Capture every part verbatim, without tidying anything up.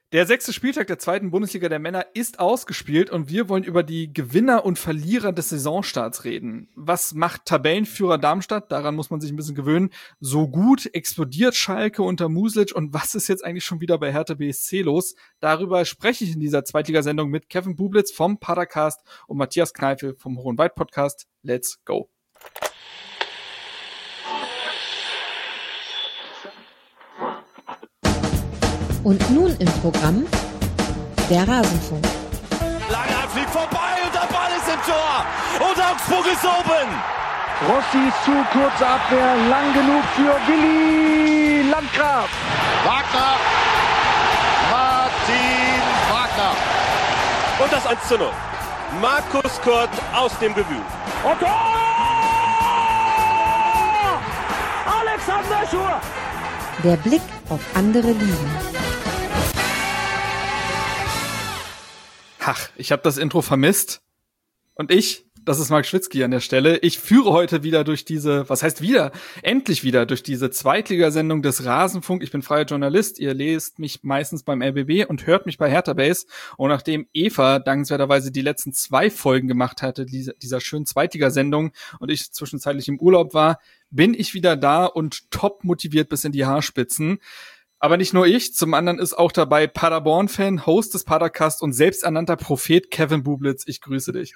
Der sechste Spieltag der zweiten Bundesliga der Männer ist ausgespielt und wir wollen über die Gewinner und Verlierer des Saisonstarts reden. Was macht Tabellenführer Darmstadt, daran muss man sich ein bisschen gewöhnen, so gut? Explodiert Schalke unter Muslic und was ist jetzt eigentlich schon wieder bei Hertha B S C los? Darüber spreche ich in dieser Zweitligasendung mit Kevin Bublitz vom Padercast und Matthias Kneifel vom Hoch- und Weit-Podcast. Let's go! Und nun im Programm der Rasenfunk. Langer fliegt vorbei und der Ball ist im Tor. Und Augsburg ist oben. Rossi zu kurze Abwehr, lang genug für Willi Landgraf. Wagner. Martin Wagner. Und das eins zu null. Markus Kurt aus dem Debüt. Und Tor! Alexander Schur. Der Blick auf andere Ligen. Ach, ich habe das Intro vermisst. Und ich, das ist Marc Schwitzky an der Stelle, ich führe heute wieder durch diese, was heißt wieder, endlich wieder durch diese Zweitligasendung des Rasenfunk. Ich bin freier Journalist, ihr lest mich meistens beim R B B und hört mich bei Hertha Base. Und nachdem Eva dankenswerterweise die letzten zwei Folgen gemacht hatte, dieser, dieser schönen Zweitligasendung, und ich zwischenzeitlich im Urlaub war, bin ich wieder da und top motiviert bis in die Haarspitzen. Aber nicht nur ich, zum anderen ist auch dabei Paderborn-Fan, Host des Padercast und selbsternannter Prophet Kevin Bublitz. Ich grüße dich.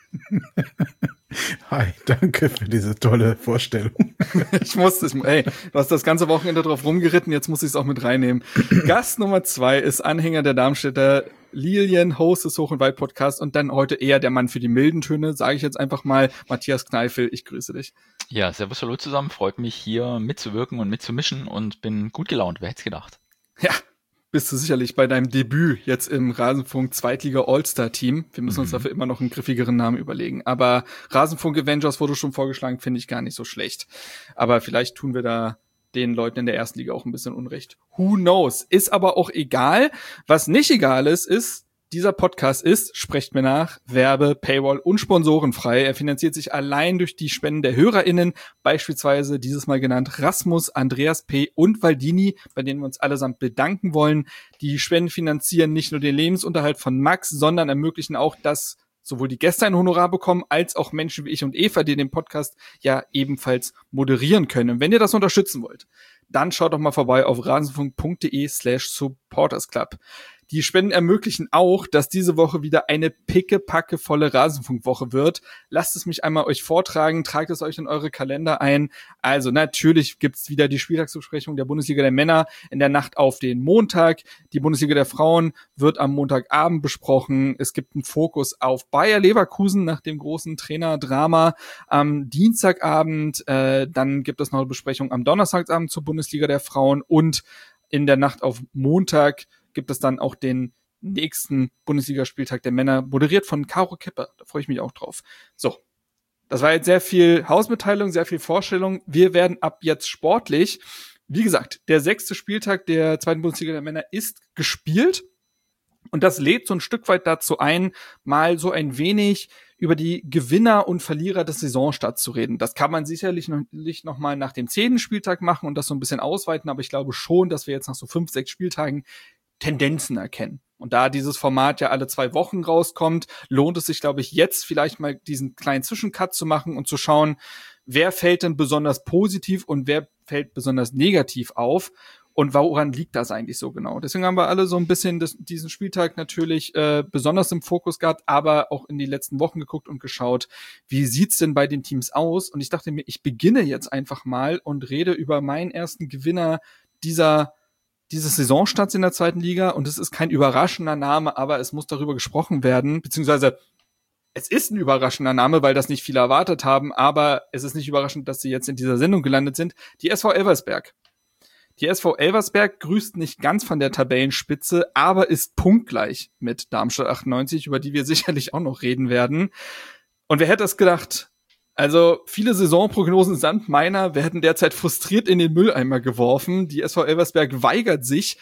Hi, danke für diese tolle Vorstellung. Ich musste es, ey, du hast das ganze Wochenende drauf rumgeritten, jetzt muss ich es auch mit reinnehmen. Gast Nummer zwei ist Anhänger der Darmstädter Lilien, Host des Hoch- und Weit-Podcasts und dann heute eher der Mann für die milden Töne, sage ich jetzt einfach mal, Matthias Kneifel. Ich grüße dich. Ja, servus, hallo zusammen, freut mich hier mitzuwirken und mitzumischen und bin gut gelaunt, wer hätte es gedacht. Ja, bist du sicherlich bei deinem Debüt jetzt im Rasenfunk Zweitliga All-Star-Team. Wir müssen mhm. uns dafür immer noch einen griffigeren Namen überlegen. Aber Rasenfunk Avengers wurde schon vorgeschlagen, finde ich gar nicht so schlecht. Aber vielleicht tun wir da den Leuten in der ersten Liga auch ein bisschen Unrecht. Who knows? Ist aber auch egal. Was nicht egal ist, ist, dieser Podcast ist, sprecht mir nach, Werbe-, Paywall- und sponsorenfrei. Er finanziert sich allein durch die Spenden der HörerInnen, beispielsweise dieses Mal genannt Rasmus, Andreas P. und Valdini, bei denen wir uns allesamt bedanken wollen. Die Spenden finanzieren nicht nur den Lebensunterhalt von Max, sondern ermöglichen auch, dass sowohl die Gäste ein Honorar bekommen, als auch Menschen wie ich und Eva, die den Podcast ja ebenfalls moderieren können. Und wenn ihr das unterstützen wollt, dann schaut doch mal vorbei auf rasenfunk.de slash supportersclub. Die Spenden ermöglichen auch, dass diese Woche wieder eine pickepackevolle Rasenfunkwoche wird. Lasst es mich einmal euch vortragen, tragt es euch in eure Kalender ein. Also natürlich gibt's wieder die Spieltagsbesprechung der Bundesliga der Männer in der Nacht auf den Montag. Die Bundesliga der Frauen wird am Montagabend besprochen. Es gibt einen Fokus auf Bayer Leverkusen nach dem großen Trainerdrama am Dienstagabend. Äh, dann gibt es noch eine Besprechung am Donnerstagabend zur Bundesliga der Frauen und in der Nacht auf Montag gibt es dann auch den nächsten Bundesligaspieltag der Männer, moderiert von Caro Kipper. Da freue ich mich auch drauf. So, das war jetzt sehr viel Hausmitteilung, sehr viel Vorstellung. Wir werden ab jetzt sportlich. Wie gesagt, der sechste Spieltag der zweiten Bundesliga der Männer ist gespielt. Und das lädt so ein Stück weit dazu ein, mal so ein wenig über die Gewinner und Verlierer des Saisonstarts zu reden. Das kann man sicherlich noch, noch mal nach dem zehnten Spieltag machen und das so ein bisschen ausweiten, aber ich glaube schon, dass wir jetzt nach so fünf, sechs Spieltagen Tendenzen erkennen. Und da dieses Format ja alle zwei Wochen rauskommt, lohnt es sich, glaube ich, jetzt vielleicht mal diesen kleinen Zwischencut zu machen und zu schauen, wer fällt denn besonders positiv und wer fällt besonders negativ auf und woran liegt das eigentlich so genau. Deswegen haben wir alle so ein bisschen das, diesen Spieltag natürlich äh, besonders im Fokus gehabt, aber auch in die letzten Wochen geguckt und geschaut, wie sieht's denn bei den Teams aus? Und ich dachte mir, ich beginne jetzt einfach mal und rede über meinen ersten Gewinner dieser dieses Saisonstarts in der zweiten Liga, und es ist kein überraschender Name, aber es muss darüber gesprochen werden, beziehungsweise es ist ein überraschender Name, weil das nicht viele erwartet haben, aber es ist nicht überraschend, dass sie jetzt in dieser Sendung gelandet sind. Die S V Elversberg. Die S V Elversberg grüßt nicht ganz von der Tabellenspitze, aber ist punktgleich mit Darmstadt achtundneunzig, über die wir sicherlich auch noch reden werden. Und wer hätte es gedacht? Also viele Saisonprognosen samt meiner werden derzeit frustriert in den Mülleimer geworfen. Die S V Elversberg weigert sich,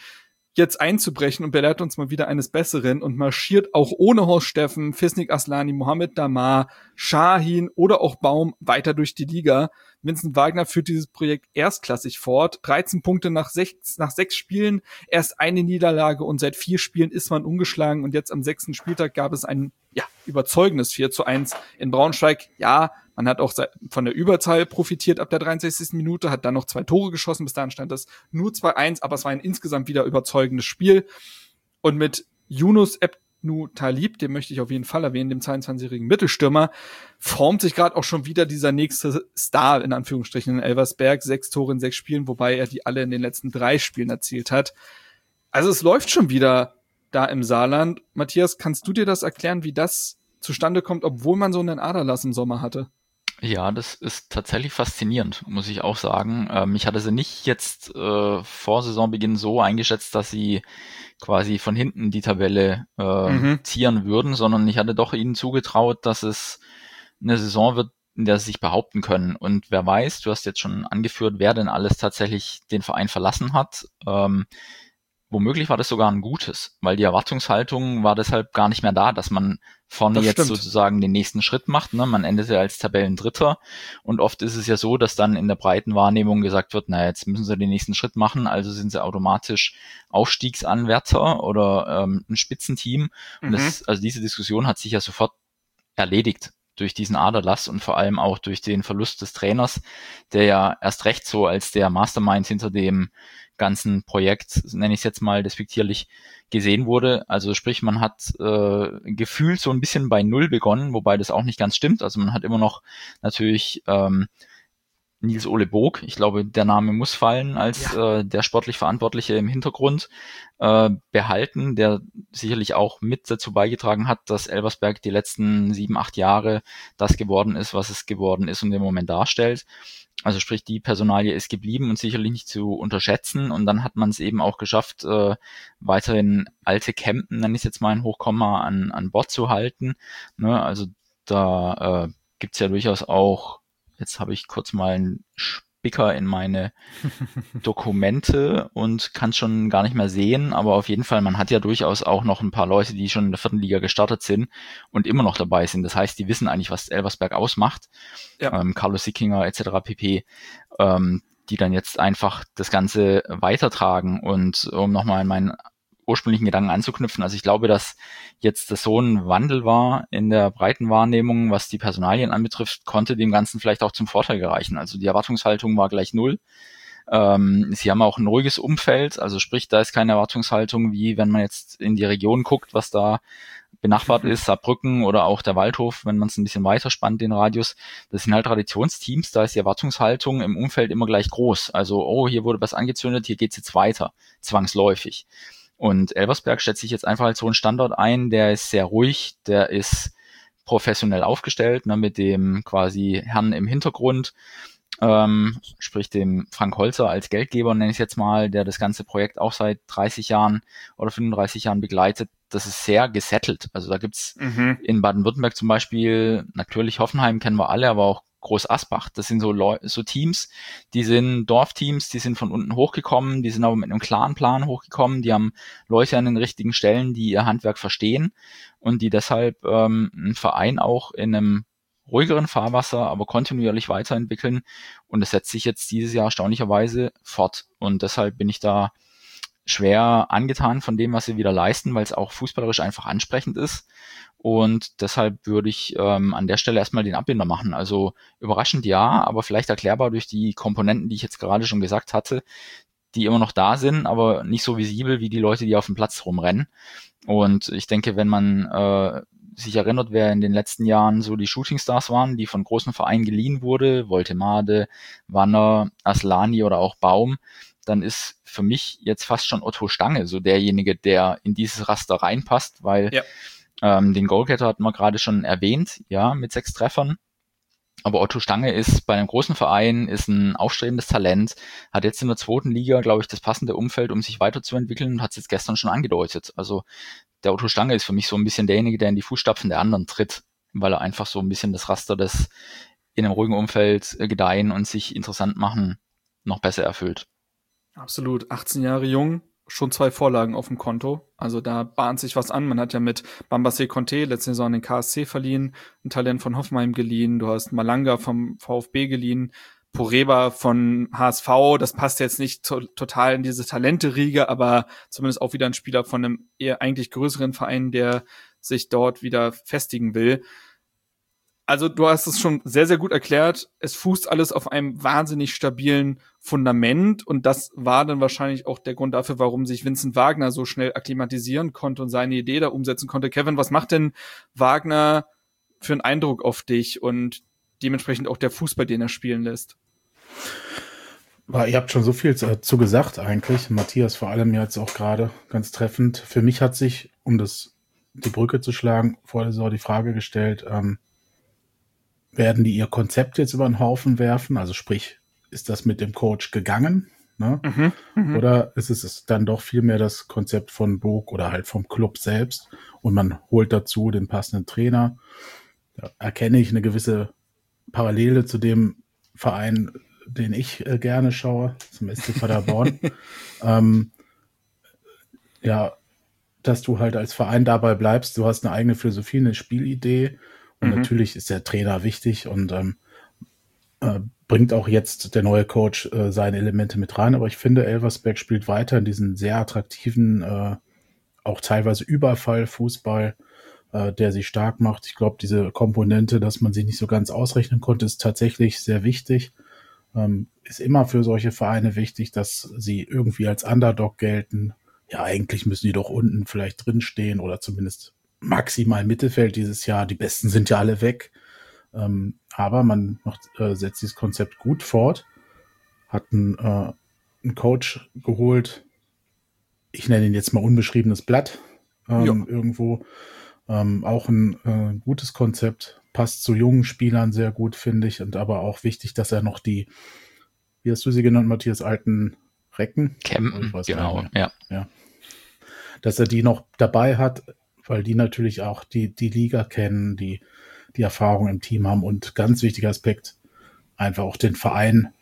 jetzt einzubrechen und belehrt uns mal wieder eines Besseren und marschiert auch ohne Horst Steffen, Fisnik Aslani, Mohamed Damar, Şahin oder auch Baum weiter durch die Liga. Vincent Wagner führt dieses Projekt erstklassig fort. dreizehn Punkte nach sechs, nach sechs Spielen, erst eine Niederlage und seit vier Spielen ist man ungeschlagen und jetzt am sechsten Spieltag gab es ein ja, überzeugendes vier zu eins in Braunschweig. Ja, man hat auch von der Überzahl profitiert ab der dreiundsechzigsten Minute, hat dann noch zwei Tore geschossen, bis dahin stand das nur zwei eins, aber es war ein insgesamt wieder überzeugendes Spiel. Und mit Yunus Ebnu Talib, den möchte ich auf jeden Fall erwähnen, dem zweiundzwanzigjährigen Mittelstürmer, formt sich gerade auch schon wieder dieser nächste Star, in Anführungsstrichen, in Elversberg. Sechs Tore in sechs Spielen, wobei er die alle in den letzten drei Spielen erzielt hat. Also es läuft schon wieder da im Saarland. Matthias, kannst du dir das erklären, wie das zustande kommt, obwohl man so einen Aderlass im Sommer hatte? Ja, das ist tatsächlich faszinierend, muss ich auch sagen. Ähm, ich hatte sie nicht jetzt äh, vor Saisonbeginn so eingeschätzt, dass sie quasi von hinten die Tabelle äh, mhm. zieren würden, sondern ich hatte doch ihnen zugetraut, dass es eine Saison wird, in der sie sich behaupten können. Und wer weiß, du hast jetzt schon angeführt, wer denn alles tatsächlich den Verein verlassen hat. Ähm, Womöglich war das sogar ein gutes, weil die Erwartungshaltung war deshalb gar nicht mehr da, dass man vorne Das jetzt stimmt. sozusagen den nächsten Schritt macht. Ne? Man endet ja als Tabellendritter und oft ist es ja so, dass dann in der breiten Wahrnehmung gesagt wird, na jetzt müssen sie den nächsten Schritt machen, also sind sie automatisch Aufstiegsanwärter oder ähm, ein Spitzenteam. Und Mhm. das, also diese Diskussion hat sich ja sofort erledigt durch diesen Aderlass und vor allem auch durch den Verlust des Trainers, der ja erst recht so als der Mastermind hinter dem ganzen Projekt, nenne ich es jetzt mal despektierlich, gesehen wurde. Also sprich, man hat äh, gefühlt so ein bisschen bei Null begonnen, wobei das auch nicht ganz stimmt. Also man hat immer noch natürlich ähm, Nils Ole Boog, ich glaube, der Name muss fallen, als ja. äh, der sportlich Verantwortliche im Hintergrund äh, behalten, der sicherlich auch mit dazu beigetragen hat, dass Elversberg die letzten sieben, acht Jahre das geworden ist, was es geworden ist und im Moment darstellt. Also sprich, die Personalie ist geblieben und sicherlich nicht zu unterschätzen. Und dann hat man es eben auch geschafft, äh, weiterhin alte Campen, nenne ich es jetzt mal in Hochkomma, an, an Bord zu halten. Ne? Also da äh, gibt's ja durchaus auch, jetzt habe ich kurz mal einen Spicker in meine Dokumente und kann es schon gar nicht mehr sehen, aber auf jeden Fall, man hat ja durchaus auch noch ein paar Leute, die schon in der vierten Liga gestartet sind und immer noch dabei sind. Das heißt, die wissen eigentlich, was Elversberg ausmacht. Ja. Ähm, Carlos Sickinger et cetera pp., ähm, die dann jetzt einfach das Ganze weitertragen. Und um nochmal an meinen ursprünglichen Gedanken anzuknüpfen, also ich glaube, dass jetzt das so ein Wandel war in der breiten Wahrnehmung, was die Personalien anbetrifft, konnte dem Ganzen vielleicht auch zum Vorteil gereichen. Also die Erwartungshaltung war gleich null. Ähm, sie haben auch ein ruhiges Umfeld, also sprich, da ist keine Erwartungshaltung, wie wenn man jetzt in die Region guckt, was da benachbart ist, Saarbrücken oder auch der Waldhof, wenn man es ein bisschen weiter spannt, den Radius. Das sind halt Traditionsteams, da ist die Erwartungshaltung im Umfeld immer gleich groß. Also, oh, hier wurde was angezündet, hier geht's jetzt weiter, zwangsläufig. Und Elversberg schätze ich jetzt einfach als so einen Standort ein, der ist sehr ruhig, der ist professionell aufgestellt, ne, mit dem quasi Herrn im Hintergrund, ähm, sprich dem Frank Holzer als Geldgeber, nenne ich es jetzt mal, der das ganze Projekt auch seit dreißig Jahren oder fünfunddreißig Jahren begleitet. Das ist sehr gesettelt. Also da gibt's mhm. in Baden-Württemberg zum Beispiel, natürlich Hoffenheim kennen wir alle, aber auch Groß Asbach. Das sind so, Leu- so Teams, die sind Dorfteams, die sind von unten hochgekommen, die sind aber mit einem klaren Plan hochgekommen, die haben Leute an den richtigen Stellen, die ihr Handwerk verstehen und die deshalb ähm, einen Verein auch in einem ruhigeren Fahrwasser, aber kontinuierlich weiterentwickeln und es setzt sich jetzt dieses Jahr erstaunlicherweise fort und deshalb bin ich da schwer angetan von dem, was sie wieder leisten, weil es auch fußballerisch einfach ansprechend ist. Und deshalb würde ich ähm, an der Stelle erstmal den Abbinder machen. Also überraschend ja, aber vielleicht erklärbar durch die Komponenten, die ich jetzt gerade schon gesagt hatte, die immer noch da sind, aber nicht so visibel wie die Leute, die auf dem Platz rumrennen. Und ich denke, wenn man äh, sich erinnert, wer in den letzten Jahren so die Shootingstars waren, die von großen Vereinen geliehen wurde, Woltemade, Wanner, Aslani oder auch Baum, dann ist für mich jetzt fast schon Otto Stange so derjenige, der in dieses Raster reinpasst, weil ja. ähm, den Goalgetter hat man gerade schon erwähnt, ja, mit sechs Treffern. Aber Otto Stange ist bei einem großen Verein, ist ein aufstrebendes Talent, hat jetzt in der zweiten Liga, glaube ich, das passende Umfeld, um sich weiterzuentwickeln und hat es jetzt gestern schon angedeutet. Also der Otto Stange ist für mich so ein bisschen derjenige, der in die Fußstapfen der anderen tritt, weil er einfach so ein bisschen das Raster des in einem ruhigen Umfeld gedeihen und sich interessant machen noch besser erfüllt. Absolut. achtzehn Jahre jung, schon zwei Vorlagen auf dem Konto. Also da bahnt sich was an. Man hat ja mit Bambassé Conté letzte Saison den K S C verliehen, ein Talent von Hoffenheim geliehen, du hast Malanga vom VfB geliehen, Poreba von H S V, das passt jetzt nicht to- total in diese Talente-Riege, aber zumindest auch wieder ein Spieler von einem eher eigentlich größeren Verein, der sich dort wieder festigen will. Also du hast es schon sehr, sehr gut erklärt. Es fußt alles auf einem wahnsinnig stabilen Fundament und das war dann wahrscheinlich auch der Grund dafür, warum sich Vincent Wagner so schnell akklimatisieren konnte und seine Idee da umsetzen konnte. Kevin, was macht denn Wagner für einen Eindruck auf dich und dementsprechend auch der Fußball, den er spielen lässt? Aber ihr habt schon so viel dazu gesagt eigentlich. Matthias vor allem jetzt auch gerade ganz treffend. Für mich hat sich, um das die Brücke zu schlagen, vor der Saison die Frage gestellt, ähm, werden die ihr Konzept jetzt über den Haufen werfen? Also sprich, ist das mit dem Coach gegangen? Ne? Mhm, mh. Oder ist es dann doch vielmehr das Konzept von Burg oder halt vom Club selbst und man holt dazu den passenden Trainer? Da erkenne ich eine gewisse Parallele zu dem Verein, den ich äh, gerne schaue, zum S C Paderborn. ähm, ja, dass du halt als Verein dabei bleibst, du hast eine eigene Philosophie, eine Spielidee und mhm. natürlich ist der Trainer wichtig und ähm, äh, bringt auch jetzt der neue Coach äh, seine Elemente mit rein, aber ich finde, Elversberg spielt weiter in diesen sehr attraktiven, äh, auch teilweise Überfall-Fußball, äh, der sie stark macht. Ich glaube, diese Komponente, dass man sie nicht so ganz ausrechnen konnte, ist tatsächlich sehr wichtig. Ähm, ist immer für solche Vereine wichtig, dass sie irgendwie als Underdog gelten. Ja, eigentlich müssen die doch unten vielleicht drinstehen oder zumindest maximal Mittelfeld dieses Jahr. Die Besten sind ja alle weg. Ähm, aber man macht, äh, setzt dieses Konzept gut fort, hat einen, äh, einen Coach geholt. Ich nenne ihn jetzt mal unbeschriebenes Blatt ähm, irgendwo. Ähm, auch ein äh, gutes Konzept, passt zu jungen Spielern sehr gut, finde ich. Und aber auch wichtig, dass er noch die, wie hast du sie genannt, Matthias, alten Recken? Campen, genau, ja. ja. Dass er die noch dabei hat, weil die natürlich auch die, die Liga kennen, die, die Erfahrung im Team haben und ganz wichtiger Aspekt, einfach auch den Verein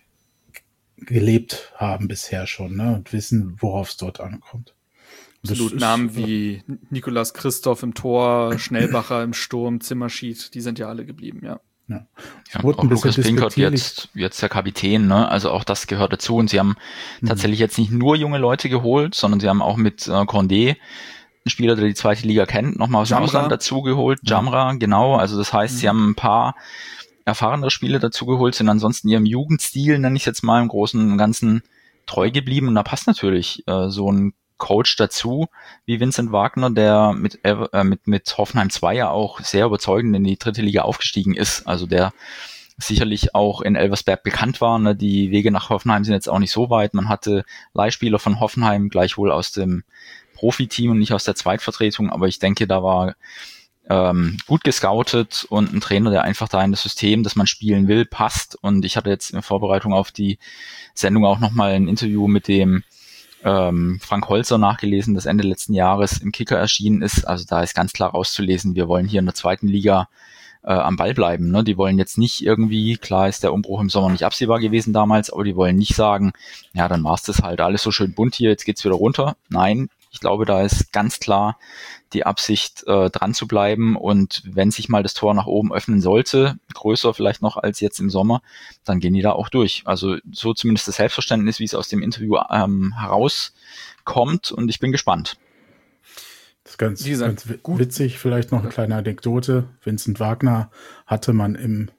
gelebt haben bisher schon, ne, und wissen, worauf es dort ankommt. Absolut, ist, Namen wie Nicolas Christoph im Tor, Schnellbacher im Sturm, Zimmerschied, die sind ja alle geblieben, ja. Ja, ja auch Lukas Pinkert jetzt, jetzt der Kapitän, ne? Also auch das gehört dazu und sie haben mhm. tatsächlich jetzt nicht nur junge Leute geholt, sondern sie haben auch mit äh, Condé, einen Spieler, der die zweite Liga kennt, nochmal aus dem Ausland dazu geholt, Jamra, mhm. genau, also das heißt, mhm. sie haben ein paar erfahrenere Spieler dazu geholt, sind ansonsten ihrem Jugendstil, nenne ich es jetzt mal, im Großen und Ganzen treu geblieben und da passt natürlich äh, so ein Coach dazu, wie Vincent Wagner, der mit, äh, mit, mit Hoffenheim zwei ja auch sehr überzeugend in die dritte Liga aufgestiegen ist. Also der sicherlich auch in Elversberg bekannt war. Ne? Die Wege nach Hoffenheim sind jetzt auch nicht so weit. Man hatte Leihspieler von Hoffenheim gleichwohl aus dem Profiteam und nicht aus der Zweitvertretung. Aber ich denke, da war ähm, gut gescoutet und ein Trainer, der einfach da in das System, das man spielen will, passt. Und ich hatte jetzt in Vorbereitung auf die Sendung auch nochmal ein Interview mit dem Ähm, Frank Holzer nachgelesen, das Ende letzten Jahres im Kicker erschienen ist. Also da ist ganz klar rauszulesen, wir wollen hier in der zweiten Liga äh, am Ball bleiben. Ne? Die wollen jetzt nicht irgendwie, klar ist der Umbruch im Sommer nicht absehbar gewesen damals, aber die wollen nicht sagen, ja, dann war's das halt alles so schön bunt hier, jetzt geht's wieder runter. Nein, ich glaube, da ist ganz klar die Absicht, äh, dran zu bleiben und wenn sich mal das Tor nach oben öffnen sollte, größer vielleicht noch als jetzt im Sommer, dann gehen die da auch durch. Also so zumindest das Selbstverständnis, wie es aus dem Interview ähm, herauskommt und ich bin gespannt. Das ist ganz, ganz witzig, vielleicht noch eine kleine Anekdote. Vincent Wagner hatte man im,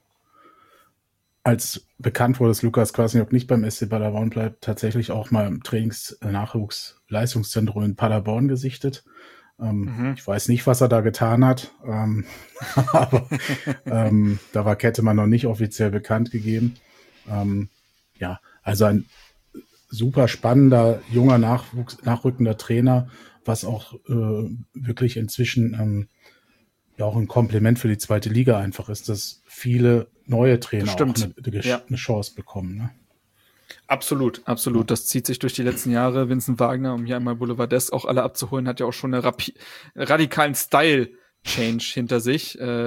als bekannt wurde, dass Lukas Kwasniok nicht beim S C Paderborn bleibt, tatsächlich auch mal im Trainings-Nachwuchs-Leistungszentrum in Paderborn gesichtet. Ähm, mhm. Ich weiß nicht, was er da getan hat, ähm, aber ähm, da war Kettemann noch nicht offiziell bekannt gegeben. Ähm, ja, also ein super spannender, junger, Nachwuchs, nachrückender Trainer, was auch äh, wirklich inzwischen ähm, ja auch ein Kompliment für die zweite Liga einfach ist, dass viele neue Trainer auch eine, eine, ja. eine Chance bekommen. Ne? Absolut, absolut. Das zieht sich durch die letzten Jahre. Vincent Wagner, um hier einmal Boulevardesk auch alle abzuholen, hat ja auch schon einen rapi- radikalen Style-Change hinter sich. Äh,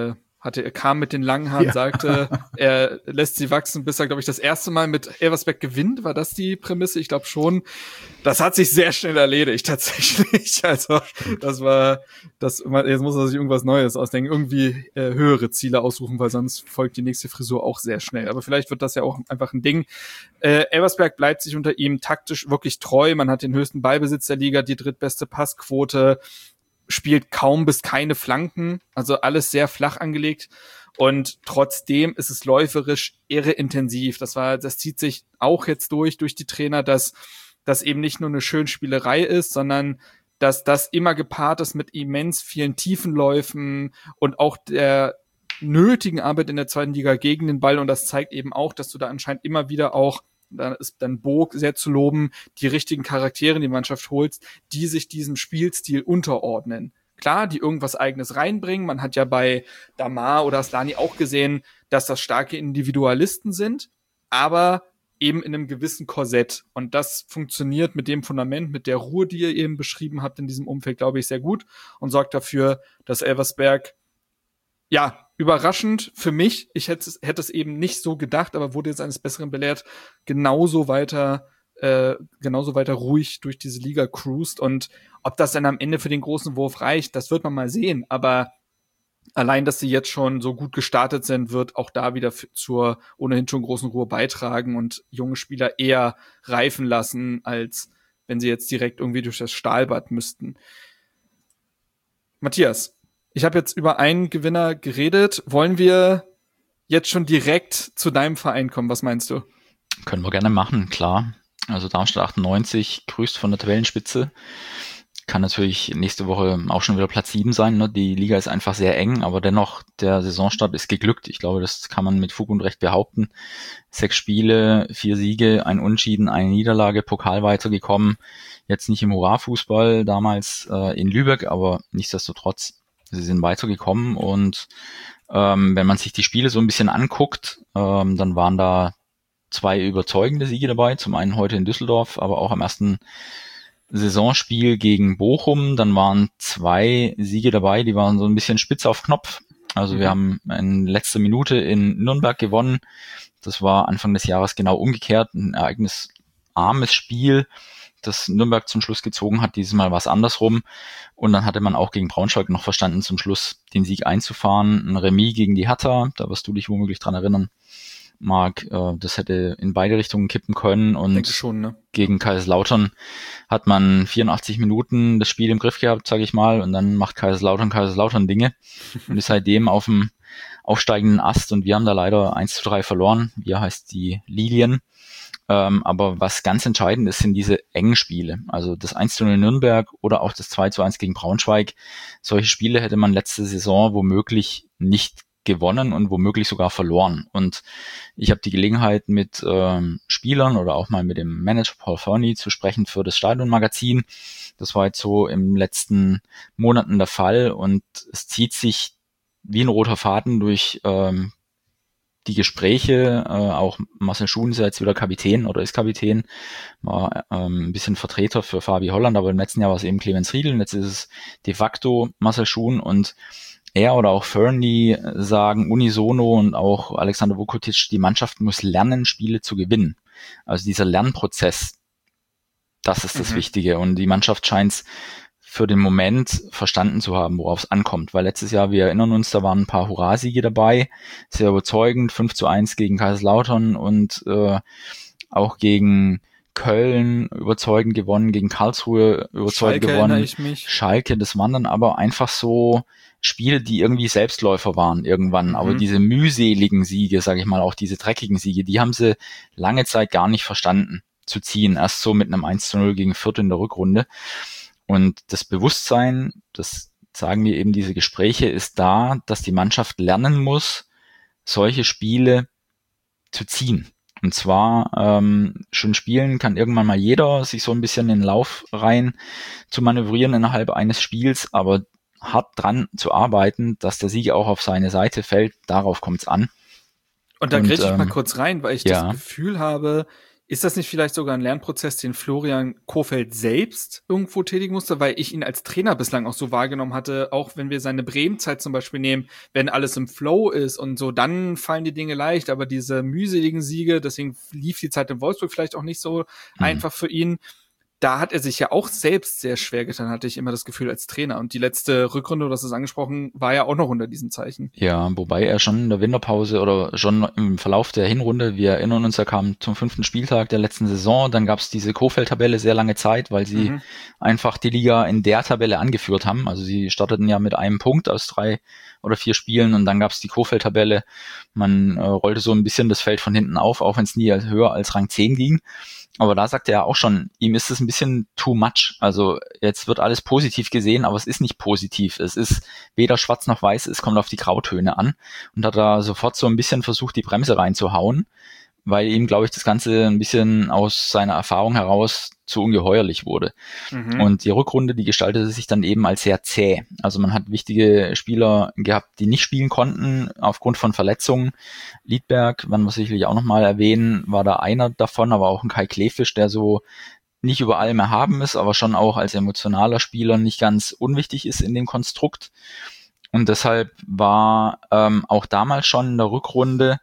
hatte, er kam mit den langen Haaren, Ja. sagte, er lässt sie wachsen, bis er, glaube ich, das erste Mal mit Elversberg gewinnt. War das die Prämisse? Ich glaube schon. Das hat sich sehr schnell erledigt, tatsächlich. Also, das war, das, jetzt muss er sich irgendwas Neues ausdenken, irgendwie äh, höhere Ziele aussuchen, weil sonst folgt die nächste Frisur auch sehr schnell. Aber vielleicht wird das ja auch einfach ein Ding. Äh, Elversberg bleibt sich unter ihm taktisch wirklich treu. Man hat den höchsten Ballbesitz der Liga, die drittbeste Passquote, spielt kaum bis keine Flanken, also alles sehr flach angelegt und trotzdem ist es läuferisch irre intensiv. Das war, das zieht sich auch jetzt durch, durch die Trainer, dass das eben nicht nur eine Schönspielerei ist, sondern dass das immer gepaart ist mit immens vielen Tiefenläufen und auch der nötigen Arbeit in der zweiten Liga gegen den Ball und das zeigt eben auch, dass du da anscheinend immer wieder auch, da ist dann Boog sehr zu loben, die richtigen Charaktere in die Mannschaft holst, die sich diesem Spielstil unterordnen. Klar, die irgendwas Eigenes reinbringen. Man hat ja bei Damar oder Aslani auch gesehen, dass das starke Individualisten sind, aber eben in einem gewissen Korsett. Und das funktioniert mit dem Fundament, mit der Ruhe, die ihr eben beschrieben habt in diesem Umfeld, glaube ich, sehr gut und sorgt dafür, dass Elversberg ja, überraschend für mich, ich hätte es, hätte es eben nicht so gedacht, aber wurde jetzt eines Besseren belehrt, genauso weiter, äh, genauso weiter ruhig durch diese Liga cruist und ob das dann am Ende für den großen Wurf reicht, das wird man mal sehen, aber allein, dass sie jetzt schon so gut gestartet sind, wird auch da wieder f- zur ohnehin schon großen Ruhe beitragen und junge Spieler eher reifen lassen, als wenn sie jetzt direkt irgendwie durch das Stahlbad müssten. Matthias, ich habe jetzt über einen Gewinner geredet. Wollen wir jetzt schon direkt zu deinem Verein kommen? Was meinst du? Können wir gerne machen, klar. Also Darmstadt achtundneunzig grüßt von der Tabellenspitze. Kann natürlich nächste Woche auch schon wieder Platz sieben sein. Ne? Die Liga ist einfach sehr eng, aber dennoch, der Saisonstart ist geglückt. Ich glaube, das kann man mit Fug und Recht behaupten. Sechs Spiele, vier Siege, ein Unentschieden, eine Niederlage, Pokal weitergekommen. Jetzt nicht im Hurra-Fußball, damals äh, in Lübeck, aber nichtsdestotrotz, sie sind weitergekommen. Und ähm, wenn man sich die Spiele so ein bisschen anguckt, ähm, dann waren da zwei überzeugende Siege dabei. Zum einen heute in Düsseldorf, aber auch am ersten Saisonspiel gegen Bochum, dann waren zwei Siege dabei, die waren so ein bisschen spitz auf Knopf. Also mhm. wir haben in letzter Minute in Nürnberg gewonnen. Das war Anfang des Jahres genau umgekehrt, ein ereignisarmes Spiel, das Nürnberg zum Schluss gezogen hat. Dieses Mal war es andersrum. Und dann hatte man auch gegen Braunschweig noch verstanden, zum Schluss den Sieg einzufahren. Ein Remis gegen die Hertha, da wirst du dich womöglich dran erinnern, Marc, äh, das hätte in beide Richtungen kippen können und denke schon, ne? Gegen Kaiserslautern hat man vierundachtzig Minuten das Spiel im Griff gehabt, sage ich mal, und dann macht Kaiserslautern Kaiserslautern Dinge und ist seitdem auf dem aufsteigenden Ast und wir haben da leider eins zu drei verloren. Wir heißt die Lilien. Ähm, aber was ganz entscheidend ist, sind diese engen Spiele. Also das eins zu null in Nürnberg oder auch das zwei zu eins gegen Braunschweig. Solche Spiele hätte man letzte Saison womöglich nicht gewonnen und womöglich sogar verloren. Und ich habe die Gelegenheit, mit ähm, Spielern oder auch mal mit dem Manager Paul Fernie zu sprechen für das Stadionmagazin. Das war jetzt so im letzten Monaten der Fall und es zieht sich wie ein roter Faden durch ähm, die Gespräche. Äh, auch Marcel Schuhn ist ja jetzt wieder Kapitän oder ist Kapitän, war ähm, ein bisschen Vertreter für Fabi Holland, aber im letzten Jahr war es eben Clemens Riedel und jetzt ist es de facto Marcel Schuhn und er oder auch Fernie sagen unisono und auch Alexander Vukotic, die Mannschaft muss lernen, Spiele zu gewinnen. Also dieser Lernprozess, das ist das mhm. Wichtige. Und die Mannschaft scheint es für den Moment verstanden zu haben, worauf es ankommt. Weil letztes Jahr, wir erinnern uns, da waren ein paar Hurrasiege dabei, sehr überzeugend, fünf zu eins gegen Kaiserslautern und äh, auch gegen Köln überzeugend gewonnen, gegen Karlsruhe überzeugend Schalke gewonnen. Ich mich. Schalke, das waren dann aber einfach so Spiele, die irgendwie Selbstläufer waren irgendwann. Mhm. Aber diese mühseligen Siege, sage ich mal, auch diese dreckigen Siege, die haben sie lange Zeit gar nicht verstanden zu ziehen. Erst so mit einem eins zu null gegen Fürth in der Rückrunde. Und das Bewusstsein, das sagen mir eben diese Gespräche, ist da, dass die Mannschaft lernen muss, solche Spiele zu ziehen. Und zwar ähm, schon spielen kann irgendwann mal jeder sich so ein bisschen in den Lauf rein zu manövrieren innerhalb eines Spiels, aber hart dran zu arbeiten, dass der Sieg auch auf seine Seite fällt, darauf kommt es an. Und da Und, grätsch ich ähm, mal kurz rein, weil ich ja. das Gefühl habe, Ist das nicht vielleicht sogar ein Lernprozess, den Florian Kohfeldt selbst irgendwo tätigen musste, weil ich ihn als Trainer bislang auch so wahrgenommen hatte, auch wenn wir seine Bremen-Zeit zum Beispiel nehmen, wenn alles im Flow ist und so, dann fallen die Dinge leicht, aber diese mühseligen Siege, deswegen lief die Zeit in Wolfsburg vielleicht auch nicht so mhm. einfach für ihn. Da hat er sich ja auch selbst sehr schwer getan, hatte ich immer das Gefühl als Trainer. Und die letzte Rückrunde, du hast es angesprochen, war ja auch noch unter diesen Zeichen. Ja, wobei er schon in der Winterpause oder schon im Verlauf der Hinrunde, wir erinnern uns, er kam zum fünften Spieltag der letzten Saison, dann gab es diese Kohfeldt-Tabelle sehr lange Zeit, weil sie mhm. einfach die Liga in der Tabelle angeführt haben. Also sie starteten ja mit einem Punkt aus drei oder vier Spielen und dann gab es die Kohfeldt-Tabelle. Man äh, rollte so ein bisschen das Feld von hinten auf, auch wenn es nie höher als Rang zehn ging. Aber da sagt er ja auch schon, ihm ist es ein bisschen too much. Also jetzt wird alles positiv gesehen, aber es ist nicht positiv. Es ist weder schwarz noch weiß, es kommt auf die Grautöne an. Und hat da sofort so ein bisschen versucht, die Bremse reinzuhauen, weil ihm, glaube ich, das Ganze ein bisschen aus seiner Erfahrung heraus zu ungeheuerlich wurde. Mhm. Und die Rückrunde, die gestaltete sich dann eben als sehr zäh. Also man hat wichtige Spieler gehabt, die nicht spielen konnten aufgrund von Verletzungen. Liedberg, werden wir sicherlich auch nochmal erwähnen, war da einer davon, aber auch ein Kai Kleefisch, der so nicht über allem erhaben ist, aber schon auch als emotionaler Spieler nicht ganz unwichtig ist in dem Konstrukt. Und deshalb war ähm, auch damals schon in der Rückrunde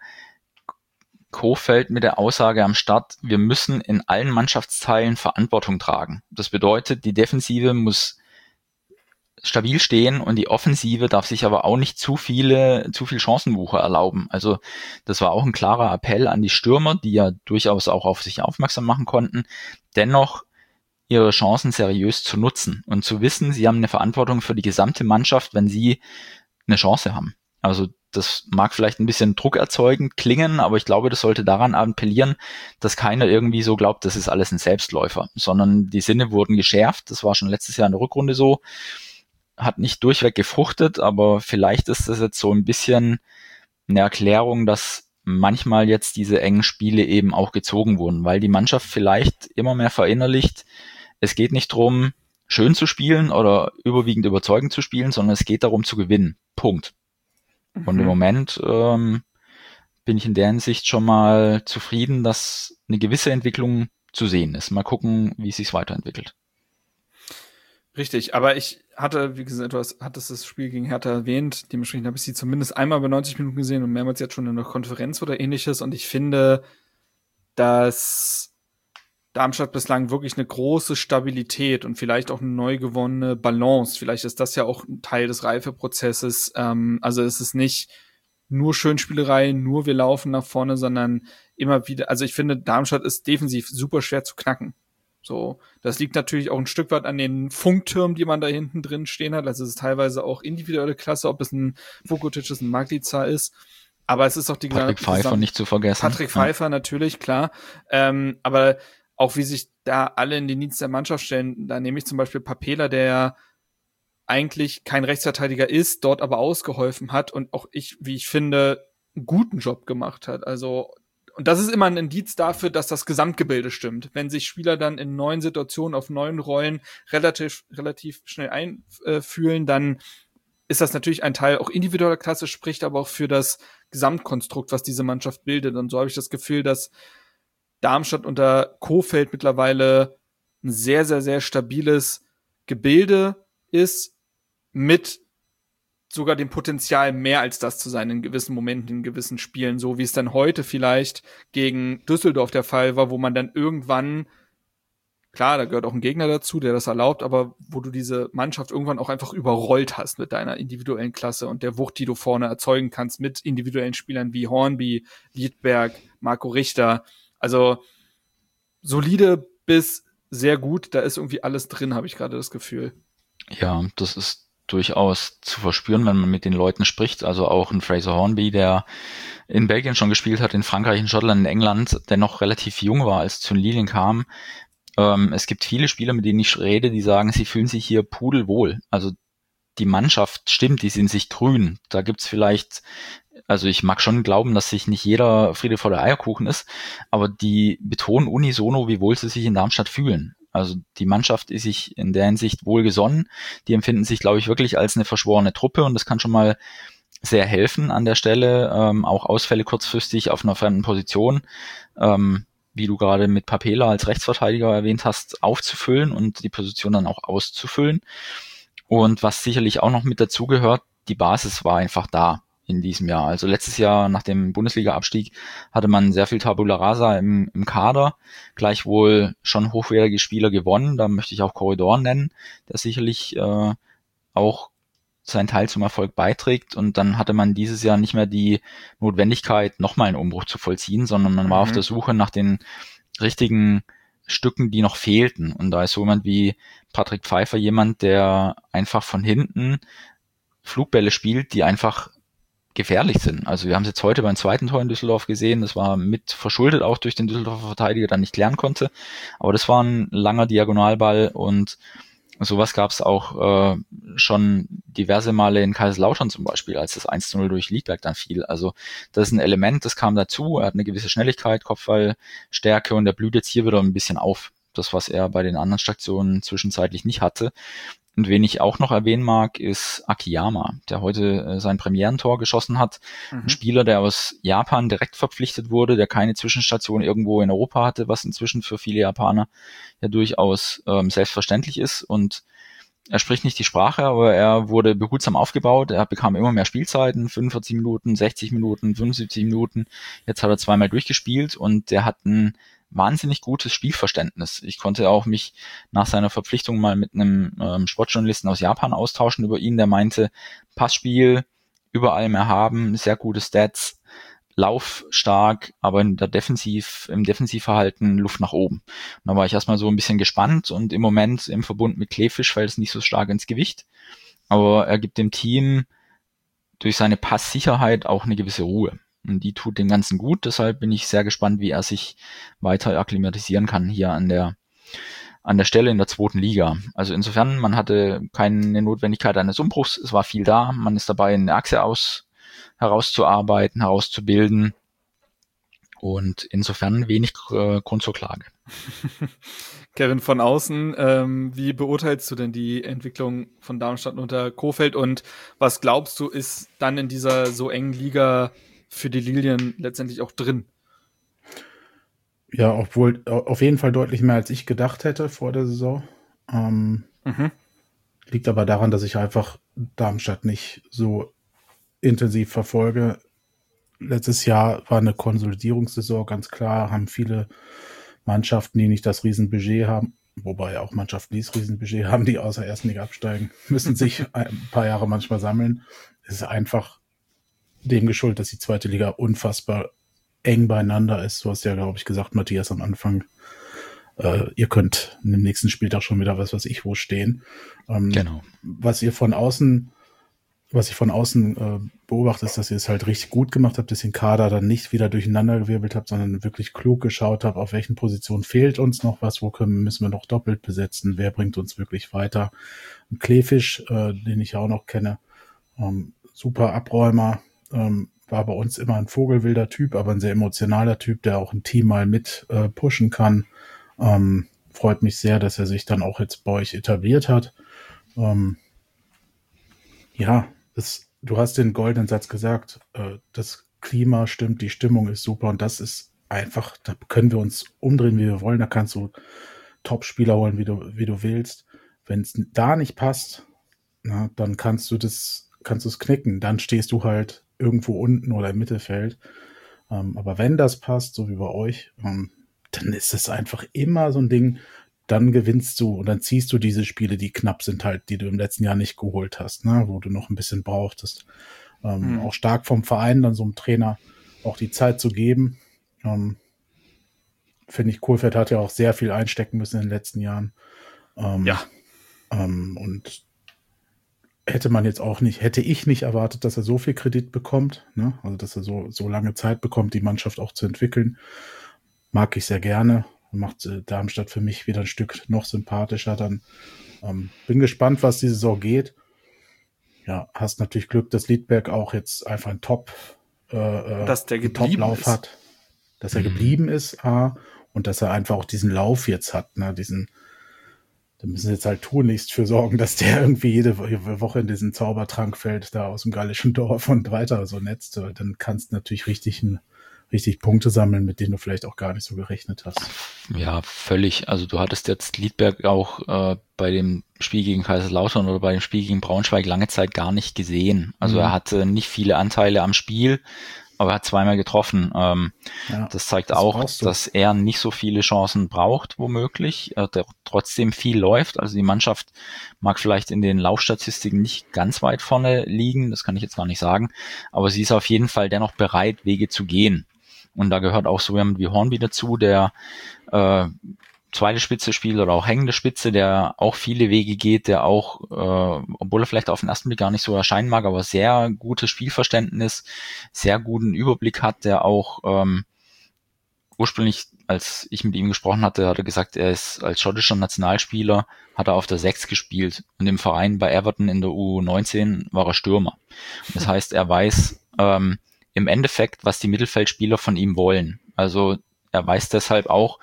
Kohfeldt mit der Aussage am Start, wir müssen in allen Mannschaftsteilen Verantwortung tragen. Das bedeutet, die Defensive muss stabil stehen und die Offensive darf sich aber auch nicht zu viele, zu viel Chancenwucher erlauben. Also das war auch ein klarer Appell an die Stürmer, die ja durchaus auch auf sich aufmerksam machen konnten, dennoch ihre Chancen seriös zu nutzen und zu wissen, sie haben eine Verantwortung für die gesamte Mannschaft, wenn sie eine Chance haben. Also das mag vielleicht ein bisschen Druck erzeugend klingen, aber ich glaube, das sollte daran appellieren, dass keiner irgendwie so glaubt, das ist alles ein Selbstläufer, sondern die Sinne wurden geschärft. Das war schon letztes Jahr in der Rückrunde so, hat nicht durchweg gefruchtet, aber vielleicht ist das jetzt so ein bisschen eine Erklärung, dass manchmal jetzt diese engen Spiele eben auch gezogen wurden, weil die Mannschaft vielleicht immer mehr verinnerlicht, es geht nicht darum, schön zu spielen oder überwiegend überzeugend zu spielen, sondern es geht darum zu gewinnen. Punkt. Und mhm. im Moment ähm, bin ich in der Hinsicht schon mal zufrieden, dass eine gewisse Entwicklung zu sehen ist. Mal gucken, wie es sich weiterentwickelt. Richtig, aber ich hatte, wie gesagt, du hast, hattest das Spiel gegen Hertha erwähnt, dementsprechend habe ich sie zumindest einmal bei neunzig Minuten gesehen und mehrmals jetzt schon in einer Konferenz oder ähnliches und ich finde, dass Darmstadt bislang wirklich eine große Stabilität und vielleicht auch eine neu gewonnene Balance. Vielleicht ist das ja auch ein Teil des Reifeprozesses. Ähm, also es ist nicht nur Schönspielerei, nur wir laufen nach vorne, sondern immer wieder, also ich finde, Darmstadt ist defensiv super schwer zu knacken. So, das liegt natürlich auch ein Stück weit an den Funktürmen, die man da hinten drin stehen hat. Also es ist teilweise auch individuelle Klasse, ob es ein Vukotic ist, ein Maglica ist. Aber es ist auch die Patrick Pfeiffer nicht zu vergessen. Patrick Pfeiffer ja. natürlich, klar. Ähm, aber auch wie sich da alle in den Dienst der Mannschaft stellen, da nehme ich zum Beispiel Papela, der ja eigentlich kein Rechtsverteidiger ist, dort aber ausgeholfen hat und auch ich, wie ich finde, einen guten Job gemacht hat. Also, und das ist immer ein Indiz dafür, dass das Gesamtgebilde stimmt. Wenn sich Spieler dann in neuen Situationen auf neuen Rollen relativ, relativ schnell einfühlen, dann ist das natürlich ein Teil auch individueller Klasse, spricht aber auch für das Gesamtkonstrukt, was diese Mannschaft bildet. Und so habe ich das Gefühl, dass Darmstadt unter Kohfeldt mittlerweile ein sehr, sehr, sehr stabiles Gebilde ist, mit sogar dem Potenzial, mehr als das zu sein in gewissen Momenten, in gewissen Spielen, so wie es dann heute vielleicht gegen Düsseldorf der Fall war, wo man dann irgendwann, klar, da gehört auch ein Gegner dazu, der das erlaubt, aber wo du diese Mannschaft irgendwann auch einfach überrollt hast mit deiner individuellen Klasse und der Wucht, die du vorne erzeugen kannst mit individuellen Spielern wie Hornby, Liedberg, Marco Richter. Also solide bis sehr gut, da ist irgendwie alles drin, habe ich gerade das Gefühl. Ja, das ist durchaus zu verspüren, wenn man mit den Leuten spricht. Also auch ein Fraser Hornby, der in Belgien schon gespielt hat, in Frankreich, in Schottland, in England, der noch relativ jung war, als zu den Lilien kam. Ähm, es gibt viele Spieler, mit denen ich rede, die sagen, sie fühlen sich hier pudelwohl. Also die Mannschaft stimmt, die sind sich grün. Da gibt's vielleicht, also ich mag schon glauben, dass sich nicht jeder Friede vor der Eierkuchen ist, aber die betonen unisono, wie wohl sie sich in Darmstadt fühlen. Also die Mannschaft ist sich in der Hinsicht wohlgesonnen. Die empfinden sich, glaube ich, wirklich als eine verschworene Truppe und das kann schon mal sehr helfen an der Stelle. Ähm, auch Ausfälle kurzfristig auf einer fremden Position. Ähm, wie du gerade mit Papela als Rechtsverteidiger erwähnt hast, aufzufüllen und die Position dann auch auszufüllen. Und was sicherlich auch noch mit dazugehört, die Basis war einfach da in diesem Jahr. Also letztes Jahr nach dem Bundesliga-Abstieg hatte man sehr viel Tabula Rasa im, im Kader, gleichwohl schon hochwertige Spieler gewonnen. Da möchte ich auch Corridor nennen, der sicherlich äh, auch seinen Teil zum Erfolg beiträgt. Und dann hatte man dieses Jahr nicht mehr die Notwendigkeit, nochmal einen Umbruch zu vollziehen, sondern man war mhm. auf der Suche nach den richtigen Stücken, die noch fehlten. Und da ist so jemand wie Patrick Pfeiffer jemand, der einfach von hinten Flugbälle spielt, die einfach gefährlich sind. Also wir haben es jetzt heute beim zweiten Tor in Düsseldorf gesehen, das war mit verschuldet auch durch den Düsseldorfer Verteidiger, der nicht klären konnte, aber das war ein langer Diagonalball und sowas gab es auch äh, schon diverse Male in Kaiserslautern zum Beispiel, als das eins zu null durch Liedberg dann fiel. Also das ist ein Element, das kam dazu, er hat eine gewisse Schnelligkeit, Kopfballstärke und er blüht jetzt hier wieder ein bisschen auf. Das, was er bei den anderen Stationen zwischenzeitlich nicht hatte. Und wen ich auch noch erwähnen mag, ist Akiyama, der heute äh, sein Premierentor geschossen hat. Mhm. Ein Spieler, der aus Japan direkt verpflichtet wurde, der keine Zwischenstation irgendwo in Europa hatte, was inzwischen für viele Japaner ja durchaus ähm, selbstverständlich ist. Und er spricht nicht die Sprache, aber er wurde behutsam aufgebaut. Er bekam immer mehr Spielzeiten, fünfundvierzig Minuten, sechzig Minuten, fünfundsiebzig Minuten. Jetzt hat er zweimal durchgespielt und der hat ein wahnsinnig gutes Spielverständnis. Ich konnte auch mich nach seiner Verpflichtung mal mit einem ähm, Sportjournalisten aus Japan austauschen über ihn, der meinte, Passspiel, überall mehr haben, sehr gute Stats, laufstark, aber in der Defensiv, im Defensivverhalten Luft nach oben. Und da war ich erstmal so ein bisschen gespannt und im Moment im Verbund mit Kleefisch fällt es nicht so stark ins Gewicht, aber er gibt dem Team durch seine Passsicherheit auch eine gewisse Ruhe. Und die tut dem Ganzen gut, deshalb bin ich sehr gespannt, wie er sich weiter akklimatisieren kann hier an der an der Stelle in der zweiten Liga. Also insofern, man hatte keine Notwendigkeit eines Umbruchs, es war viel da, man ist dabei, eine Achse aus herauszuarbeiten, herauszubilden und insofern wenig äh, Grund zur Klage. Kevin, von außen, ähm, wie beurteilst du denn die Entwicklung von Darmstadt unter Kohfeldt und was glaubst du, ist dann in dieser so engen Liga für die Lilien letztendlich auch drin? Ja, obwohl auf jeden Fall deutlich mehr als ich gedacht hätte vor der Saison. Ähm, mhm. Liegt aber daran, dass ich einfach Darmstadt nicht so intensiv verfolge. Letztes Jahr war eine Konsolidierungssaison, ganz klar, haben viele Mannschaften, die nicht das Riesenbudget haben, wobei auch Mannschaften, die das Riesenbudget haben, die außer ersten Liga absteigen, müssen sich ein paar Jahre manchmal sammeln. Es ist einfach dem geschuldet, dass die zweite Liga unfassbar eng beieinander ist. Du hast ja, glaube ich, gesagt, Matthias, am Anfang, äh, ihr könnt in dem nächsten Spieltag schon wieder was weiß ich wo stehen. Ähm, genau. Was ihr von außen, was ich von außen äh, beobachte, ist, dass ihr es halt richtig gut gemacht habt, dass ihr den Kader dann nicht wieder durcheinandergewirbelt habt, sondern wirklich klug geschaut habt, auf welchen Positionen fehlt uns noch was, wo können, müssen wir noch doppelt besetzen, wer bringt uns wirklich weiter. Ein Kleefisch, äh, den ich auch noch kenne, ähm, super Abräumer, ähm, war bei uns immer ein vogelwilder Typ, aber ein sehr emotionaler Typ, der auch ein Team mal mit äh, pushen kann. Ähm, freut mich sehr, dass er sich dann auch jetzt bei euch etabliert hat. Ähm, ja, das, du hast den goldenen Satz gesagt, äh, das Klima stimmt, die Stimmung ist super und das ist einfach, da können wir uns umdrehen, wie wir wollen, da kannst du Top-Spieler holen, wie du, wie du willst. Wenn es da nicht passt, na, dann kannst du das, kannst du es knicken, dann stehst du halt irgendwo unten oder im Mittelfeld. Ähm, aber wenn das passt, so wie bei euch, ähm, dann ist es einfach immer so ein Ding, dann gewinnst du und dann ziehst du diese Spiele, die knapp sind halt, die du im letzten Jahr nicht geholt hast, ne, wo du noch ein bisschen brauchtest. Ähm, mhm. Auch stark vom Verein, dann so einem Trainer auch die Zeit zu geben. Ähm, finde ich, Kohfeldt hat ja auch sehr viel einstecken müssen in den letzten Jahren. Ähm, ja. Ähm, und hätte man jetzt auch nicht, hätte ich nicht erwartet, dass er so viel Kredit bekommt, ne? Also dass er so, so lange Zeit bekommt, die Mannschaft auch zu entwickeln. Mag ich sehr gerne. Macht äh, Darmstadt für mich wieder ein Stück noch sympathischer. Dann ähm, bin gespannt, was die Saison geht. Ja, hast natürlich Glück, dass Liedberg auch jetzt einfach ein Top, äh, dass der geblieben Top-Lauf ist. hat. Dass er mhm. geblieben ist, A, und dass er einfach auch diesen Lauf jetzt hat, ne? Diesen, da müssen sie jetzt halt tunlichst für sorgen, dass der irgendwie jede Woche in diesen Zaubertrank fällt, da aus dem gallischen Dorf und weiter so netzt. Dann kannst du natürlich richtig ein richtig Punkte sammeln, mit denen du vielleicht auch gar nicht so gerechnet hast. Ja, völlig. Also du hattest jetzt Liedberg auch äh, bei dem Spiel gegen Kaiserslautern oder bei dem Spiel gegen Braunschweig lange Zeit gar nicht gesehen. Also Mhm. er hatte nicht viele Anteile am Spiel, aber er hat zweimal getroffen. Ähm, Ja, das zeigt das auch, brauchst du. dass er nicht so viele Chancen braucht, womöglich, äh, der trotzdem viel läuft. Also die Mannschaft mag vielleicht in den Laufstatistiken nicht ganz weit vorne liegen, das kann ich jetzt gar nicht sagen, aber sie ist auf jeden Fall dennoch bereit, Wege zu gehen. Und da gehört auch so jemand wie Hornby dazu, der äh, zweite Spitze spielt oder auch hängende Spitze, der auch viele Wege geht, der auch, äh, obwohl er vielleicht auf den ersten Blick gar nicht so erscheinen mag, aber sehr gutes Spielverständnis, sehr guten Überblick hat, der auch ähm, ursprünglich, als ich mit ihm gesprochen hatte, hat er gesagt, er ist als schottischer Nationalspieler, hat er auf der sechs gespielt und im Verein bei Everton in der U neunzehn war er Stürmer. Und das heißt, er weiß ähm, im Endeffekt, was die Mittelfeldspieler von ihm wollen. Also er weiß deshalb auch,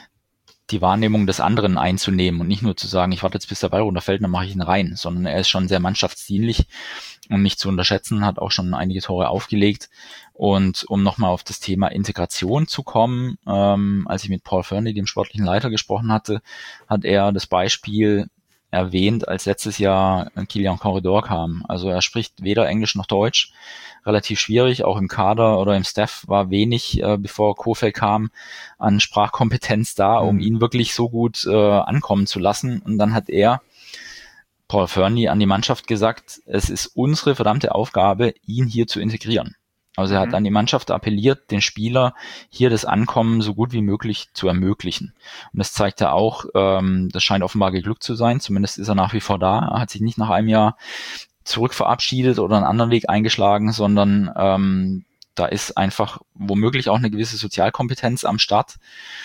die Wahrnehmung des anderen einzunehmen und nicht nur zu sagen, ich warte jetzt bis der Ball runterfällt, dann mache ich ihn rein, sondern er ist schon sehr mannschaftsdienlich und nicht zu unterschätzen, hat auch schon einige Tore aufgelegt. Und um nochmal auf das Thema Integration zu kommen, ähm, als ich mit Paul Fernie, dem sportlichen Leiter, gesprochen hatte, hat er das Beispiel erwähnt, als letztes Jahr Kilian Corredor kam. Also er spricht weder Englisch noch Deutsch, relativ schwierig, auch im Kader oder im Staff war wenig, äh, bevor Kohfeldt kam, an Sprachkompetenz da, um Mhm. ihn wirklich so gut äh, ankommen zu lassen. Und dann hat er, Paul Fernie, an die Mannschaft gesagt, es ist unsere verdammte Aufgabe, ihn hier zu integrieren. Also er Mhm. hat an die Mannschaft appelliert, den Spieler hier das Ankommen so gut wie möglich zu ermöglichen. Und das zeigt er auch, ähm, das scheint offenbar geglückt zu sein, zumindest ist er nach wie vor da, er hat sich nicht nach einem Jahr zurück verabschiedet oder einen anderen Weg eingeschlagen, sondern ähm, da ist einfach womöglich auch eine gewisse Sozialkompetenz am Start,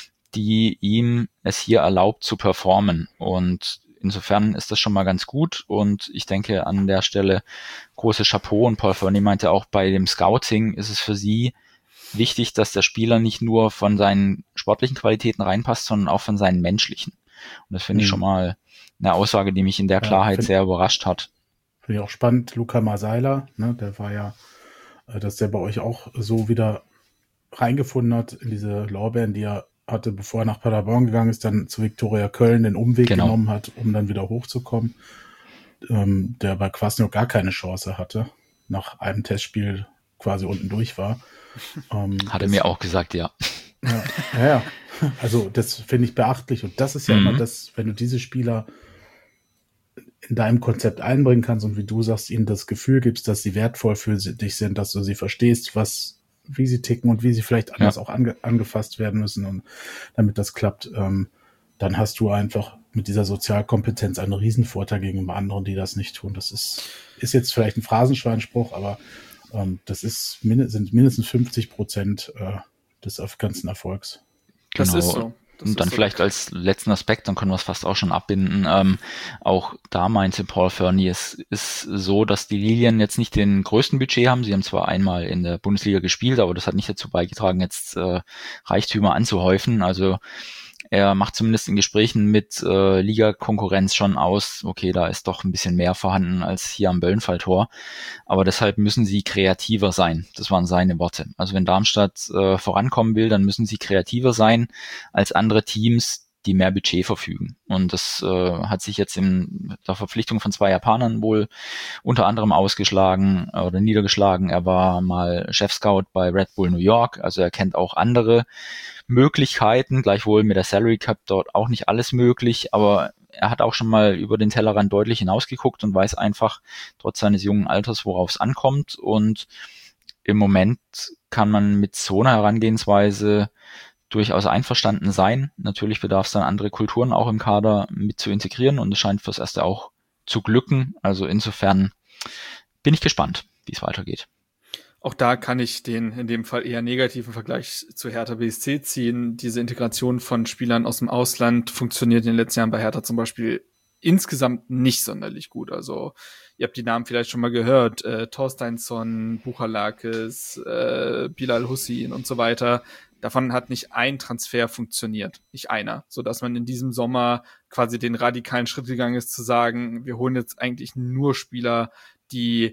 die ihm es hier erlaubt zu performen. Und insofern ist das schon mal ganz gut. Und ich denke an der Stelle große Chapeau. Und Paul Fernie meinte auch, bei dem Scouting ist es für sie wichtig, dass der Spieler nicht nur von seinen sportlichen Qualitäten reinpasst, sondern auch von seinen menschlichen. Und das finde ich Mhm. schon mal eine Aussage, die mich in der Ja, Klarheit find- sehr überrascht hat. Finde ich auch spannend. Luca Marseiler, ne, der war ja, äh, dass der bei euch auch so wieder reingefunden hat in diese Lorbeeren, die er hatte, bevor er nach Paderborn gegangen ist, dann zu Viktoria Köln den Umweg Genau. genommen hat, um dann wieder hochzukommen. Ähm, der bei Kwasniok gar keine Chance hatte, nach einem Testspiel quasi unten durch war. Ähm, Hat er das- mir auch gesagt, ja. Ja, ja, ja. Also das finde ich beachtlich. Und das ist ja Mhm. immer das, wenn du diese Spieler in deinem Konzept einbringen kannst und wie du sagst, ihnen das Gefühl gibst, dass sie wertvoll für sie- dich sind, dass du sie verstehst, was, wie sie ticken und wie sie vielleicht anders Ja. auch ange, angefasst werden müssen und damit das klappt, ähm, dann hast du einfach mit dieser Sozialkompetenz einen Riesenvorteil gegenüber anderen, die das nicht tun. Das ist, ist jetzt vielleicht ein Phrasenschweinspruch, aber ähm, das ist min- sind mindestens fünfzig Prozent äh, des ganzen Erfolgs. Das Genau. ist so. Das Und ist dann so. vielleicht als letzten Aspekt, dann können wir es fast auch schon abbinden, ähm, auch da meinte Paul Fernie, es ist so, dass die Lilien jetzt nicht den größten Budget haben. Sie haben zwar einmal in der Bundesliga gespielt, aber das hat nicht dazu beigetragen, jetzt äh, Reichtümer anzuhäufen. Also er macht zumindest in Gesprächen mit äh, Liga-Konkurrenz schon aus, okay, da ist doch ein bisschen mehr vorhanden als hier am Böllenfalltor. Aber deshalb müssen sie kreativer sein. Das waren seine Worte. Also wenn Darmstadt äh, vorankommen will, dann müssen sie kreativer sein als andere Teams, die mehr Budget verfügen. Und das äh, hat sich jetzt in der Verpflichtung von zwei Japanern wohl unter anderem ausgeschlagen äh, oder niedergeschlagen. Er war mal Chef-Scout bei Red Bull New York, also er kennt auch andere Möglichkeiten, gleichwohl mit der Salary Cap dort auch nicht alles möglich, aber er hat auch schon mal über den Tellerrand deutlich hinausgeguckt und weiß einfach, trotz seines jungen Alters, worauf es ankommt. Und im Moment kann man mit so einer Herangehensweise durchaus einverstanden sein. Natürlich bedarf es dann andere Kulturen auch im Kader mit zu integrieren und es scheint fürs Erste auch zu glücken. Also insofern bin ich gespannt, wie es weitergeht. Auch da kann ich den in dem Fall eher negativen Vergleich zu Hertha B S C ziehen. Diese Integration von Spielern aus dem Ausland funktioniert in den letzten Jahren bei Hertha zum Beispiel insgesamt nicht sonderlich gut. Also ihr habt die Namen vielleicht schon mal gehört. Äh, Torsteinsson, Buchalakis, äh, Bilal Hussein und so weiter. Davon hat nicht ein Transfer funktioniert. Nicht einer. Sodass man in diesem Sommer quasi den radikalen Schritt gegangen ist, zu sagen, wir holen jetzt eigentlich nur Spieler, die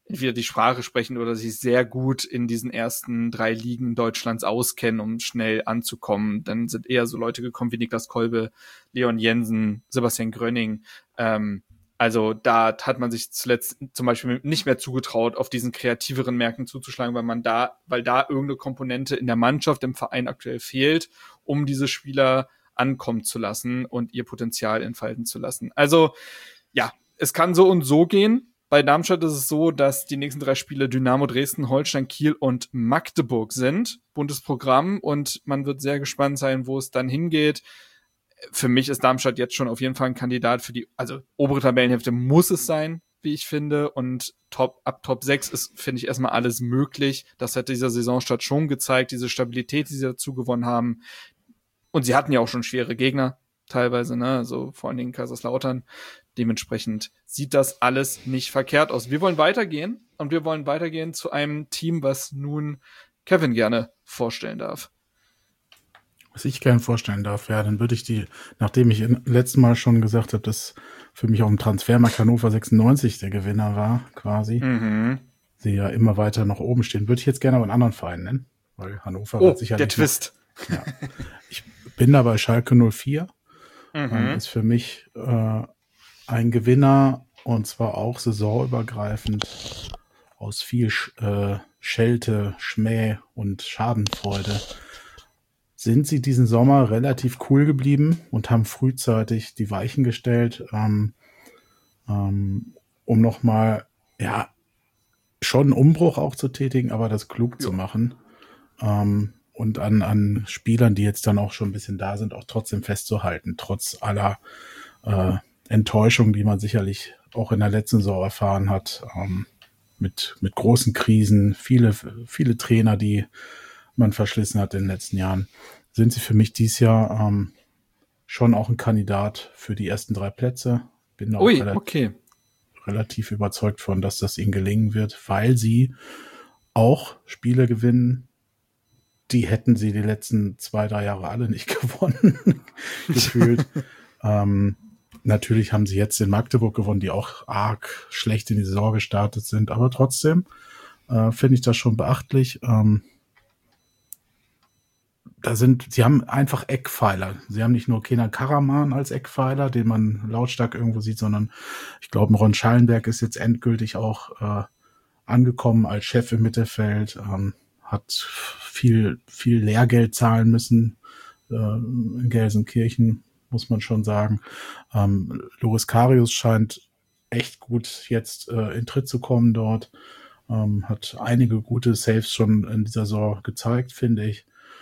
entweder die Sprache sprechen oder sich sehr gut in diesen ersten drei Ligen Deutschlands auskennen, um schnell anzukommen. Dann sind eher so Leute gekommen wie Niklas Kolbe, Leon Jensen, Sebastian Grönning. Ähm, also da hat man sich zuletzt zum Beispiel nicht mehr zugetraut, auf diesen kreativeren Märkten zuzuschlagen, weil man da, weil da irgendeine Komponente in der Mannschaft, im Verein aktuell fehlt, um diese Spieler ankommen zu lassen und ihr Potenzial entfalten zu lassen. Also ja, es kann so und so gehen. Bei Darmstadt ist es so, dass die nächsten drei Spiele Dynamo Dresden, Holstein Kiel und Magdeburg sind. Buntes Programm und man wird sehr gespannt sein, wo es dann hingeht. Für mich ist Darmstadt jetzt schon auf jeden Fall ein Kandidat für die, also obere Tabellenhälfte muss es sein, wie ich finde. Und Top, ab Top sechs ist, finde ich, erstmal alles möglich. Das hat dieser Saisonstart schon gezeigt, diese Stabilität, die sie dazu gewonnen haben. Und sie hatten ja auch schon schwere Gegner teilweise, ne, also vor allen Dingen Kaiserslautern. Dementsprechend sieht das alles nicht verkehrt aus. Wir wollen weitergehen und wir wollen weitergehen zu einem Team, was nun Kevin gerne vorstellen darf. Was ich gerne vorstellen darf, ja, dann würde ich die, nachdem ich letztes Mal schon gesagt habe, dass für mich auch im Transfermarkt Hannover sechsundneunzig der Gewinner war, quasi, mhm. sie ja immer weiter nach oben stehen, würde ich jetzt gerne aber einen anderen Verein nennen, weil Hannover oh, hat sicherlich der Twist. Noch, ja. Ich bin da bei Schalke null vier, mhm. ähm, ist für mich äh, ein Gewinner und zwar auch saisonübergreifend aus viel äh, Schelte, Schmäh und Schadenfreude. Sind sie diesen Sommer relativ cool geblieben und haben frühzeitig die Weichen gestellt, ähm, ähm, um nochmal, ja, schon einen Umbruch auch zu tätigen, aber das klug jo. zu machen. Ähm, und an, an Spielern, die jetzt dann auch schon ein bisschen da sind, auch trotzdem festzuhalten, trotz aller äh, Enttäuschung, die man sicherlich auch in der letzten Saison erfahren hat, ähm, mit, mit großen Krisen, viele, viele Trainer, die man verschlissen hat in den letzten Jahren, sind sie für mich dieses Jahr ähm, schon auch ein Kandidat für die ersten drei Plätze. Bin auch Ui, relativ, okay. relativ überzeugt von, dass das ihnen gelingen wird, weil sie auch Spiele gewinnen, die hätten sie die letzten zwei, drei Jahre alle nicht gewonnen, gefühlt. ähm, natürlich haben sie jetzt in Magdeburg gewonnen, die auch arg schlecht in die Saison gestartet sind, aber trotzdem äh, finde ich das schon beachtlich. Ähm, Da sind, sie haben einfach Eckpfeiler. Sie haben nicht nur Kenan Karaman als Eckpfeiler, den man lautstark irgendwo sieht, sondern ich glaube, Ron Schallenberg ist jetzt endgültig auch äh, angekommen als Chef im Mittelfeld, ähm, hat viel, viel Lehrgeld zahlen müssen äh, in Gelsenkirchen, muss man schon sagen. Ähm, Loris Karius scheint echt gut jetzt äh, in Tritt zu kommen dort, ähm, hat einige gute Saves schon in dieser Saison gezeigt, finde ich.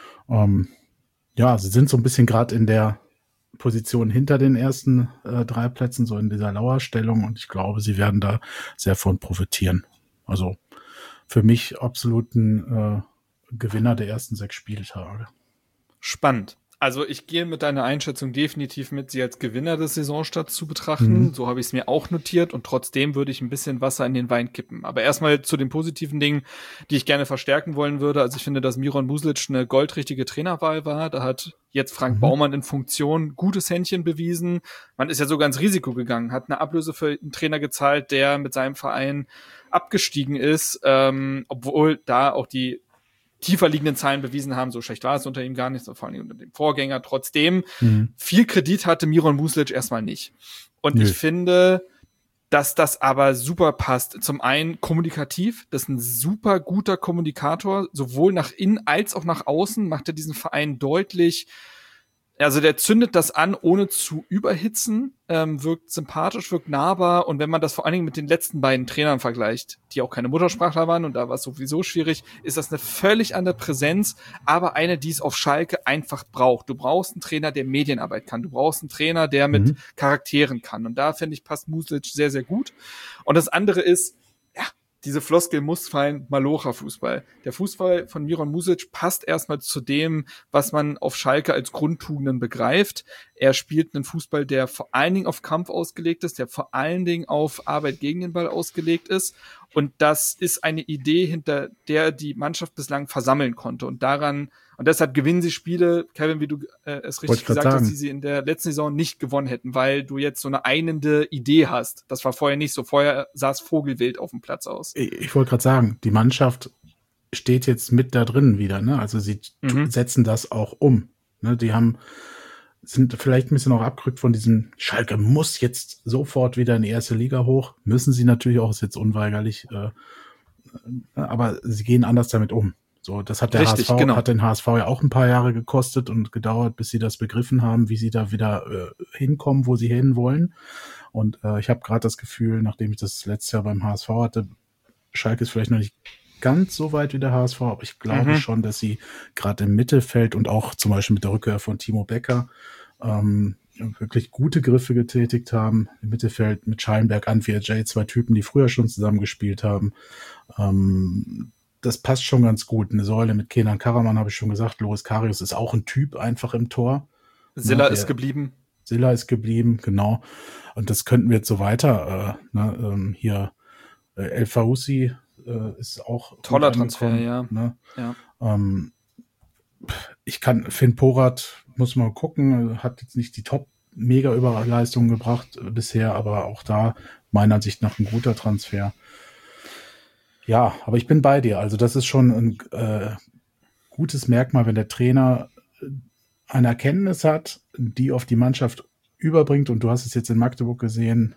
Um, ja, sie sind so ein bisschen gerade in der Position hinter den ersten äh, drei Plätzen, so in dieser Lauerstellung, und ich glaube, sie werden da sehr von profitieren. Also für mich absolut ein äh, Gewinner der ersten sechs Spieltage. Spannend. Also ich gehe mit deiner Einschätzung definitiv mit, sie als Gewinner des Saisonstarts zu betrachten. Mhm. So habe ich es mir auch notiert und trotzdem würde ich ein bisschen Wasser in den Wein kippen. Aber erstmal zu den positiven Dingen, die ich gerne verstärken wollen würde. Also ich finde, dass Miron Muslic eine goldrichtige Trainerwahl war. Da hat jetzt Frank mhm. Baumann in Funktion gutes Händchen bewiesen. Man ist ja sogar ins Risiko gegangen, hat eine Ablöse für einen Trainer gezahlt, der mit seinem Verein abgestiegen ist, ähm, obwohl da auch die tiefer liegenden Zahlen bewiesen haben, so schlecht war es unter ihm gar nicht, so vor allem unter dem Vorgänger. Trotzdem, mhm. viel Kredit hatte Miron Muslic erstmal nicht. Und Nö. ich finde, dass das aber super passt. Zum einen kommunikativ, das ist ein super guter Kommunikator, sowohl nach innen als auch nach außen, macht er diesen Verein deutlich, also der zündet das an, ohne zu überhitzen, ähm, wirkt sympathisch, wirkt nahbar, und wenn man das vor allen Dingen mit den letzten beiden Trainern vergleicht, die auch keine Muttersprachler waren und da war es sowieso schwierig, ist das eine völlig andere Präsenz, aber eine, die es auf Schalke einfach braucht. Du brauchst einen Trainer, der Medienarbeit kann, du brauchst einen Trainer, der mit mhm. Charakteren kann, und da finde ich, passt Muslic sehr, sehr gut. Und das andere ist, diese Floskel muss fallen, Malocha-Fußball. Der Fußball von Miron Muslic passt erstmal zu dem, was man auf Schalke als Grundtugenden begreift. Er spielt einen Fußball, der vor allen Dingen auf Kampf ausgelegt ist, der vor allen Dingen auf Arbeit gegen den Ball ausgelegt ist. Und das ist eine Idee, hinter der die Mannschaft bislang versammeln konnte. Und daran, und deshalb gewinnen sie Spiele, Kevin, wie du äh, es richtig gesagt hast, die sie in der letzten Saison nicht gewonnen hätten, weil du jetzt so eine einende Idee hast. Das war vorher nicht so. Vorher sah es vogelwild auf dem Platz aus. Ich, ich wollte gerade sagen, die Mannschaft steht jetzt mit da drin wieder, ne? Also sie mhm. setzen das auch um. Ne? Die haben sind vielleicht ein bisschen auch abgerückt von diesem Schalke muss jetzt sofort wieder in die erste Liga hoch. Müssen sie natürlich auch, ist jetzt unweigerlich, äh, aber sie gehen anders damit um. So, das hat der Richtig, H S V, genau. hat den H S V ja auch ein paar Jahre gekostet und gedauert, bis sie das begriffen haben, wie sie da wieder äh, hinkommen, wo sie hin wollen. Und äh, ich habe gerade das Gefühl, nachdem ich das letztes Jahr beim H S V hatte, Schalke ist vielleicht noch nicht ganz so weit wie der H S V, aber ich glaube mhm. schon, dass sie gerade im Mittelfeld und auch zum Beispiel mit der Rückkehr von Timo Becker ähm, wirklich gute Griffe getätigt haben. Im Mittelfeld mit Schallenberg, Antwi Ajay, zwei Typen, die früher schon zusammengespielt haben. Ähm, das passt schon ganz gut. Eine Säule mit Kenan Karaman, habe ich schon gesagt. Loris Karius ist auch ein Typ einfach im Tor. Silla ja, ist geblieben. Silla ist geblieben, genau. Und das könnten wir jetzt so weiter. Äh, ne, ähm, hier äh, El Faoussi äh, ist auch toller Transfer, ja. Ne? ja. Ähm, ich kann, Finn Porat, muss mal gucken, hat jetzt nicht die Top-Mega-Überleistungen gebracht äh, bisher, aber auch da meiner Ansicht nach ein guter Transfer. Ja, aber ich bin bei dir. Also das ist schon ein äh, gutes Merkmal, wenn der Trainer eine Erkenntnis hat, die auf die Mannschaft überbringt. Und du hast es jetzt in Magdeburg gesehen,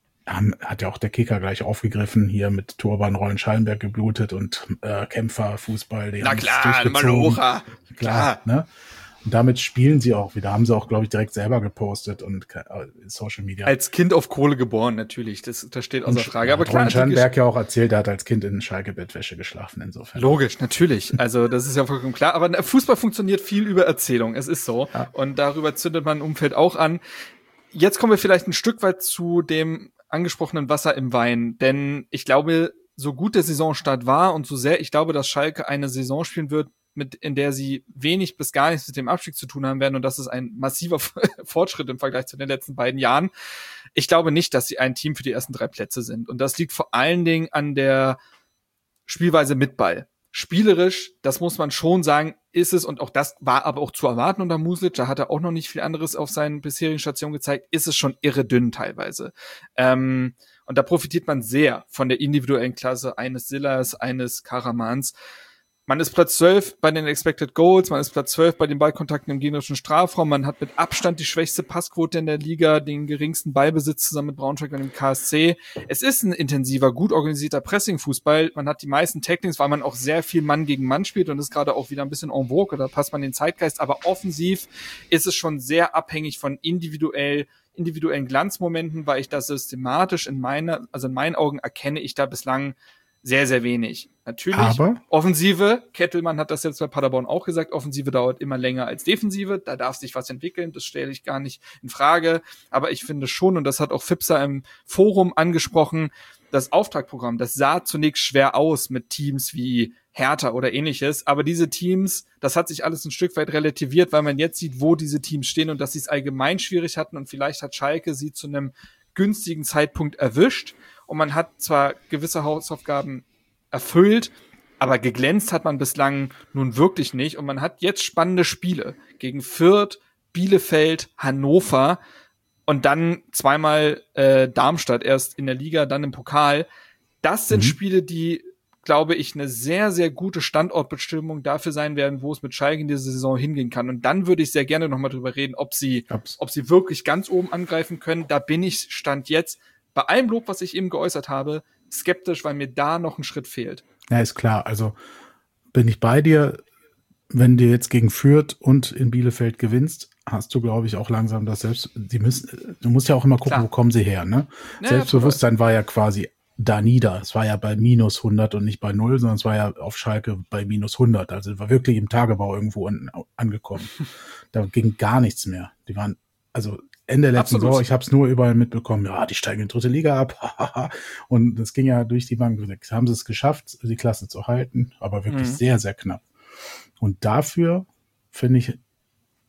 hat ja auch der Kicker gleich aufgegriffen, hier mit Turban Rollen Schallenberg geblutet und äh, Kämpfer, Fußball. Na klar, Malocha. Klar, klar. Ne? Und damit spielen sie auch wieder. Haben sie auch, glaube ich, direkt selber gepostet und äh, Social Media. Als Kind auf Kohle geboren, natürlich. Das, das steht außer Frage. Aber klar. Schallenberg ja auch erzählt, er hat als Kind in Schalke-Bettwäsche geschlafen, insofern. Logisch, natürlich. Also, das ist ja vollkommen klar. Aber Fußball funktioniert viel über Erzählung. Es ist so. Ja. Und darüber zündet man ein Umfeld auch an. Jetzt kommen wir vielleicht ein Stück weit zu dem angesprochenen Wasser im Wein. Denn ich glaube, so gut der Saisonstart war und so sehr ich glaube, dass Schalke eine Saison spielen wird, mit in der sie wenig bis gar nichts mit dem Abstieg zu tun haben werden, und das ist ein massiver Fortschritt im Vergleich zu den letzten beiden Jahren. Ich glaube nicht, dass sie ein Team für die ersten drei Plätze sind, und das liegt vor allen Dingen an der Spielweise mit Ball. Spielerisch, das muss man schon sagen, ist es, und auch das war aber auch zu erwarten unter Muslic, da hat er auch noch nicht viel anderes auf seinen bisherigen Stationen gezeigt, ist es schon irre dünn teilweise. Ähm, und da profitiert man sehr von der individuellen Klasse eines Sillas, eines Karamans. Man ist Platz zwölf bei den Expected Goals, man ist Platz zwölf bei den Ballkontakten im gegnerischen Strafraum, man hat mit Abstand die schwächste Passquote in der Liga, den geringsten Ballbesitz zusammen mit Braunschweig und dem K S C. Es ist ein intensiver, gut organisierter Pressing-Fußball, man hat die meisten Tacklings, weil man auch sehr viel Mann gegen Mann spielt, und ist gerade auch wieder ein bisschen en vogue, da passt man den Zeitgeist, aber offensiv ist es schon sehr abhängig von individuell individuellen Glanzmomenten, weil ich das systematisch in meiner, also in meinen Augen erkenne ich da bislang sehr, sehr wenig. Natürlich, aber Offensive, Kettelmann hat das jetzt bei Paderborn auch gesagt, Offensive dauert immer länger als Defensive, da darf sich was entwickeln, das stelle ich gar nicht in Frage, aber ich finde schon, und das hat auch Fipser im Forum angesprochen, das Auftragprogramm, das sah zunächst schwer aus mit Teams wie Hertha oder ähnliches, aber diese Teams, das hat sich alles ein Stück weit relativiert, weil man jetzt sieht, wo diese Teams stehen und dass sie es allgemein schwierig hatten, und vielleicht hat Schalke sie zu einem günstigen Zeitpunkt erwischt, und man hat zwar gewisse Hausaufgaben erfüllt, aber geglänzt hat man bislang nun wirklich nicht, und man hat jetzt spannende Spiele gegen Fürth, Bielefeld, Hannover und dann zweimal äh, Darmstadt, erst in der Liga, dann im Pokal. Das sind mhm. Spiele, die, glaube ich, eine sehr, sehr gute Standortbestimmung dafür sein werden, wo es mit Schalke in dieser Saison hingehen kann. Und dann würde ich sehr gerne nochmal drüber reden, ob sie, Ups. ob sie wirklich ganz oben angreifen können. Da bin ich Stand jetzt, bei allem Lob, was ich eben geäußert habe, skeptisch, weil mir da noch ein Schritt fehlt. Ja, ist klar. Also bin ich bei dir. Wenn du jetzt gegen Fürth und in Bielefeld gewinnst, hast du, glaube ich, auch langsam das Selbst. Die müssen, du musst ja auch immer gucken, klar, wo kommen sie her, ne? Ja, Selbstbewusstsein war ja quasi da nieder. Es war ja bei minus hundert und nicht bei null, sondern es war ja auf Schalke bei minus hundert. Also war wirklich im Tagebau irgendwo an, angekommen. Da ging gar nichts mehr. Die waren, also Ende der letzten Saison, ich habe es nur überall mitbekommen, ja, die steigen in die dritte Liga ab. Und das ging ja durch die Bank. Haben sie es geschafft, die Klasse zu halten, aber wirklich mhm. sehr, sehr knapp. Und dafür finde ich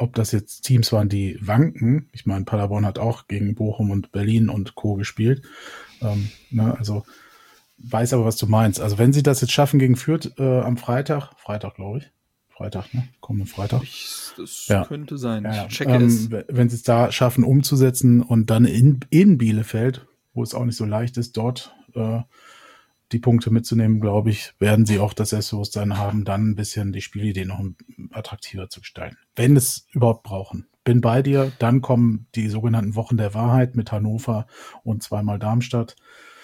ob das jetzt Teams waren, die wanken. Ich meine, Paderborn hat auch gegen Bochum und Berlin und Co. gespielt. Ähm, ne, also weiß aber, was du meinst. Also wenn sie das jetzt schaffen gegen Fürth äh, am Freitag, Freitag glaube ich, Freitag, ne? Kommenden Freitag. Ich, das ja. könnte sein. Ja, Ich checke ähm, es. Wenn sie es da schaffen umzusetzen und dann in, in Bielefeld, wo es auch nicht so leicht ist, dort äh, die Punkte mitzunehmen, glaube ich, werden sie auch das Selbstbewusstsein haben, dann ein bisschen die Spielidee noch attraktiver zu gestalten. Wenn es überhaupt brauchen. Bin bei dir, dann kommen die sogenannten Wochen der Wahrheit mit Hannover und zweimal Darmstadt.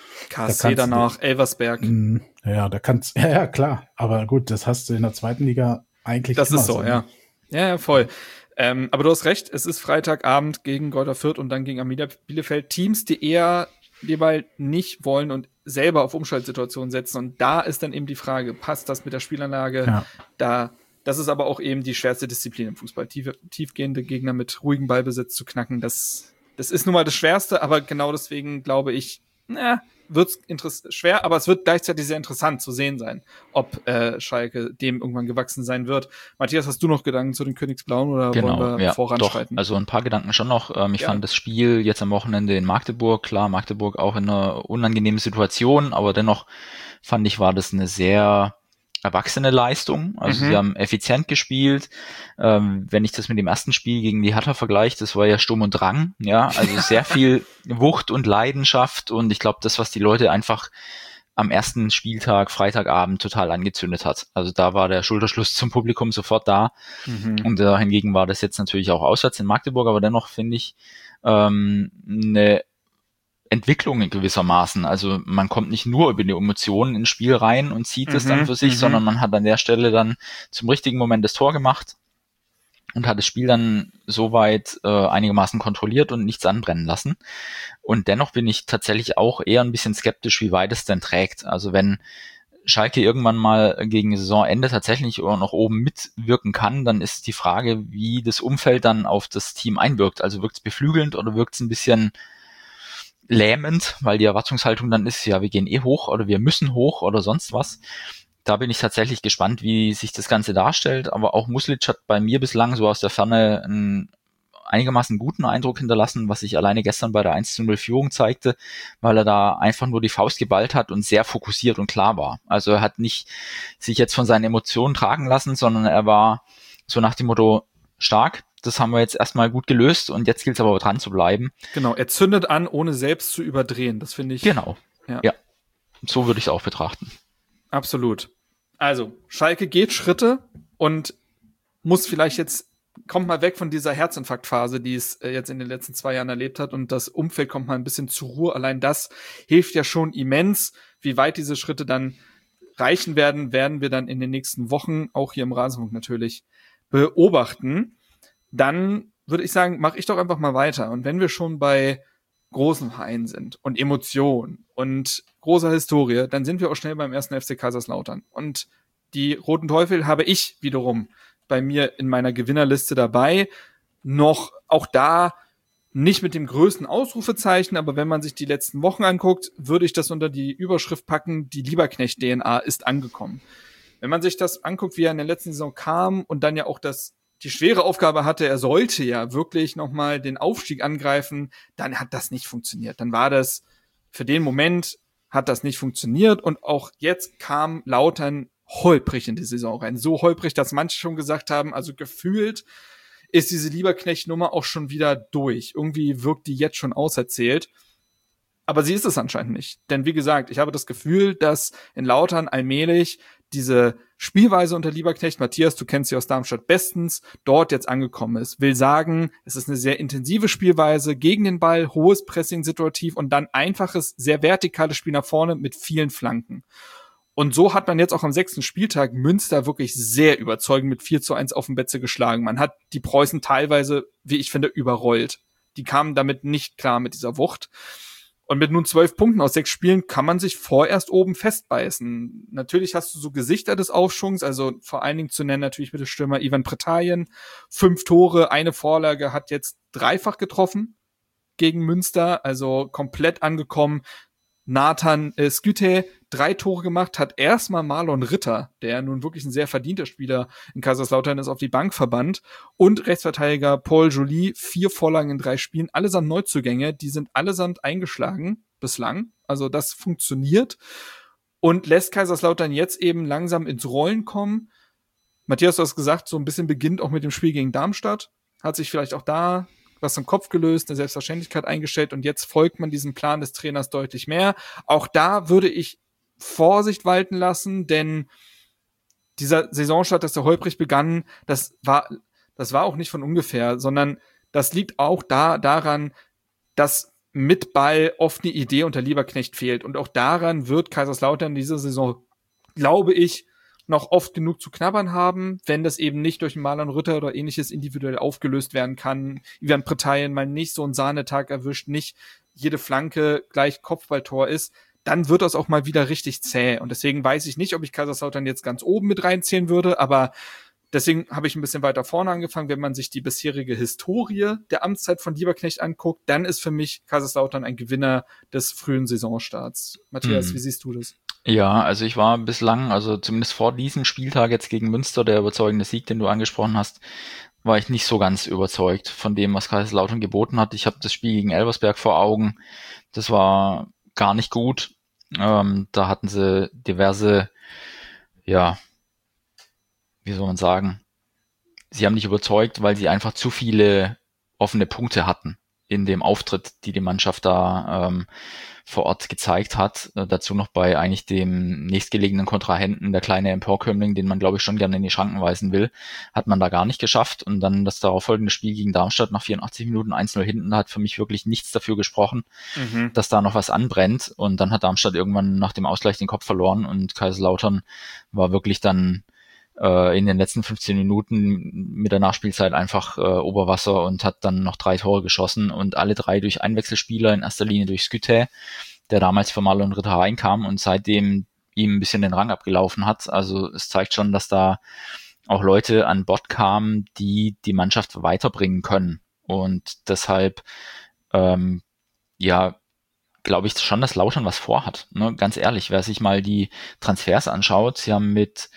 K C da danach, du, Elversberg. Mh, ja, da kannst ja, ja, klar. Aber gut, das hast du in der zweiten Liga eigentlich Das immer ist so, so, ja. Ja, ja, voll. Ähm, aber du hast recht, es ist Freitagabend gegen Greuther Fürth und dann gegen Arminia Bielefeld. Teams, die eher jeweils nicht wollen und selber auf Umschaltsituationen setzen. Und da ist dann eben die Frage, passt das mit der Spielanlage? Ja. Da, das ist aber auch eben die schwerste Disziplin im Fußball. Tief, tiefgehende Gegner mit ruhigem Ballbesitz zu knacken, das, das ist nun mal das Schwerste, aber genau deswegen glaube ich, na, wird's interess- schwer, aber es wird gleichzeitig sehr interessant zu sehen sein, ob äh, Schalke dem irgendwann gewachsen sein wird. Matthias, hast du noch Gedanken zu den Königsblauen oder genau, wollen wir ja, voranschreiten? Doch, also ein paar Gedanken schon noch. Ähm, ich ja. fand das Spiel jetzt am Wochenende in Magdeburg, klar, Magdeburg auch in einer unangenehmen Situation, aber dennoch fand ich, war das eine sehr erwachsene Leistung. Also Mhm. sie haben effizient gespielt. Ähm, wenn ich das mit dem ersten Spiel gegen die Hertha vergleiche, das war ja Sturm und Drang. Ja, also sehr viel Wucht und Leidenschaft und ich glaube, das, was die Leute einfach am ersten Spieltag, Freitagabend, total angezündet hat. Also da war der Schulterschluss zum Publikum sofort da. Mhm. Und äh, hingegen war das jetzt natürlich auch auswärts in Magdeburg, aber dennoch finde ich ähm, eine Entwicklung in gewissermaßen. Also man kommt nicht nur über die Emotionen ins Spiel rein und zieht es Mhm, dann für sich, mhm. sondern man hat an der Stelle dann zum richtigen Moment das Tor gemacht und hat das Spiel dann soweit äh, einigermaßen kontrolliert und nichts anbrennen lassen. Und dennoch bin ich tatsächlich auch eher ein bisschen skeptisch, wie weit es denn trägt. Also wenn Schalke irgendwann mal gegen Saisonende tatsächlich noch oben mitwirken kann, dann ist die Frage, wie das Umfeld dann auf das Team einwirkt. Also wirkt es beflügelnd oder wirkt es ein bisschen lähmend, weil die Erwartungshaltung dann ist, ja, wir gehen eh hoch oder wir müssen hoch oder sonst was. Da bin ich tatsächlich gespannt, wie sich das Ganze darstellt, aber auch Muslic hat bei mir bislang so aus der Ferne einen einigermaßen guten Eindruck hinterlassen, was sich alleine gestern bei der eins zu null Führung zeigte, weil er da einfach nur die Faust geballt hat und sehr fokussiert und klar war. Also er hat nicht sich jetzt von seinen Emotionen tragen lassen, sondern er war so nach dem Motto, stark, das haben wir jetzt erstmal gut gelöst und jetzt gilt es aber dran zu bleiben. Genau, er zündet an, ohne selbst zu überdrehen. Das finde ich. Genau, ja. ja. So würde ich es auch betrachten. Absolut. Also, Schalke geht Schritte und muss vielleicht jetzt, kommt mal weg von dieser Herzinfarktphase, die es äh, jetzt in den letzten zwei Jahren erlebt hat und das Umfeld kommt mal ein bisschen zur Ruhe. Allein das hilft ja schon immens. Wie weit diese Schritte dann reichen werden, werden wir dann in den nächsten Wochen, auch hier im Rasenfunk natürlich, beobachten. Dann würde ich sagen, mache ich doch einfach mal weiter. Und wenn wir schon bei großen Vereinen sind und Emotionen und großer Historie, dann sind wir auch schnell beim ersten F C Kaiserslautern. Und die Roten Teufel habe ich wiederum bei mir in meiner Gewinnerliste dabei. Noch auch da nicht mit dem größten Ausrufezeichen, aber wenn man sich die letzten Wochen anguckt, würde ich das unter die Überschrift packen, die Lieberknecht-D N A ist angekommen. Wenn man sich das anguckt, wie er in der letzten Saison kam und dann ja auch das die schwere Aufgabe hatte, er sollte ja wirklich nochmal den Aufstieg angreifen, dann hat das nicht funktioniert. Dann war das, für den Moment hat das nicht funktioniert und auch jetzt kam Lautern holprig in die Saison rein. So holprig, dass manche schon gesagt haben, also gefühlt ist diese Lieberknecht-Nummer auch schon wieder durch. Irgendwie wirkt die jetzt schon auserzählt. Aber sie ist es anscheinend nicht. Denn wie gesagt, ich habe das Gefühl, dass in Lautern allmählich diese Spielweise unter Lieberknecht, Matthias, du kennst sie aus Darmstadt bestens, dort jetzt angekommen ist. Will sagen, es ist eine sehr intensive Spielweise gegen den Ball, hohes Pressing situativ und dann einfaches, sehr vertikales Spiel nach vorne mit vielen Flanken. Und so hat man jetzt auch am sechsten Spieltag Münster wirklich sehr überzeugend mit vier zu eins auf den Betze geschlagen. Man hat die Preußen teilweise, wie ich finde, überrollt. Die kamen damit nicht klar mit dieser Wucht. Und mit nun zwölf Punkten aus sechs Spielen kann man sich vorerst oben festbeißen. Natürlich hast du so Gesichter des Aufschwungs, also vor allen Dingen zu nennen natürlich mit dem Stürmer Ivan Pretajen. Fünf Tore, eine Vorlage, hat jetzt dreifach getroffen gegen Münster, also komplett angekommen. Nathan äh, Skyte, drei Tore gemacht, hat erstmal Marlon Ritter, der nun wirklich ein sehr verdienter Spieler in Kaiserslautern ist, auf die Bank verbannt, und Rechtsverteidiger Paul Joly, vier Vorlagen in drei Spielen, allesamt Neuzugänge, die sind allesamt eingeschlagen bislang, also das funktioniert und lässt Kaiserslautern jetzt eben langsam ins Rollen kommen. Matthias, du hast gesagt, so ein bisschen beginnt auch mit dem Spiel gegen Darmstadt, hat sich vielleicht auch da was im Kopf gelöst, eine Selbstverständlichkeit eingestellt und jetzt folgt man diesem Plan des Trainers deutlich mehr. Auch da würde ich Vorsicht walten lassen, denn dieser Saisonstart, dass der holprig begann, das war, das war auch nicht von ungefähr, sondern das liegt auch da, daran, dass mit Ball oft eine Idee unter Lieberknecht fehlt und auch daran wird Kaiserslautern in dieser Saison, glaube ich, noch oft genug zu knabbern haben, wenn das eben nicht durch einen Marlon Ritter oder ähnliches individuell aufgelöst werden kann. Ivan Pretajin mal nicht so einen Sahnetag erwischt, nicht jede Flanke gleich Kopfballtor ist, dann wird das auch mal wieder richtig zäh. Und deswegen weiß ich nicht, ob ich Kaiserslautern jetzt ganz oben mit reinzählen würde, aber deswegen habe ich ein bisschen weiter vorne angefangen. Wenn man sich die bisherige Historie der Amtszeit von Lieberknecht anguckt, dann ist für mich Kaiserslautern ein Gewinner des frühen Saisonstarts. Matthias, mhm. wie siehst du das? Ja, also ich war bislang, also zumindest vor diesem Spieltag jetzt gegen Münster, der überzeugende Sieg, den du angesprochen hast, war ich nicht so ganz überzeugt von dem, was Kaiserslautern geboten hat. Ich habe das Spiel gegen Elversberg vor Augen. Das war gar nicht gut. Ähm, da hatten sie diverse, ja, wie soll man sagen, sie haben nicht überzeugt, weil sie einfach zu viele offene Punkte hatten in dem Auftritt, die die Mannschaft da ähm, vor Ort gezeigt hat. Äh, dazu noch bei eigentlich dem nächstgelegenen Kontrahenten, der kleine Emporkömmling, den man, glaube ich, schon gerne in die Schranken weisen will, hat man da gar nicht geschafft. Und dann das darauffolgende Spiel gegen Darmstadt nach vierundachtzig Minuten eins null hinten, hat für mich wirklich nichts dafür gesprochen, mhm. dass da noch was anbrennt. Und dann hat Darmstadt irgendwann nach dem Ausgleich den Kopf verloren und Kaiserslautern war wirklich dann in den letzten fünfzehn Minuten mit der Nachspielzeit einfach äh, Oberwasser und hat dann noch drei Tore geschossen und alle drei durch Einwechselspieler, in erster Linie durch Skytte, der damals für Marlon Ritter reinkam und seitdem ihm ein bisschen den Rang abgelaufen hat. Also es zeigt schon, dass da auch Leute an Bord kamen, die die Mannschaft weiterbringen können und deshalb ähm, ja glaube ich schon, dass Lautern was vorhat. Ne? Ganz ehrlich, wer sich mal die Transfers anschaut, sie haben mit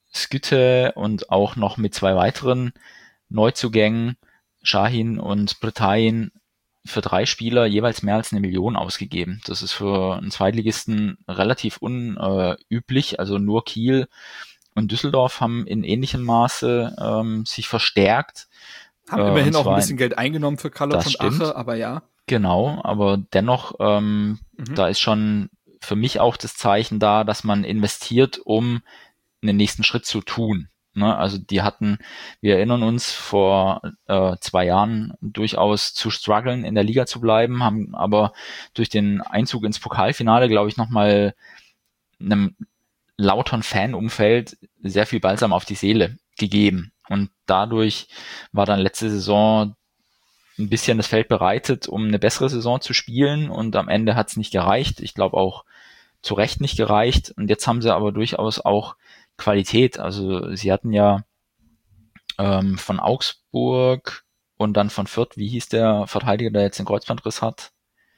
Skytte und auch noch mit zwei weiteren Neuzugängen, Şahin und Pretajin, für drei Spieler jeweils mehr als eine Million ausgegeben. Das ist für einen Zweitligisten relativ unüblich. Also nur Kiel und Düsseldorf haben in ähnlichem Maße ähm, sich verstärkt. Haben äh, immerhin auch ein bisschen Geld eingenommen für Karloff und stimmt. Ache, aber ja. Genau, aber dennoch, ähm, mhm. da ist schon für mich auch das Zeichen da, dass man investiert, um einen nächsten Schritt zu tun. Ne? Also die hatten, wir erinnern uns, vor äh, zwei Jahren durchaus zu strugglen, in der Liga zu bleiben, haben aber durch den Einzug ins Pokalfinale, glaube ich, nochmal einem lauteren Fanumfeld sehr viel Balsam auf die Seele gegeben. Und dadurch war dann letzte Saison ein bisschen das Feld bereitet, um eine bessere Saison zu spielen und am Ende hat es nicht gereicht. Ich glaube auch zu Recht nicht gereicht. Und jetzt haben sie aber durchaus auch Qualität. Also sie hatten ja ähm, von Augsburg und dann von Fürth, wie hieß der Verteidiger, der jetzt den Kreuzbandriss hat?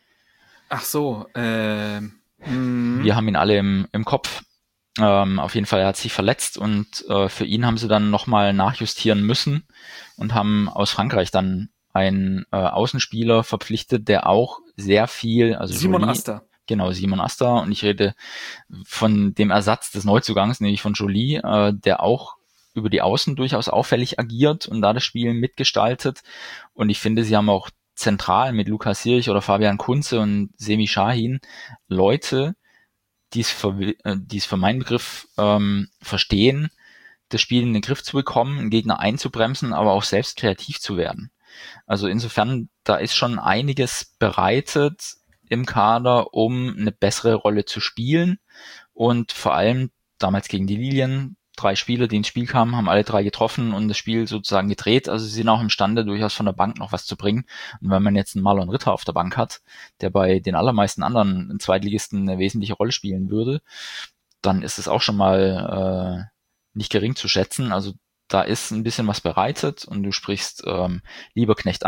Ach so. Ähm, Wir haben ihn alle im, im Kopf. Ähm, auf jeden Fall, er hat sich verletzt und äh, für ihn haben sie dann nochmal nachjustieren müssen und haben aus Frankreich dann einen äh, Außenspieler verpflichtet, der auch sehr viel, also Simon Joly, Asta. Genau, Simon Asta. Und ich rede von dem Ersatz des Neuzugangs, nämlich von Joly, äh, der auch über die Außen durchaus auffällig agiert und da das Spiel mitgestaltet. Und ich finde, sie haben auch zentral mit Lukas Sirch oder Fabian Kunze und Semi Şahin Leute, die es für, äh, die es für meinen Begriff ähm, verstehen, das Spiel in den Griff zu bekommen, einen Gegner einzubremsen, aber auch selbst kreativ zu werden. Also insofern, da ist schon einiges bereitet im Kader, um eine bessere Rolle zu spielen und vor allem damals gegen die Lilien, drei Spieler, die ins Spiel kamen, haben alle drei getroffen und das Spiel sozusagen gedreht, also sie sind auch imstande, durchaus von der Bank noch was zu bringen und wenn man jetzt einen Marlon Ritter auf der Bank hat, der bei den allermeisten anderen Zweitligisten eine wesentliche Rolle spielen würde, dann ist es auch schon mal äh, nicht gering zu schätzen, also da ist ein bisschen was bereitet und du sprichst ähm, Lieberknecht an.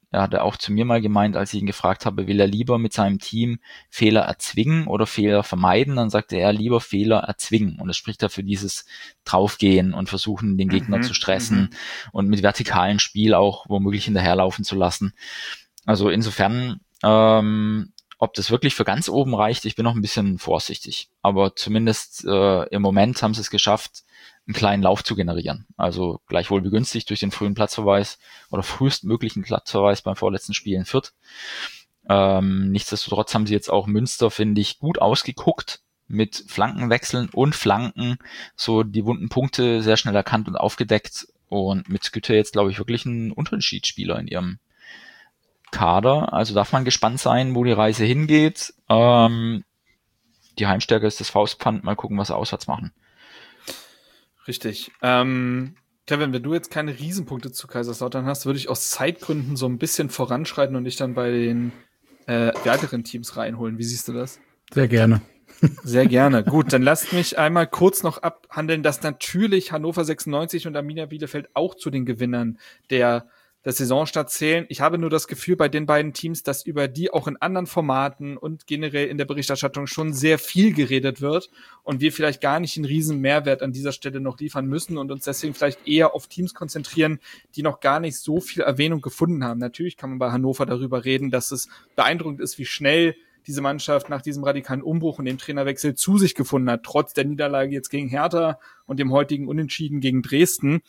Er hatte auch zu mir mal gemeint, als ich ihn gefragt habe, will er lieber mit seinem Team Fehler erzwingen oder Fehler vermeiden, dann sagte er lieber Fehler erzwingen. Und das spricht dafür dieses Draufgehen und versuchen, den Gegner Mhm, zu stressen mhm. und mit vertikalem Spiel auch womöglich hinterherlaufen zu lassen. Also insofern, ähm, ob das wirklich für ganz oben reicht, ich bin noch ein bisschen vorsichtig. Aber zumindest äh, im Moment haben sie es geschafft, einen kleinen Lauf zu generieren. Also gleichwohl begünstigt durch den frühen Platzverweis oder frühestmöglichen Platzverweis beim vorletzten Spiel in Fürth. Ähm, nichtsdestotrotz haben sie jetzt auch Münster, finde ich, gut ausgeguckt mit Flankenwechseln und Flanken, so die wunden Punkte sehr schnell erkannt und aufgedeckt und mit Skytte jetzt, glaube ich, wirklich ein Unterschiedsspieler in ihrem Kader. Also darf man gespannt sein, wo die Reise hingeht. Ähm, die Heimstärke ist das Faustpfand. Mal gucken, was sie auswärts machen. Richtig. Ähm, Kevin, wenn du jetzt keine Riesenpunkte zu Kaiserslautern hast, würde ich aus Zeitgründen so ein bisschen voranschreiten und dich dann bei den äh, weiteren Teams reinholen. Wie siehst du das? Sehr gerne. Sehr gerne. Gut, dann lasst mich einmal kurz noch abhandeln, dass natürlich Hannover sechsundneunzig und Arminia Bielefeld auch zu den Gewinnern der der Saisonstart zählen. Ich habe nur das Gefühl bei den beiden Teams, dass über die auch in anderen Formaten und generell in der Berichterstattung schon sehr viel geredet wird und wir vielleicht gar nicht einen riesen Mehrwert an dieser Stelle noch liefern müssen und uns deswegen vielleicht eher auf Teams konzentrieren, die noch gar nicht so viel Erwähnung gefunden haben. Natürlich kann man bei Hannover darüber reden, dass es beeindruckend ist, wie schnell diese Mannschaft nach diesem radikalen Umbruch und dem Trainerwechsel zu sich gefunden hat, trotz der Niederlage jetzt gegen Hertha und dem heutigen Unentschieden gegen Dresden.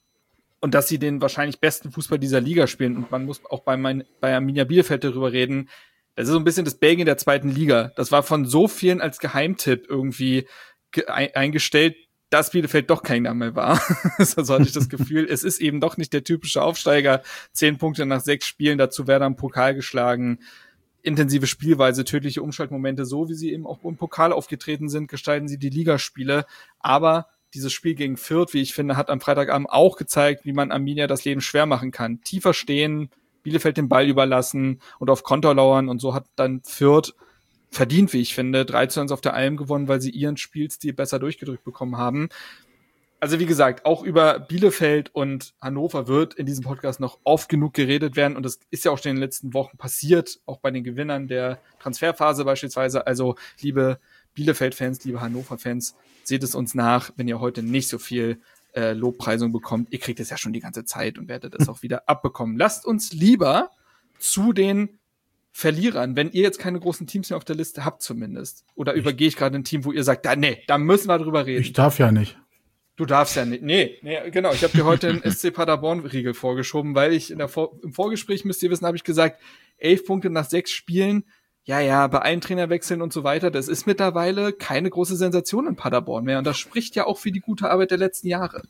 Und dass sie den wahrscheinlich besten Fußball dieser Liga spielen. Und man muss auch bei, mein, bei Arminia Bielefeld darüber reden. Das ist so ein bisschen das Belgien der zweiten Liga. Das war von so vielen als Geheimtipp irgendwie ge- eingestellt, dass Bielefeld doch keiner mehr war. Also hatte ich das Gefühl, es ist eben doch nicht der typische Aufsteiger. Zehn Punkte nach sechs Spielen, dazu Werder im Pokal geschlagen. Intensive Spielweise, tödliche Umschaltmomente, so wie sie eben auch im Pokal aufgetreten sind, gestalten sie die Ligaspiele. Aber dieses Spiel gegen Fürth, wie ich finde, hat am Freitagabend auch gezeigt, wie man Arminia das Leben schwer machen kann. Tiefer stehen, Bielefeld den Ball überlassen und auf Konter lauern. Und so hat dann Fürth verdient, wie ich finde, drei zu eins auf der Alm gewonnen, weil sie ihren Spielstil besser durchgedrückt bekommen haben. Also wie gesagt, auch über Bielefeld und Hannover wird in diesem Podcast noch oft genug geredet werden. Und das ist ja auch schon in den letzten Wochen passiert, auch bei den Gewinnern der Transferphase beispielsweise. Also liebe Bielefeld-Fans, liebe Hannover-Fans, seht es uns nach, wenn ihr heute nicht so viel äh, Lobpreisung bekommt. Ihr kriegt es ja schon die ganze Zeit und werdet es auch wieder abbekommen. Lasst uns lieber zu den Verlierern, wenn ihr jetzt keine großen Teams mehr auf der Liste habt zumindest. Oder ich übergehe ich gerade ein Team, wo ihr sagt, da, nee, da müssen wir drüber reden. Ich darf ja nicht. Du darfst ja nicht. Nee, nee, genau. Ich habe dir heute einen S C Paderborn-Riegel vorgeschoben, weil ich in der Vor- im Vorgespräch, müsst ihr wissen, habe ich gesagt, elf Punkte nach sechs Spielen. Ja, ja, bei allen Trainerwechseln und so weiter, das ist mittlerweile keine große Sensation in Paderborn mehr. Und das spricht ja auch für die gute Arbeit der letzten Jahre.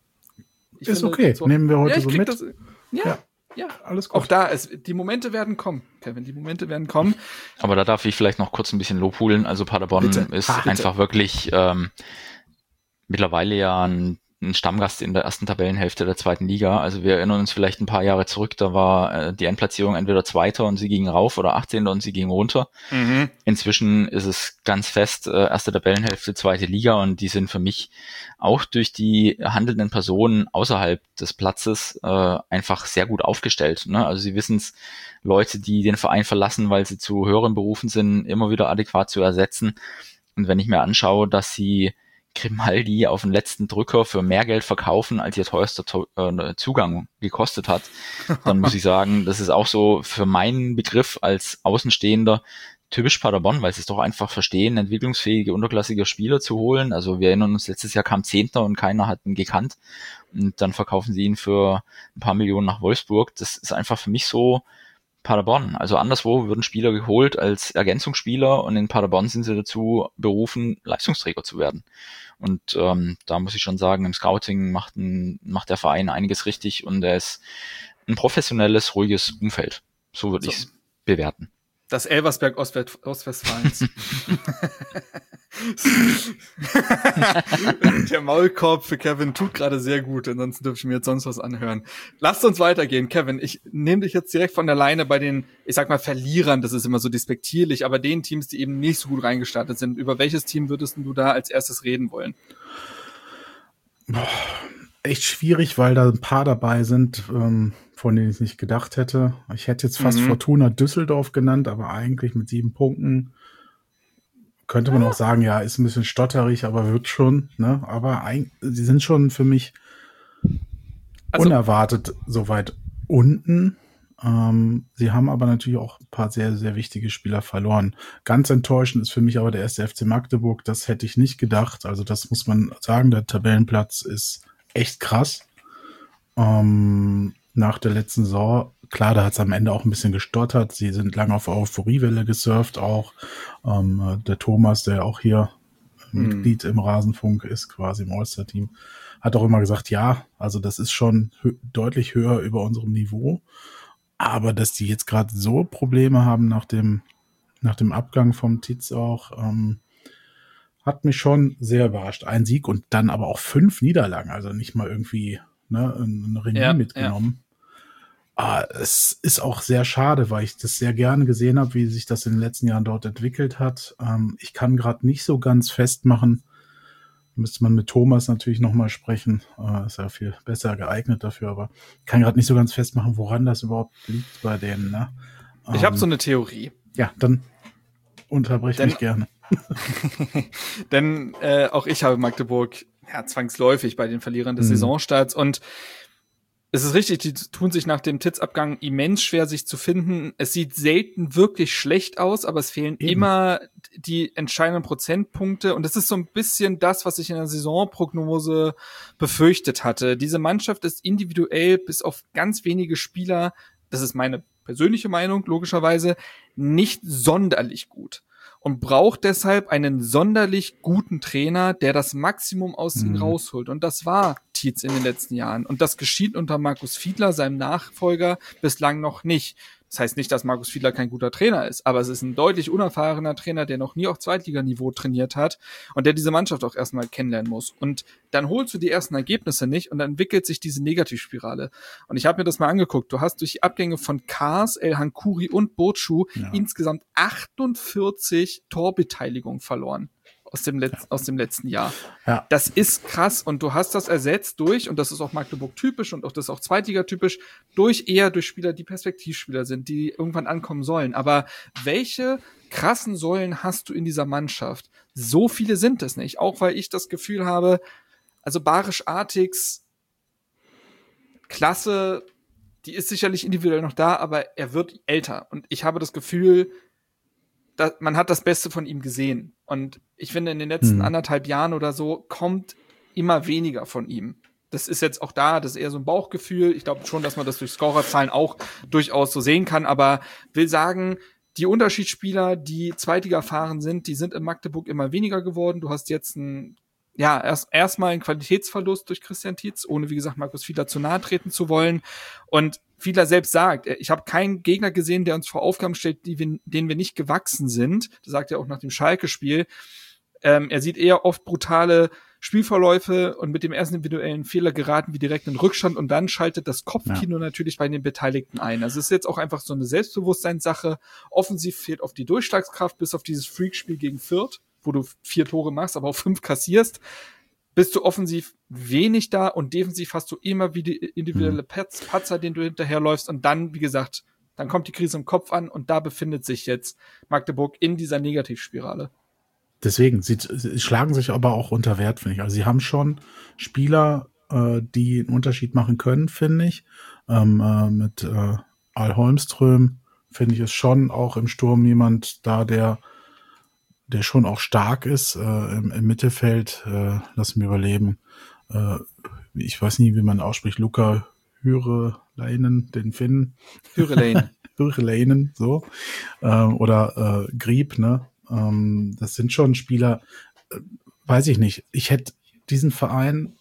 Ich ist finde, okay, so, nehmen wir heute ja, so mit. Das, ja, ja, ja, alles gut. Auch da, es, die Momente werden kommen, Kevin, die Momente werden kommen. Aber da darf ich vielleicht noch kurz ein bisschen Lob holen. Also Paderborn Bitte. ist Ach, einfach bitte. wirklich ähm, mittlerweile ja ein ein Stammgast in der ersten Tabellenhälfte der zweiten Liga. Also wir erinnern uns vielleicht ein paar Jahre zurück, da war äh, die Endplatzierung entweder Zweiter und sie gingen rauf oder achtzehnter und sie gingen runter. Mhm. Inzwischen ist es ganz fest äh, erste Tabellenhälfte, zweite Liga und die sind für mich auch durch die handelnden Personen außerhalb des Platzes äh, einfach sehr gut aufgestellt. Ne? Also sie wissen es, Leute, die den Verein verlassen, weil sie zu höheren Berufen sind, immer wieder adäquat zu ersetzen. Und wenn ich mir anschaue, dass sie Grimaldi auf den letzten Drücker für mehr Geld verkaufen, als ihr teuerster to- äh, Zugang gekostet hat, dann muss ich sagen, das ist auch so für meinen Begriff als Außenstehender typisch Paderborn, weil sie es doch einfach verstehen, entwicklungsfähige, unterklassige Spieler zu holen. Also wir erinnern uns, letztes Jahr kam Zehnter und keiner hat ihn gekannt und dann verkaufen sie ihn für ein paar Millionen nach Wolfsburg. Das ist einfach für mich so Paderborn. Also anderswo würden Spieler geholt als Ergänzungsspieler und in Paderborn sind sie dazu berufen, Leistungsträger zu werden. Und ähm, da muss ich schon sagen, im Scouting macht, ein, macht der Verein einiges richtig und er ist ein professionelles, ruhiges Umfeld. So würde So. ich es bewerten. Das Elversberg Ostwest- Ostwestfalens. Der Maulkorb für Kevin tut gerade sehr gut, ansonsten dürfte ich mir jetzt sonst was anhören. Lasst uns weitergehen, Kevin. Ich nehme dich jetzt direkt von der Leine bei den, ich sag mal, Verlierern, das ist immer so despektierlich, aber den Teams, die eben nicht so gut reingestartet sind. Über welches Team würdest du da als erstes reden wollen? Boah, echt schwierig, weil da ein paar dabei sind, ähm, von denen ich nicht gedacht hätte. Ich hätte jetzt fast Mhm. Fortuna Düsseldorf genannt, aber eigentlich mit sieben Punkten könnte man auch sagen, ja, ist ein bisschen stotterig, aber wird schon, ne? Aber ein, sie sind schon für mich Also- unerwartet so weit unten. Ähm, sie haben aber natürlich auch ein paar sehr, sehr wichtige Spieler verloren. Ganz enttäuschend ist für mich aber der erste F C Magdeburg. Das hätte ich nicht gedacht. Also das muss man sagen. Der Tabellenplatz ist echt krass. Ähm, nach der letzten Saison, klar, da hat es am Ende auch ein bisschen gestottert. Sie sind lange auf Euphoriewelle gesurft auch. Ähm, der Thomas, der auch hier Mhm. Mitglied im Rasenfunk ist, quasi im All-Star-Team, hat auch immer gesagt, ja, also das ist schon hö- deutlich höher über unserem Niveau. Aber dass die jetzt gerade so Probleme haben nach dem, nach dem Abgang vom Tietz auch, ähm, hat mich schon sehr überrascht. Ein Sieg und dann aber auch fünf Niederlagen, also nicht mal irgendwie ne, ein, ein Remis Ja, mitgenommen. Ah, es ist auch sehr schade, weil ich das sehr gerne gesehen habe, wie sich das in den letzten Jahren dort entwickelt hat. Ähm, ich kann gerade nicht so ganz festmachen, müsste man mit Thomas natürlich nochmal sprechen, äh, ist ja viel besser geeignet dafür, aber ich kann gerade nicht so ganz festmachen, woran das überhaupt liegt bei denen. Ne? Ich Ähm, habe so eine Theorie. Ja, dann unterbrech Denn- mich gerne. Denn äh, auch ich habe Magdeburg ja, zwangsläufig bei den Verlierern des Mhm. Saisonstarts. Und es ist richtig, die tun sich nach dem Tietz-Abgang immens schwer, sich zu finden. Es sieht selten wirklich schlecht aus, aber es fehlen Eben. immer die entscheidenden Prozentpunkte. Und das ist so ein bisschen das, was ich in der Saisonprognose befürchtet hatte. Diese Mannschaft ist individuell bis auf ganz wenige Spieler, das ist meine persönliche Meinung, logischerweise, nicht sonderlich gut. Und braucht deshalb einen sonderlich guten Trainer, der das Maximum aus ihnen Mhm. rausholt. Und das war Tietz in den letzten Jahren. Und das geschieht unter Markus Fiedler, seinem Nachfolger, bislang noch nicht. Das heißt nicht, dass Markus Fiedler kein guter Trainer ist, aber es ist ein deutlich unerfahrener Trainer, der noch nie auf Zweitliganiveau trainiert hat und der diese Mannschaft auch erstmal kennenlernen muss. Und dann holst du die ersten Ergebnisse nicht und dann entwickelt sich diese Negativspirale. Und ich habe mir das mal angeguckt. Du hast durch die Abgänge von Kars, El Hankouri und Botschu Ja. insgesamt achtundvierzig Torbeteiligungen verloren aus dem, Letz- aus dem letzten Jahr. Ja. Das ist krass und du hast das ersetzt durch, und das ist auch Magdeburg typisch und auch das ist auch Zweitliga-typisch, durch eher durch Spieler, die Perspektivspieler sind, die irgendwann ankommen sollen. Aber welche krassen Säulen hast du in dieser Mannschaft? So viele sind es nicht. Auch weil ich das Gefühl habe, also Barisch Artix, Klasse, die ist sicherlich individuell noch da, aber er wird älter. Und ich habe das Gefühl, da, man hat das Beste von ihm gesehen. Und ich finde, in den letzten Mhm. anderthalb Jahren oder so kommt immer weniger von ihm. Das ist jetzt auch da, das ist eher so ein Bauchgefühl. Ich glaube schon, dass man das durch Scorerzahlen auch durchaus so sehen kann. Aber will sagen, die Unterschiedsspieler, die Zweitliga erfahren sind, die sind in Magdeburg immer weniger geworden. Du hast jetzt ein, ja, erst erstmal einen Qualitätsverlust durch Christian Tietz, ohne, wie gesagt, Markus Fiedler zu nahe treten zu wollen. Und Fiedler selbst sagt, ich habe keinen Gegner gesehen, der uns vor Aufgaben stellt, die wir, denen wir nicht gewachsen sind. Das sagt er auch nach dem Schalke-Spiel. Ähm, er sieht eher oft brutale Spielverläufe und mit dem ersten individuellen Fehler geraten wir direkt in Rückstand und dann schaltet das Kopfkino ja. natürlich bei den Beteiligten ein. Also es ist jetzt auch einfach so eine Selbstbewusstseinssache. Offensiv fehlt oft die Durchschlagskraft, bis auf dieses Freakspiel gegen Fürth, wo du vier Tore machst, aber auch fünf kassierst. Bist du offensiv wenig da und defensiv hast du immer wieder individuelle Patzer, den du hinterherläufst und dann, wie gesagt, dann kommt die Krise im Kopf an und da befindet sich jetzt Magdeburg in dieser Negativspirale. Deswegen, sie, sie schlagen sich aber auch unter Wert, finde ich. Also sie haben schon Spieler, äh, die einen Unterschied machen können, finde ich. Ähm, äh, mit äh, Al Holmström finde ich es schon auch im Sturm jemand da, der der schon auch stark ist äh, im, im Mittelfeld. Äh, lass mich überleben. Äh, ich weiß nie, wie man ausspricht. Luca Hyreleinen, den Finn. Hyreleinen. Hyreleinen, so. Ähm, oder äh, Grieb, ne? Ähm, das sind schon Spieler, äh, weiß ich nicht. Ich hätte diesen Verein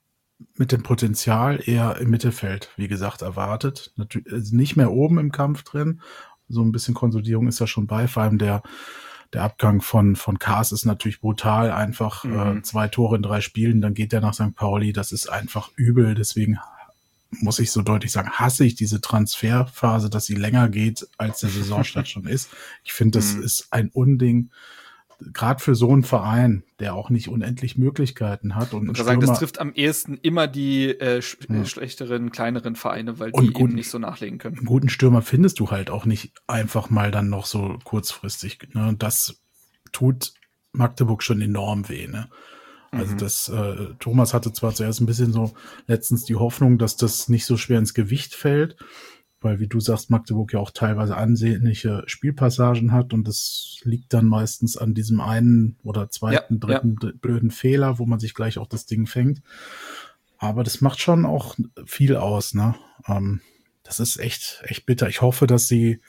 mit dem Potenzial eher im Mittelfeld, wie gesagt, erwartet. Natürlich also nicht mehr oben im Kampf drin. So ein bisschen Konsolidierung ist da schon bei, vor allem der Der Abgang von von Kars ist natürlich brutal, einfach mhm. äh, zwei Tore in drei Spielen, dann geht der nach Sankt Pauli, das ist einfach übel, deswegen muss ich so deutlich sagen, hasse ich diese Transferphase, dass sie länger geht, als der Saisonstart schon ist. Ich finde, das mhm. ist ein Unding. gerade für so einen Verein, der auch nicht unendlich Möglichkeiten hat. Und ich würde sagen, das trifft am ehesten immer die äh, sch- ja. schlechteren, kleineren Vereine, weil die guten, eben nicht so nachlegen können. Einen guten Stürmer findest du halt auch nicht einfach mal dann noch so kurzfristig. Ne? Und das tut Magdeburg schon enorm weh. Ne? Also mhm. das, äh, Thomas hatte zwar zuerst ein bisschen so letztens die Hoffnung, dass das nicht so schwer ins Gewicht fällt, weil, wie du sagst, Magdeburg ja auch teilweise ansehnliche Spielpassagen hat und das liegt dann meistens an diesem einen oder zweiten, ja, dritten ja. blöden Fehler, wo man sich gleich auch das Ding fängt. Aber das macht schon auch viel aus, ne? Ähm, das ist echt, echt bitter. Ich hoffe, dass sie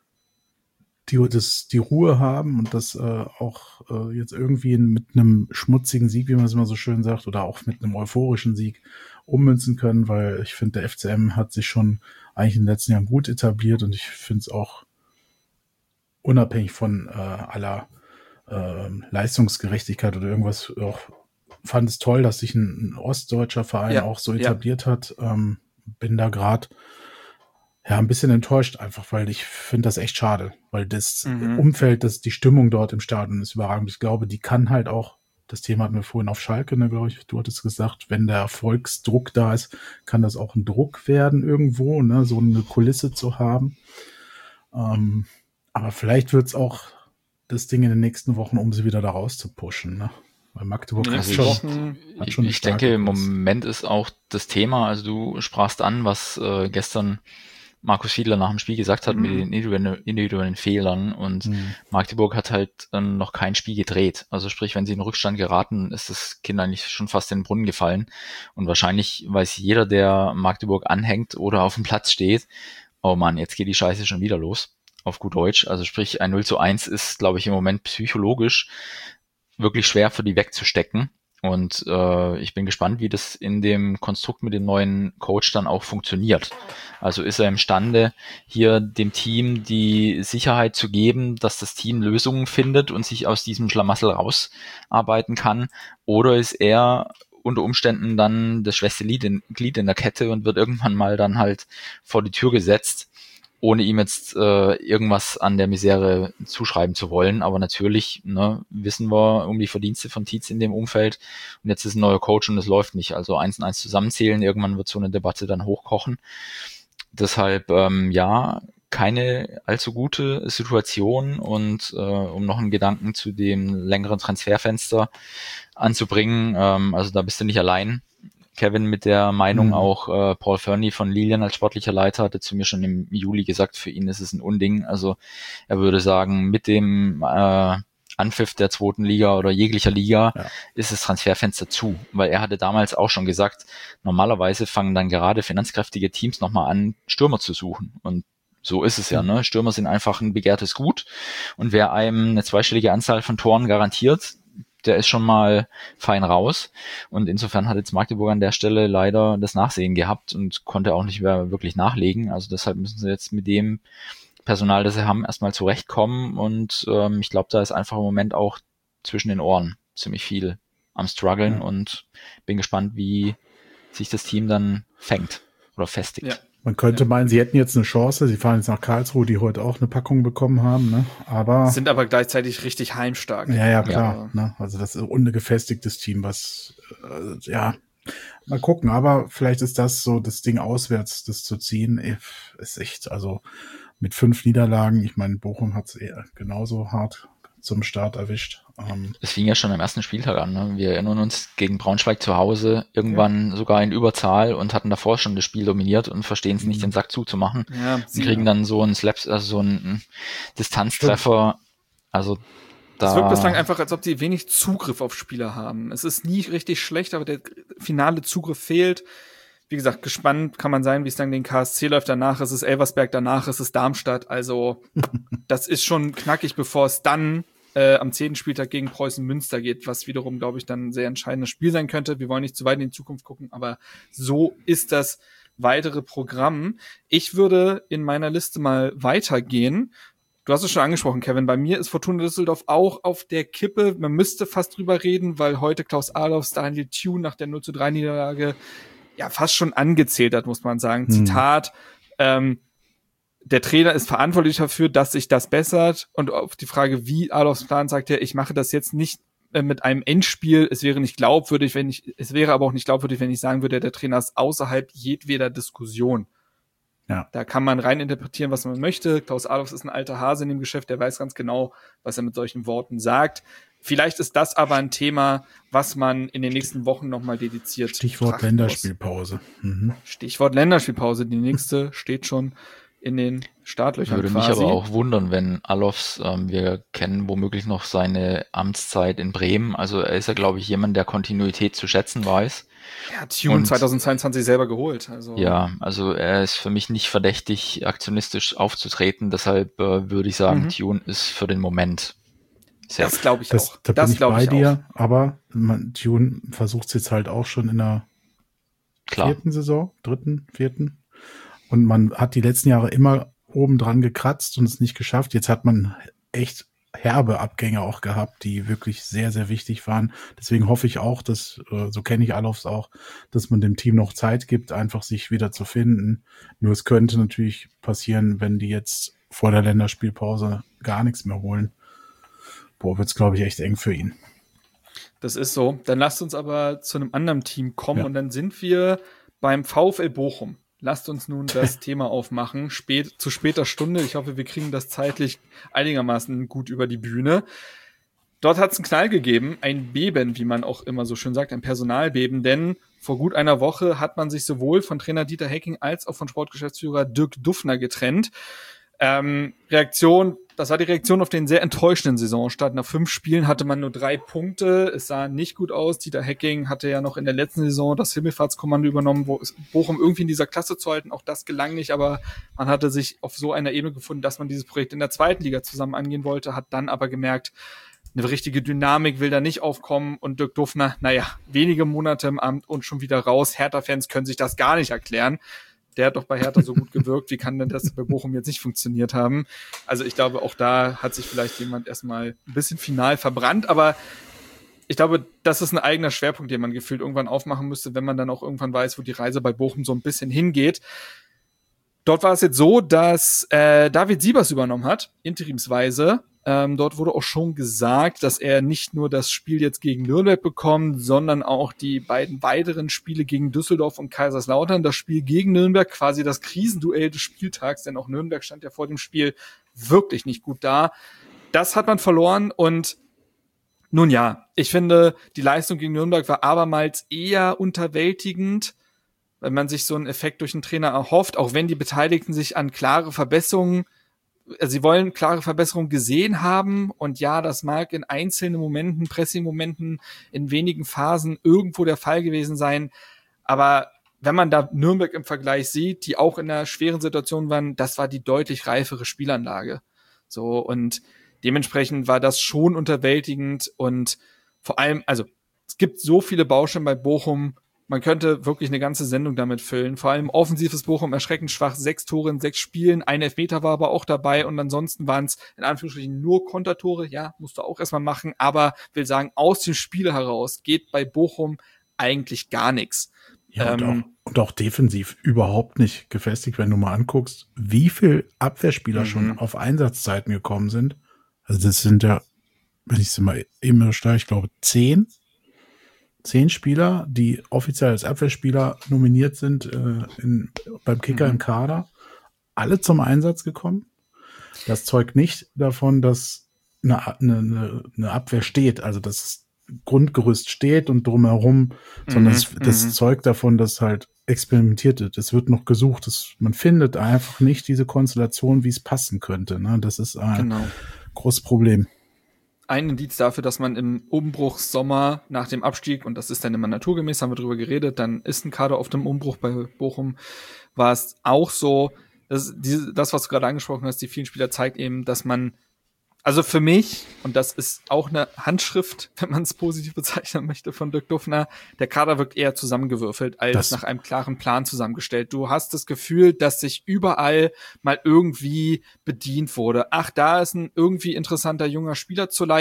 die, das, die Ruhe haben und das äh, auch äh, jetzt irgendwie mit einem schmutzigen Sieg, wie man es immer so schön sagt, oder auch mit einem euphorischen Sieg ummünzen können, weil ich finde, der F C M hat sich schon eigentlich in den letzten Jahren gut etabliert und ich finde es auch unabhängig von äh, aller äh, Leistungsgerechtigkeit oder irgendwas, auch fand es toll, dass sich ein, ein ostdeutscher Verein ja, auch so etabliert ja. hat. Ähm, bin da gerade ja ein bisschen enttäuscht einfach, weil ich finde das echt schade, weil das mhm. Umfeld, das die Stimmung dort im Stadion ist überragend. Ich glaube, die kann halt auch, das Thema hatten wir vorhin auf Schalke, ne, glaube ich, du hattest gesagt, wenn der Erfolgsdruck da ist, kann das auch ein Druck werden irgendwo, ne, so eine Kulisse zu haben. Ähm, aber vielleicht wird es auch das Ding in den nächsten Wochen, um sie wieder da raus zu pushen, ne? Weil Magdeburg also hat ich, schon, hat schon ich denke, im Moment ist auch das Thema, also du sprachst an, was äh, gestern Markus Fiedler nach dem Spiel gesagt hat, mhm. mit den individuellen, individuellen Fehlern und mhm. Magdeburg hat halt äh, noch kein Spiel gedreht. Also sprich, wenn sie in Rückstand geraten, ist das Kind eigentlich schon fast in den Brunnen gefallen und wahrscheinlich weiß jeder, der Magdeburg anhängt oder auf dem Platz steht, oh Mann, jetzt geht die Scheiße schon wieder los, auf gut Deutsch. Also sprich, ein null zu eins ist, glaube ich, im Moment psychologisch wirklich schwer für die wegzustecken. Und äh, ich bin gespannt, wie das in dem Konstrukt mit dem neuen Coach dann auch funktioniert. Also ist er imstande, hier dem Team die Sicherheit zu geben, dass das Team Lösungen findet und sich aus diesem Schlamassel rausarbeiten kann? Oder ist er unter Umständen dann das schwächste Glied in, Glied in der Kette und wird irgendwann mal dann halt vor die Tür gesetzt, ohne ihm jetzt äh, irgendwas an der Misere zuschreiben zu wollen. Aber natürlich ne, wissen wir um die Verdienste von Tietz in dem Umfeld. Und jetzt ist ein neuer Coach und es läuft nicht. Also eins und eins zusammenzählen, irgendwann wird so eine Debatte dann hochkochen. Deshalb, ähm, ja, keine allzu gute Situation. Und äh, um noch einen Gedanken zu dem längeren Transferfenster anzubringen, ähm, also da bist du nicht allein. Kevin mit der Meinung, mhm. auch äh, Paul Fernie von Lilian als sportlicher Leiter hatte zu mir schon im Juli gesagt, für ihn ist es ein Unding. Also er würde sagen, mit dem äh, Anpfiff der zweiten Liga oder jeglicher Liga ja. ist das Transferfenster zu. Weil er hatte damals auch schon gesagt, normalerweise fangen dann gerade finanzkräftige Teams nochmal an, Stürmer zu suchen. Und so ist es ja, ne? Stürmer sind einfach ein begehrtes Gut. Und wer einem eine zweistellige Anzahl von Toren garantiert, der ist schon mal fein raus. Und insofern hat jetzt Magdeburg an der Stelle leider das Nachsehen gehabt und konnte auch nicht mehr wirklich nachlegen. Also deshalb müssen sie jetzt mit dem Personal, das sie haben, erstmal zurechtkommen. Und ähm, ich glaube, da ist einfach im Moment auch zwischen den Ohren ziemlich viel am Struggeln mhm. und bin gespannt, wie sich das Team dann fängt oder festigt. Ja. Man könnte ja. meinen, sie hätten jetzt eine Chance. Sie fahren jetzt nach Karlsruhe, die heute auch eine Packung bekommen haben, ne? Aber sind aber gleichzeitig richtig heimstark. Ja, ja, klar. Ja. Ne? Also das ist ein ungefestigtes Team, was äh, ja mal gucken. Aber vielleicht ist das so das Ding auswärts, das zu ziehen, ist echt. Also mit fünf Niederlagen. Ich meine, Bochum hat es eher genauso hart zum Start erwischt. Ähm, es fing ja schon am ersten Spieltag an. Ne? Wir erinnern uns gegen Braunschweig zu Hause, irgendwann ja. sogar in Überzahl und hatten davor schon das Spiel dominiert und verstehen es mhm. nicht, den Sack zuzumachen. Ja, und kriegen ja. dann so einen Slaps, also so einen Distanztreffer. Also da. Es wirkt bislang einfach, als ob die wenig Zugriff auf Spieler haben. Es ist nie richtig schlecht, aber der finale Zugriff fehlt. Wie gesagt, gespannt kann man sein, wie es dann den K S C läuft. Danach ist es Elversberg, danach ist es Darmstadt. Also das ist schon knackig, bevor es dann äh, am zehnten Spieltag gegen Preußen Münster geht, was wiederum, glaube ich, dann ein sehr entscheidendes Spiel sein könnte. Wir wollen nicht zu weit in die Zukunft gucken, aber so ist das weitere Programm. Ich würde in meiner Liste mal weitergehen. Du hast es schon angesprochen, Kevin. Bei mir ist Fortuna Düsseldorf auch auf der Kippe. Man müsste fast drüber reden, weil heute Klaus Allofs Daniel Thune nach der null zu drei Niederlage ja fast schon angezählt hat, muss man sagen. Hm. Zitat, ähm, der Trainer ist verantwortlich dafür, dass sich das bessert. Und auf die Frage, wie Adolfs Plan, sagt er, ich mache das jetzt nicht äh, mit einem Endspiel. Es wäre nicht glaubwürdig, wenn ich, es wäre aber auch nicht glaubwürdig, wenn ich sagen würde, der Trainer ist außerhalb jedweder Diskussion. Ja. Da kann man rein interpretieren, was man möchte. Klaus Adolfs ist ein alter Hase in dem Geschäft, der weiß ganz genau, was er mit solchen Worten sagt. Vielleicht ist das aber ein Thema, was man in den nächsten Wochen nochmal dediziert Stichwort Länderspielpause. Mhm. Stichwort Länderspielpause. Die nächste steht schon in den Startlöchern Würde quasi. mich aber auch wundern, wenn Alofs, ähm, wir kennen womöglich noch seine Amtszeit in Bremen. Also er ist ja, glaube ich, jemand, der Kontinuität zu schätzen weiß. Er hat Tune Und- zweitausendzweiundzwanzig selber geholt. Also Ja, also er ist für mich nicht verdächtig, aktionistisch aufzutreten. Deshalb äh, würde ich sagen, Mhm. Tune ist für den Moment sehr das glaube ich Das, auch. da das bin ich glaube bei ich dir, aber man, Tune versucht es jetzt halt auch schon in der klar. vierten Saison, dritten, vierten. Und man hat die letzten Jahre immer oben dran gekratzt und es nicht geschafft. Jetzt hat man echt herbe Abgänge auch gehabt, die wirklich sehr, sehr wichtig waren. Deswegen hoffe ich auch, dass, äh, so kenne ich Alofs auch, dass man dem Team noch Zeit gibt, einfach sich wieder zu finden. Nur es könnte natürlich passieren, wenn die jetzt vor der Länderspielpause gar nichts mehr holen. Boah, wird's, glaube ich, echt eng für ihn. Das ist so. Dann lasst uns aber zu einem anderen Team kommen Ja. und dann sind wir beim VfL Bochum. Lasst uns nun das Thema aufmachen, spät, zu später Stunde. Ich hoffe, wir kriegen das zeitlich einigermaßen gut über die Bühne. Dort hat es einen Knall gegeben, ein Beben, wie man auch immer so schön sagt, ein Personalbeben, denn vor gut einer Woche hat man sich sowohl von Trainer Dieter Hecking als auch von Sportgeschäftsführer Dirk Duffner getrennt. Ähm, Reaktion, das war die Reaktion auf den sehr enttäuschenden Saisonstart. Nach fünf Spielen hatte man nur drei Punkte. Es sah nicht gut aus. Dieter Hecking hatte ja noch in der letzten Saison das Himmelfahrtskommando übernommen, wo es Bochum irgendwie in dieser Klasse zu halten. Auch das gelang nicht, aber man hatte sich auf so einer Ebene gefunden, dass man dieses Projekt in der zweiten Liga zusammen angehen wollte, hat dann aber gemerkt, eine richtige Dynamik will da nicht aufkommen und Dirk Duffner, naja, wenige Monate im Amt und schon wieder raus. Hertha-Fans können sich das gar nicht erklären. Der hat doch bei Hertha so gut gewirkt. Wie kann denn das bei Bochum jetzt nicht funktioniert haben? Also ich glaube, auch da hat sich vielleicht jemand erstmal ein bisschen final verbrannt. Aber ich glaube, das ist ein eigener Schwerpunkt, den man gefühlt irgendwann aufmachen müsste, wenn man dann auch irgendwann weiß, wo die Reise bei Bochum so ein bisschen hingeht. Dort war es jetzt so, dass äh, David Siebers übernommen hat, interimsweise. Ähm, dort wurde auch schon gesagt, dass er nicht nur das Spiel jetzt gegen Nürnberg bekommt, sondern auch die beiden weiteren Spiele gegen Düsseldorf und Kaiserslautern. Das Spiel gegen Nürnberg, quasi das Krisenduell des Spieltags, denn auch Nürnberg stand ja vor dem Spiel wirklich nicht gut da. Das hat man verloren und nun ja, ich finde, die Leistung gegen Nürnberg war abermals eher unterwältigend, wenn man sich so einen Effekt durch den Trainer erhofft, auch wenn die Beteiligten sich an klare Verbesserungen Also sie wollen klare Verbesserungen gesehen haben und ja, das mag in einzelnen Momenten, Pressing-Momenten, in wenigen Phasen irgendwo der Fall gewesen sein, aber wenn man da Nürnberg im Vergleich sieht, die auch in einer schweren Situation waren, das war die deutlich reifere Spielanlage. So, und dementsprechend war das schon unterwältigend und vor allem, also es gibt so viele Baustellen bei Bochum, man könnte wirklich eine ganze Sendung damit füllen. Vor allem offensiv ist Bochum erschreckend schwach. Sechs Tore in sechs Spielen. Ein Elfmeter war aber auch dabei. Und ansonsten waren es in Anführungsstrichen nur Kontertore. Ja, musst du auch erstmal machen. Aber will sagen, aus dem Spiel heraus geht bei Bochum eigentlich gar nichts. Ja, und, Ähm, auch, und auch defensiv überhaupt nicht gefestigt, wenn du mal anguckst, wie viel Abwehrspieler Mhm. schon auf Einsatzzeiten gekommen sind. Also das sind ja, wenn ich es mal immer steige, ich glaube zehn. Zehn Spieler, die offiziell als Abwehrspieler nominiert sind äh, in, beim Kicker Mhm. im Kader, alle zum Einsatz gekommen. Das zeugt nicht davon, dass eine, eine, eine Abwehr steht, also das Grundgerüst steht und drumherum, sondern Mhm. es, das Mhm. zeugt davon, dass halt experimentiert wird. Es wird noch gesucht. Es, man findet einfach nicht diese Konstellation, wie es passen könnte. Ne? Das ist ein Genau. großes Problem. Ein Indiz dafür, dass man im Umbruchssommer nach dem Abstieg, und das ist dann immer naturgemäß, haben wir drüber geredet, dann ist ein Kader auf dem Umbruch. Bei Bochum war es auch so, dass diese, das, was du gerade angesprochen hast, die vielen Spieler zeigt eben, dass man, also für mich, und das ist auch eine Handschrift, wenn man es positiv bezeichnen möchte, von Dirk Duffner, der Kader wirkt eher zusammengewürfelt als Das- nach einem klaren Plan zusammengestellt. Du hast das Gefühl, dass sich überall mal irgendwie bedient wurde. Ach, da ist ein irgendwie interessanter junger Spieler zur Leihe,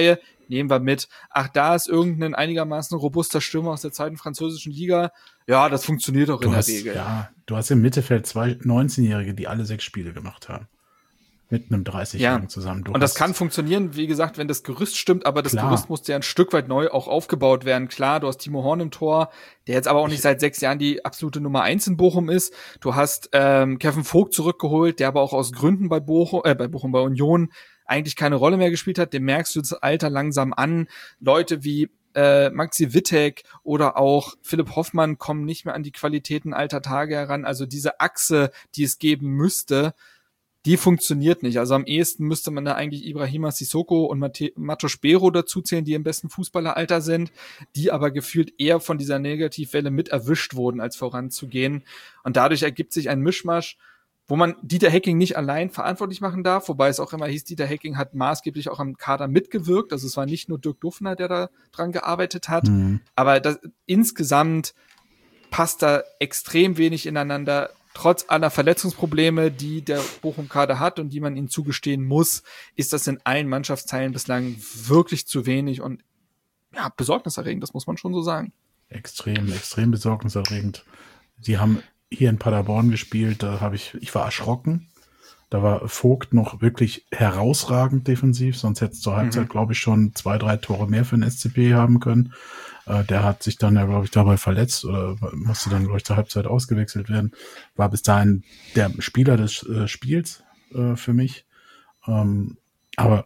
nehmen wir mit. Ach, da ist irgendein einigermaßen robuster Stürmer aus der zweiten französischen Liga. Ja, das funktioniert auch Du in hast, der Regel. ja, du hast im Mittelfeld zwei neunzehnjährige, die alle sechs Spiele gemacht haben. Mit einem dreißigjährigen Ja. zusammen. Du Und das hast- kann funktionieren, wie gesagt, wenn das Gerüst stimmt, aber das Klar. Gerüst muss ja ein Stück weit neu auch aufgebaut werden. Klar, du hast Timo Horn im Tor, der jetzt aber auch nicht seit sechs Jahren die absolute Nummer eins in Bochum ist. Du hast ähm, Kevin Vogt zurückgeholt, der aber auch aus Gründen bei Bochum, äh, bei Bochum, bei Union eigentlich keine Rolle mehr gespielt hat. Dem merkst du das Alter langsam an. Leute wie äh, Maxi Wittek oder auch Philipp Hoffmann kommen nicht mehr an die Qualitäten alter Tage heran. Also diese Achse, die es geben müsste, die funktioniert nicht. Also am ehesten müsste man da eigentlich Ibrahima Sissoko und Mate- Matos Bero dazuzählen, die im besten Fußballeralter sind, die aber gefühlt eher von dieser Negativwelle mit erwischt wurden, als voranzugehen. Und dadurch ergibt sich ein Mischmasch, wo man Dieter Hecking nicht allein verantwortlich machen darf, wobei es auch immer hieß, Dieter Hecking hat maßgeblich auch am Kader mitgewirkt. Also es war nicht nur Dirk Duffner, der da dran gearbeitet hat, Mhm. aber das, insgesamt passt da extrem wenig ineinander. Trotz aller Verletzungsprobleme, die der Bochum-Kader hat und die man ihnen zugestehen muss, ist das in allen Mannschaftsteilen bislang wirklich zu wenig und ja, besorgniserregend, das muss man schon so sagen. Extrem, extrem besorgniserregend. Sie haben hier in Paderborn gespielt, da habe ich, ich war erschrocken. Da war Vogt noch wirklich herausragend defensiv, sonst hätte es zur Halbzeit, Mhm. glaube ich, schon zwei, drei Tore mehr für den S C P haben können. Äh, der hat sich dann ja, glaube ich, dabei verletzt oder musste dann, glaube ich, zur Halbzeit ausgewechselt werden. War bis dahin der Spieler des äh, Spiels äh, für mich. Ähm, aber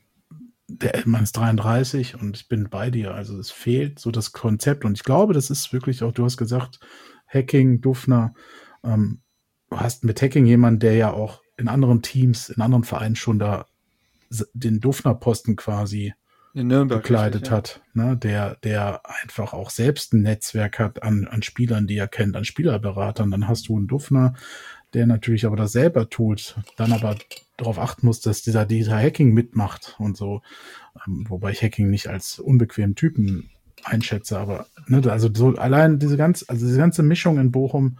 der Mann ist dreiunddreißig und ich bin bei dir. Also es fehlt so das Konzept und ich glaube, das ist wirklich auch, du hast gesagt, Hecking, Duffner, ähm, du hast mit Hecking jemanden, der ja auch in anderen Teams, in anderen Vereinen schon da s- den Duffner-Posten quasi In Nürnberg bekleidet richtig, ja. hat, ne? der, der einfach auch selbst ein Netzwerk hat an, an Spielern, die er kennt, an Spielerberatern. Dann hast du einen Duffner, der natürlich aber das selber tut, dann aber darauf achten muss, dass dieser, dieser Hacking mitmacht und so. Ähm, wobei ich Hacking nicht als unbequemen Typen einschätze, aber ne, also so allein diese ganz, also diese ganze Mischung in Bochum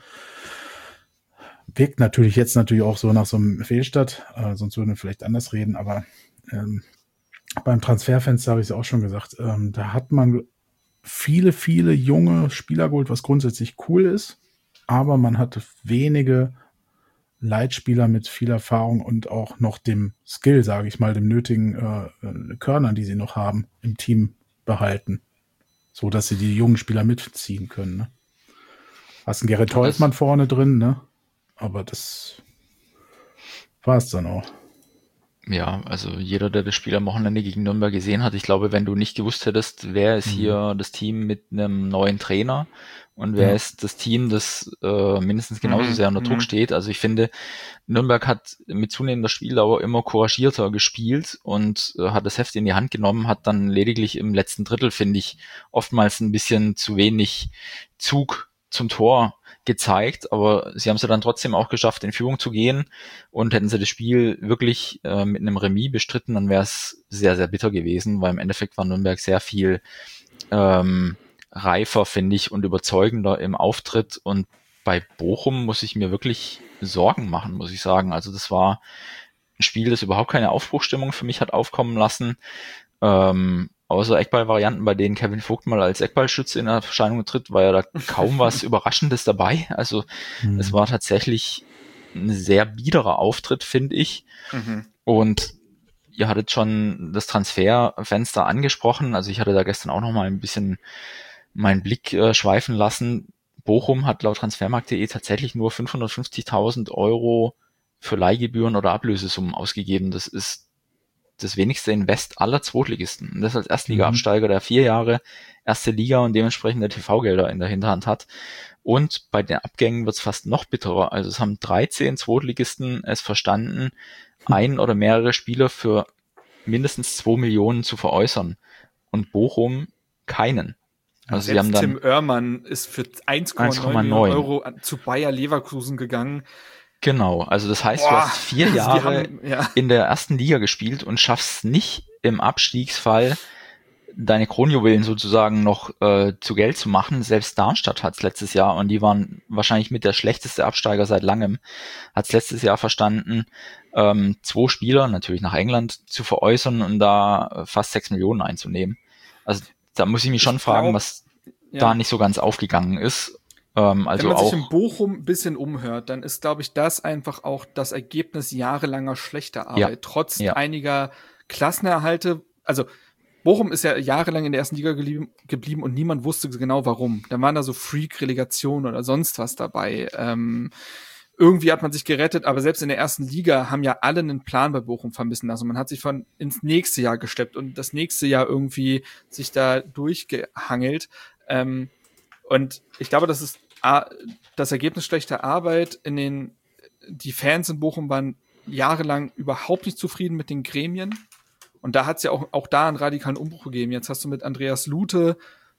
wirkt natürlich jetzt natürlich auch so nach so einem Fehlstart, äh, sonst würden wir vielleicht anders reden, aber ähm, beim Transferfenster habe ich es auch schon gesagt, ähm, da hat man viele, viele junge Spieler geholt, was grundsätzlich cool ist, aber man hatte wenige Leitspieler mit viel Erfahrung und auch noch dem Skill, sage ich mal, dem nötigen äh, Körnern, die sie noch haben, im Team behalten, so dass sie die jungen Spieler mitziehen können. Ne? Hast einen Gerrit Ja, das- Holtmann vorne drin, ne? Aber das war es dann auch. Ja, also jeder, der das Spiel am Wochenende gegen Nürnberg gesehen hat, ich glaube, wenn du nicht gewusst hättest, wer ist Mhm. hier das Team mit einem neuen Trainer und wer Ja. ist das Team, das äh, mindestens genauso Mhm, sehr unter Druck mhm. steht. Also ich finde, Nürnberg hat mit zunehmender Spieldauer immer couragierter gespielt und äh, hat das Heft in die Hand genommen, hat dann lediglich im letzten Drittel, finde ich, oftmals ein bisschen zu wenig Zug zum Tor gezeigt, aber sie haben es ja dann trotzdem auch geschafft, in Führung zu gehen und hätten sie das Spiel wirklich äh, mit einem Remis bestritten, dann wäre es sehr, sehr bitter gewesen, weil im Endeffekt war Nürnberg sehr viel ähm, reifer, finde ich, und überzeugender im Auftritt und bei Bochum muss ich mir wirklich Sorgen machen, muss ich sagen. Also das war ein Spiel, das überhaupt keine Aufbruchstimmung für mich hat aufkommen lassen. Ähm, außer Eckball-Varianten, bei denen Kevin Vogt mal als Eckballschütze in Erscheinung tritt, war ja da kaum was Überraschendes dabei. Also Mhm. es war tatsächlich ein sehr biederer Auftritt, finde ich. Mhm. Und ihr hattet schon das Transferfenster angesprochen. Also ich hatte da gestern auch noch mal ein bisschen meinen Blick äh, schweifen lassen. Bochum hat laut Transfermarkt punkt de tatsächlich nur fünfhundertfünfzigtausend Euro für Leihgebühren oder Ablösesummen ausgegeben. Das ist das wenigste Invest aller Zweitligisten. Und das als Erstliga-Absteiger, der vier Jahre erste Liga und dementsprechende T V-Gelder in der Hinterhand hat. Und bei den Abgängen wird es fast noch bitterer. Also es haben dreizehn Zweitligisten es verstanden, ein oder mehrere Spieler für mindestens zwei Millionen zu veräußern. Und Bochum keinen. Also sie haben Selbst dann Tim Oermann ist für eins Komma neun eins Komma neun Millionen Euro an- zu Bayer Leverkusen gegangen. Genau, also das heißt, du Boah, hast vier also die Jahre haben- ja. in der ersten Liga gespielt und schaffst nicht im Abstiegsfall deine Kronjuwelen sozusagen noch äh, zu Geld zu machen. Selbst Darmstadt hat es letztes Jahr, und die waren wahrscheinlich mit der schlechteste Absteiger seit langem, hat es letztes Jahr verstanden, ähm, zwei Spieler, natürlich nach England, zu veräußern und da fast sechs Millionen einzunehmen. Also da muss ich mich schon ich fragen, glaub, was ja. da nicht so ganz aufgegangen ist. Ähm, also Wenn man auch, sich in Bochum ein bisschen umhört, dann ist, glaube ich, das einfach auch das Ergebnis jahrelanger schlechter Arbeit. Ja. Trotz ja. einiger Klassenerhalte, also Bochum ist ja jahrelang in der ersten Liga geblieben, geblieben und niemand wusste genau warum. Da waren da so Freak-Relegationen oder sonst was dabei. Ähm, irgendwie hat man sich gerettet, aber selbst in der ersten Liga haben ja alle einen Plan bei Bochum vermissen lassen. Man hat sich von ins nächste Jahr gesteppt und das nächste Jahr irgendwie sich da durchgehangelt. Ähm, und ich glaube, das ist das Ergebnis schlechter Arbeit. In den, die Fans in Bochum waren jahrelang überhaupt nicht zufrieden mit den Gremien. Und da hat es ja auch, auch da einen radikalen Umbruch gegeben. Jetzt hast du mit Andreas Lute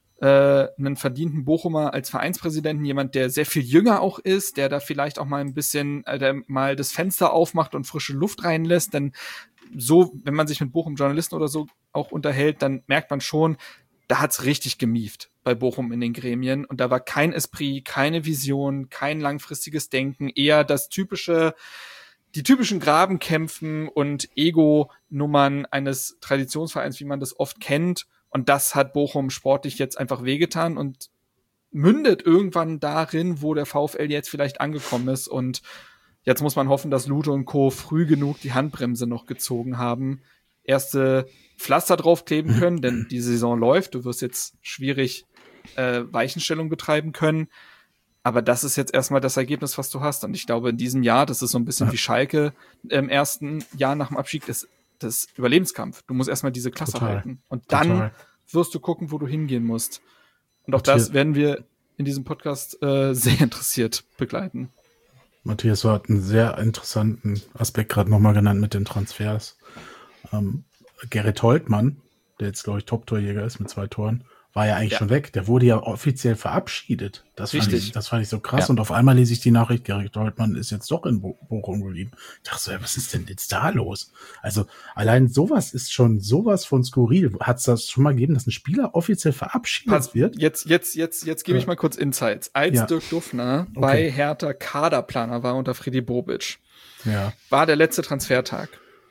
äh, einen verdienten Bochumer als Vereinspräsidenten, jemand, der sehr viel jünger auch ist, der da vielleicht auch mal ein bisschen, äh, der mal das Fenster aufmacht und frische Luft reinlässt. Denn so, wenn man sich mit Bochum-Journalisten oder so auch unterhält, dann merkt man schon, da hat's richtig gemieft bei Bochum in den Gremien. Und da war kein Esprit, keine Vision, kein langfristiges Denken, eher das typische die typischen Grabenkämpfen und Ego-Nummern eines Traditionsvereins, wie man das oft kennt. Und das hat Bochum sportlich jetzt einfach wehgetan und mündet irgendwann darin, wo der VfL jetzt vielleicht angekommen ist. Und jetzt muss man hoffen, dass Lute und Co. früh genug die Handbremse noch gezogen haben, erste Pflaster draufkleben können, denn die Saison läuft. Du wirst jetzt schwierig äh, Weichenstellung betreiben können. Aber das ist jetzt erstmal das Ergebnis, was du hast. Und ich glaube, in diesem Jahr, das ist so ein bisschen ja. wie Schalke im ersten Jahr nach dem Abstieg, das, das Überlebenskampf. Du musst erstmal diese Klasse Total. halten. Und dann Total. wirst du gucken, wo du hingehen musst. Und auch Matthias, das werden wir in diesem Podcast äh, sehr interessiert begleiten. Matthias, du hast einen sehr interessanten Aspekt gerade nochmal genannt mit den Transfers. Ähm, Gerrit Holtmann, der jetzt, glaube ich, Top-Torjäger ist mit zwei Toren, war ja eigentlich ja. schon weg. Der wurde ja offiziell verabschiedet. Das fand, ich, das fand ich so krass. Ja. Und auf einmal lese ich die Nachricht, Gerrit Holtmann ist jetzt doch in Bo- Bochum geblieben. Ich dachte so, ja, was ist denn jetzt da los? Also allein sowas ist schon sowas von skurril. Hat es das schon mal gegeben, dass ein Spieler offiziell verabschiedet Pass, wird? Jetzt, jetzt, jetzt, jetzt gebe ja. ich mal kurz Insights. Als ja. Dirk Dufner okay. bei Hertha Kaderplaner war unter Freddy Bobic, ja. war der letzte Transfertag.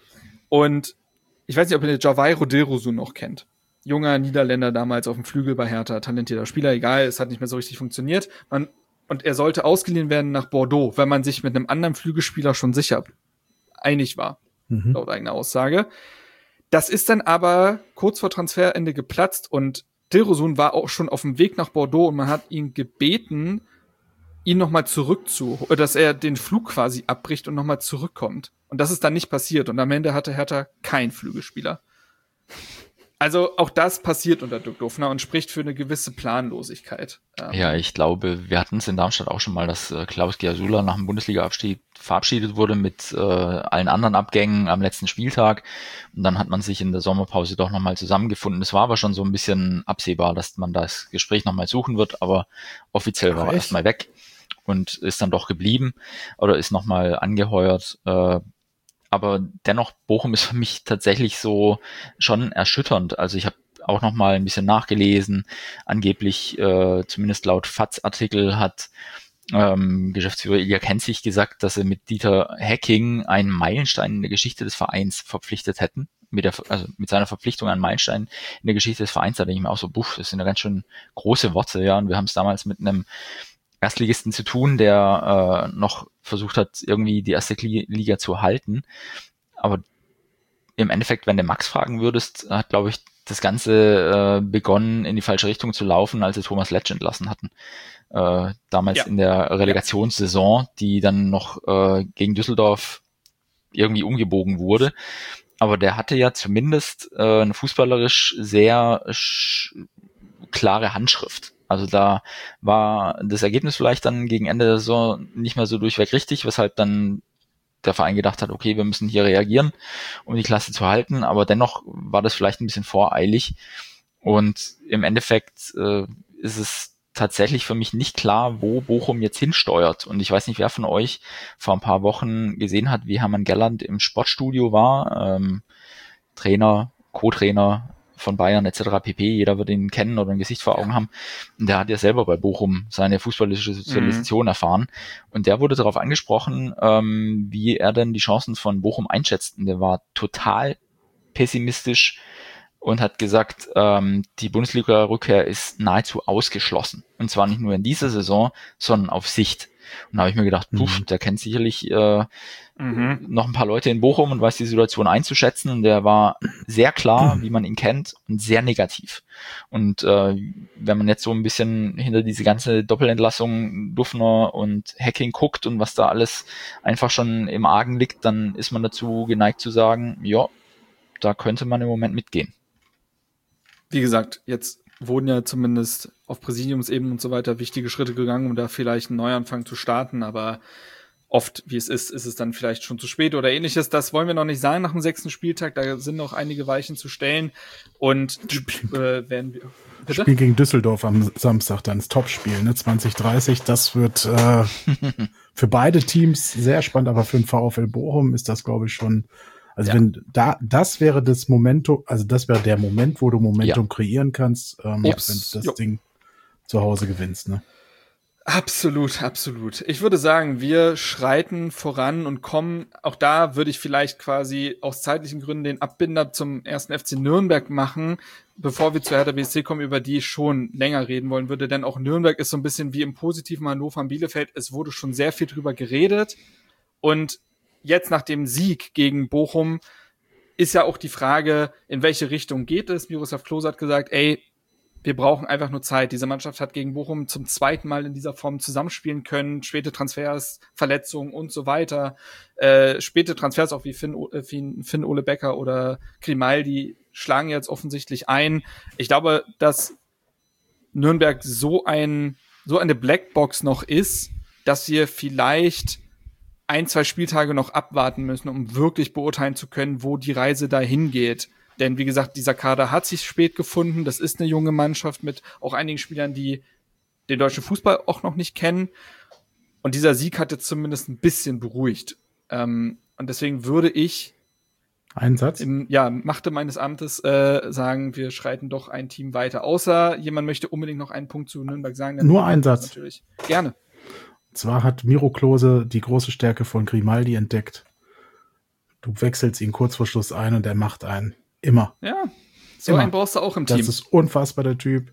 Und ich weiß nicht, ob ihr den Javairo Dilrosun noch kennt. Junger Niederländer damals auf dem Flügel bei Hertha, talentierter Spieler, egal, es hat nicht mehr so richtig funktioniert. Man, und er sollte ausgeliehen werden nach Bordeaux, wenn man sich mit einem anderen Flügelspieler schon sicher einig war, mhm. laut eigener Aussage. Das ist dann aber kurz vor Transferende geplatzt und Dilrosun war auch schon auf dem Weg nach Bordeaux und man hat ihn gebeten, ihn nochmal zurück zu, dass er den Flug quasi abbricht und nochmal zurückkommt. Und das ist dann nicht passiert und am Ende hatte Hertha keinen Flügelspieler. Also auch das passiert unter Dirk Dufner und spricht für eine gewisse Planlosigkeit. Ja, ich glaube, wir hatten es in Darmstadt auch schon mal, dass äh, Klaus Giasula nach dem Bundesliga-Abstieg verabschiedet wurde mit äh, allen anderen Abgängen am letzten Spieltag. Und dann hat man sich in der Sommerpause doch nochmal zusammengefunden. Es war aber schon so ein bisschen absehbar, dass man das Gespräch nochmal suchen wird, aber offiziell war er erstmal weg und ist dann doch geblieben oder ist nochmal angeheuert. Äh, Aber dennoch, Bochum ist für mich tatsächlich so schon erschütternd. Also ich habe auch noch mal ein bisschen nachgelesen. Angeblich, äh, zumindest laut F A Z-Artikel, hat ähm, Geschäftsführer Ilja Kenzig gesagt, dass sie mit Dieter Hecking einen Meilenstein in der Geschichte des Vereins verpflichtet hätten. Mit der, also mit seiner Verpflichtung einen Meilenstein in der Geschichte des Vereins. Da denke ich mir auch so, buff, das sind ja ganz schön große Worte. Ja, und wir haben es damals mit einem Erstligisten zu tun, der äh, noch versucht hat, irgendwie die erste Liga zu halten. Aber im Endeffekt, wenn du Max fragen würdest, hat, glaube ich, das Ganze äh, begonnen, in die falsche Richtung zu laufen, als sie Thomas Letsch entlassen hatten. Äh, damals ja. in der Relegationssaison, die dann noch äh, gegen Düsseldorf irgendwie umgebogen wurde. Aber der hatte ja zumindest äh, eine fußballerisch sehr sch- klare Handschrift. Also da war das Ergebnis vielleicht dann gegen Ende der Saison nicht mehr so durchweg richtig, weshalb dann der Verein gedacht hat, okay, wir müssen hier reagieren, um die Klasse zu halten, aber dennoch war das vielleicht ein bisschen voreilig und im Endeffekt äh, ist es tatsächlich für mich nicht klar, wo Bochum jetzt hinsteuert und ich weiß nicht, wer von euch vor ein paar Wochen gesehen hat, wie Hermann Gerland im Sportstudio war, ähm, Trainer, Co-Trainer von Bayern et cetera pp. Jeder wird ihn kennen oder ein Gesicht vor Augen haben. Und der hat ja selber bei Bochum seine fußballische Sozialisation mhm. erfahren. Und der wurde darauf angesprochen, ähm, wie er denn die Chancen von Bochum einschätzt. Und der war total pessimistisch und hat gesagt, ähm, die Bundesliga-Rückkehr ist nahezu ausgeschlossen. Und zwar nicht nur in dieser Saison, sondern auf Sicht. Und da habe ich mir gedacht, puff, mhm. der kennt sicherlich äh, mhm. noch ein paar Leute in Bochum und weiß die Situation einzuschätzen. Und der war sehr klar, wie man ihn kennt, und sehr negativ. Und äh, wenn man jetzt so ein bisschen hinter diese ganze Doppelentlassung Dufner und Hacking guckt und was da alles einfach schon im Argen liegt, dann ist man dazu geneigt zu sagen, ja, da könnte man im Moment mitgehen. Wie gesagt, jetzt wurden ja zumindest auf Präsidiumsebene und so weiter wichtige Schritte gegangen, um da vielleicht einen Neuanfang zu starten, aber oft, wie es ist, ist es dann vielleicht schon zu spät oder ähnliches. Das wollen wir noch nicht sagen nach dem sechsten Spieltag, da sind noch einige Weichen zu stellen und äh, werden wir... Bitte? Spiel gegen Düsseldorf am Samstag, dann das Topspiel, ne, zwanzig dreißig, das wird äh, für beide Teams sehr spannend, aber für den VfL Bochum ist das, glaube ich, schon... Also ja. wenn da, das wäre das Momentum, also das wäre der Moment, wo du Momentum ja. kreieren kannst, ähm, wenn du das jo. Ding zu Hause gewinnst, ne? Absolut, absolut. Ich würde sagen, wir schreiten voran und kommen, auch da würde ich vielleicht quasi aus zeitlichen Gründen den Abbinder zum ersten F C Nürnberg machen, bevor wir zu Hertha B S C kommen, über die ich schon länger reden wollen würde, denn auch Nürnberg ist so ein bisschen wie im positiven Hannover und Bielefeld, es wurde schon sehr viel drüber geredet und jetzt nach dem Sieg gegen Bochum ist ja auch die Frage, in welche Richtung geht es? Miroslav Klose hat gesagt, ey, wir brauchen einfach nur Zeit. Diese Mannschaft hat gegen Bochum zum zweiten Mal in dieser Form zusammenspielen können. Späte Transfers, Verletzungen und so weiter. Äh, späte Transfers auch wie Finn, äh, Finn Ole Becker oder Grimaldi schlagen jetzt offensichtlich ein. Ich glaube, dass Nürnberg so ein so eine Blackbox noch ist, dass wir vielleicht ein, zwei Spieltage noch abwarten müssen, um wirklich beurteilen zu können, wo die Reise dahin geht. Denn wie gesagt, dieser Kader hat sich spät gefunden. Das ist eine junge Mannschaft mit auch einigen Spielern, die den deutschen Fußball auch noch nicht kennen. Und dieser Sieg hat jetzt zumindest ein bisschen beruhigt. Ähm, und deswegen würde ich Einen Satz? Im, ja, Machte meines Amtes äh, sagen, wir schreiten doch ein Team weiter. Außer jemand möchte unbedingt noch einen Punkt zu Nürnberg sagen. Dann Nur einen Satz. Natürlich. Gerne. Zwar hat Miro Klose die große Stärke von Grimaldi entdeckt. Du wechselst ihn kurz vor Schluss ein und er macht einen. Immer. Ja, so Immer. einen brauchst du auch im Team. Das ist unfassbar, der Typ.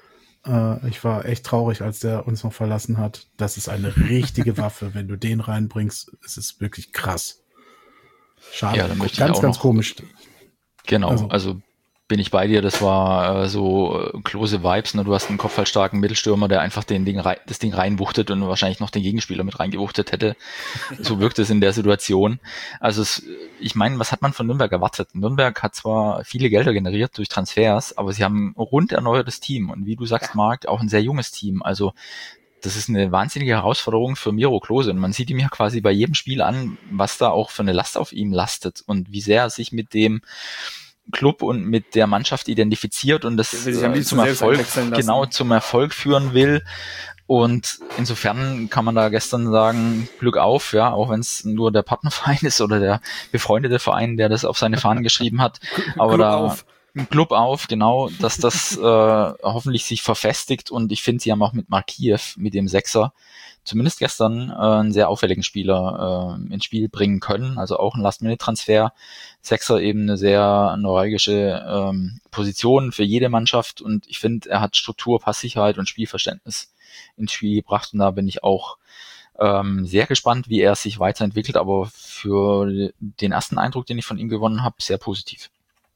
Äh, ich war echt traurig, als der uns noch verlassen hat. Das ist eine richtige Waffe. Wenn du den reinbringst, ist es wirklich krass. Schade. Ja, dann möchte ganz, ich auch ganz noch, komisch. Genau, also, also bin ich bei dir, das war äh, so äh, Klose Vibes, ne? Du hast einen kopfballstarken Mittelstürmer, der einfach den Ding rein, das Ding reinwuchtet und wahrscheinlich noch den Gegenspieler mit reingewuchtet hätte. So wirkt es in der Situation. Also es, ich meine, was hat man von Nürnberg erwartet? Nürnberg hat zwar viele Gelder generiert durch Transfers, aber sie haben ein rund erneuertes Team und wie du sagst, Marc, auch ein sehr junges Team. Also das ist eine wahnsinnige Herausforderung für Miro Klose und man sieht ihm ja quasi bei jedem Spiel an, was da auch für eine Last auf ihm lastet und wie sehr er sich mit dem Club und mit der Mannschaft identifiziert und das äh, zum Erfolg genau zum Erfolg führen will. Und insofern kann man da gestern sagen, Glück auf, ja, auch wenn es nur der Partnerverein ist oder der befreundete Verein, der das auf seine Fahnen geschrieben hat. Aber Glück da auf. Club auf, genau, dass das äh, hoffentlich sich verfestigt und ich finde, sie haben auch mit Markiev, mit dem Sechser, zumindest gestern äh, einen sehr auffälligen Spieler äh, ins Spiel bringen können, also auch ein Last-Minute-Transfer. Sechser eben eine sehr neuralgische ähm, Position für jede Mannschaft und ich finde, er hat Struktur, Passsicherheit und Spielverständnis ins Spiel gebracht und da bin ich auch ähm, sehr gespannt, wie er sich weiterentwickelt, aber für den ersten Eindruck, den ich von ihm gewonnen habe, sehr positiv.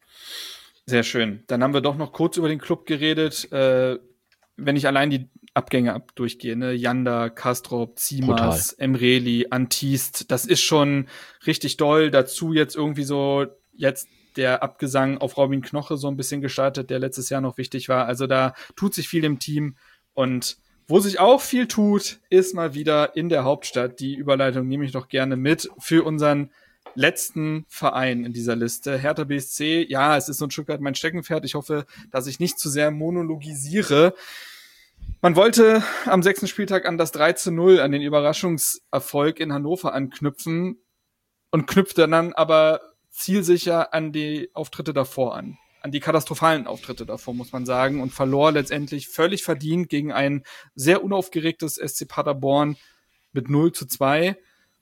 Sehr schön. Dann haben wir doch noch kurz über den Club geredet. Äh, wenn ich allein die Abgänge ab durchgehe, ne? Janda, Kastrop, Zimas, Emreli, Antist, das ist schon richtig doll. Dazu jetzt irgendwie so jetzt der Abgesang auf Robin Knoche so ein bisschen gestartet, der letztes Jahr noch wichtig war. Also da tut sich viel im Team und wo sich auch viel tut, ist mal wieder in der Hauptstadt. Die Überleitung nehme ich doch gerne mit für unseren letzten Verein in dieser Liste, Hertha B S C. Ja, es ist so ein Stück weit mein Steckenpferd. Ich hoffe, dass ich nicht zu sehr monologisiere. Man wollte am sechsten Spieltag an das drei zu null, an den Überraschungserfolg in Hannover anknüpfen und knüpfte dann aber zielsicher an die Auftritte davor an. an die katastrophalen Auftritte davor, muss man sagen, und verlor letztendlich völlig verdient gegen ein sehr unaufgeregtes S C Paderborn mit null zu zwei.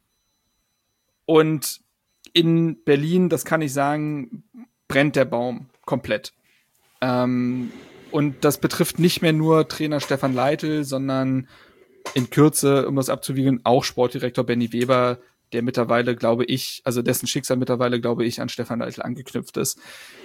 Und in Berlin, das kann ich sagen, brennt der Baum komplett. Ähm, und das betrifft nicht mehr nur Trainer Stefan Leitl, sondern in Kürze, um das abzuwiegeln, auch Sportdirektor Benny Weber, der mittlerweile, glaube ich, also dessen Schicksal mittlerweile, glaube ich, an Stefan Leitl angeknüpft ist.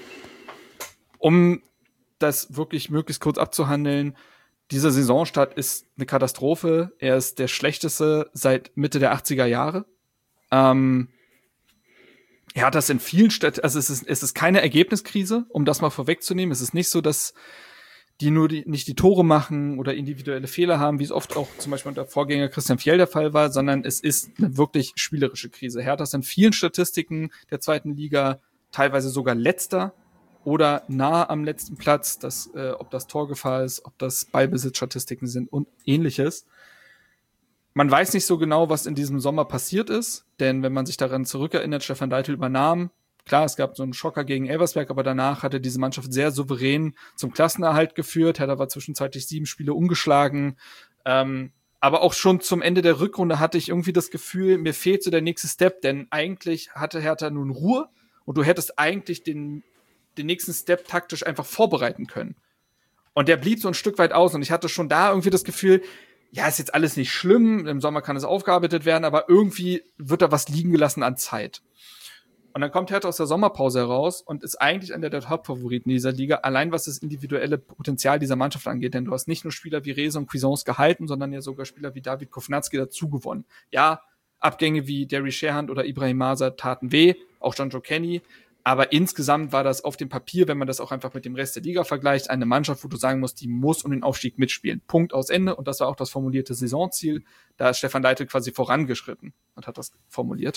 Um das wirklich möglichst kurz abzuhandeln, dieser Saisonstart ist eine Katastrophe. Er ist der schlechteste seit Mitte der achtziger Jahre. Ähm, er hat das in vielen Städten, also es ist, es ist keine Ergebniskrise, um das mal vorwegzunehmen. Es ist nicht so, dass die nur die, nicht die Tore machen oder individuelle Fehler haben, wie es oft auch zum Beispiel unter Vorgänger Christian Fjell der Fall war, sondern es ist eine wirklich spielerische Krise. Hertha ist in vielen Statistiken der zweiten Liga teilweise sogar Letzter oder nah am letzten Platz, das, äh, ob das Torgefahr ist, ob das Ballbesitzstatistiken sind und ähnliches. Man weiß nicht so genau, was in diesem Sommer passiert ist, denn wenn man sich daran zurückerinnert, Stefan Leitl übernahm, klar, es gab so einen Schocker gegen Elversberg, aber danach hatte diese Mannschaft sehr souverän zum Klassenerhalt geführt. Hertha war zwischenzeitlich sieben Spiele ungeschlagen. Ähm, aber auch schon zum Ende der Rückrunde hatte ich irgendwie das Gefühl, mir fehlt so der nächste Step, denn eigentlich hatte Hertha nun Ruhe und du hättest eigentlich den, den nächsten Step taktisch einfach vorbereiten können. Und der blieb so ein Stück weit aus und ich hatte schon da irgendwie das Gefühl, ja, ist jetzt alles nicht schlimm, im Sommer kann es aufgearbeitet werden, aber irgendwie wird da was liegen gelassen an Zeit. Und dann kommt Hertha aus der Sommerpause heraus und ist eigentlich einer der Hauptfavoriten dieser Liga, allein was das individuelle Potenzial dieser Mannschaft angeht. Denn du hast nicht nur Spieler wie Reza und Cuisance gehalten, sondern ja sogar Spieler wie David Kovnatski dazu gewonnen. Ja, Abgänge wie Derry Sherhand oder Ibrahim Maza taten weh, auch John Joe Kenny. Aber insgesamt war das auf dem Papier, wenn man das auch einfach mit dem Rest der Liga vergleicht, eine Mannschaft, wo du sagen musst, die muss um den Aufstieg mitspielen. Punkt aus Ende. Und das war auch das formulierte Saisonziel. Da ist Stefan Leitl quasi vorangeschritten und hat das formuliert.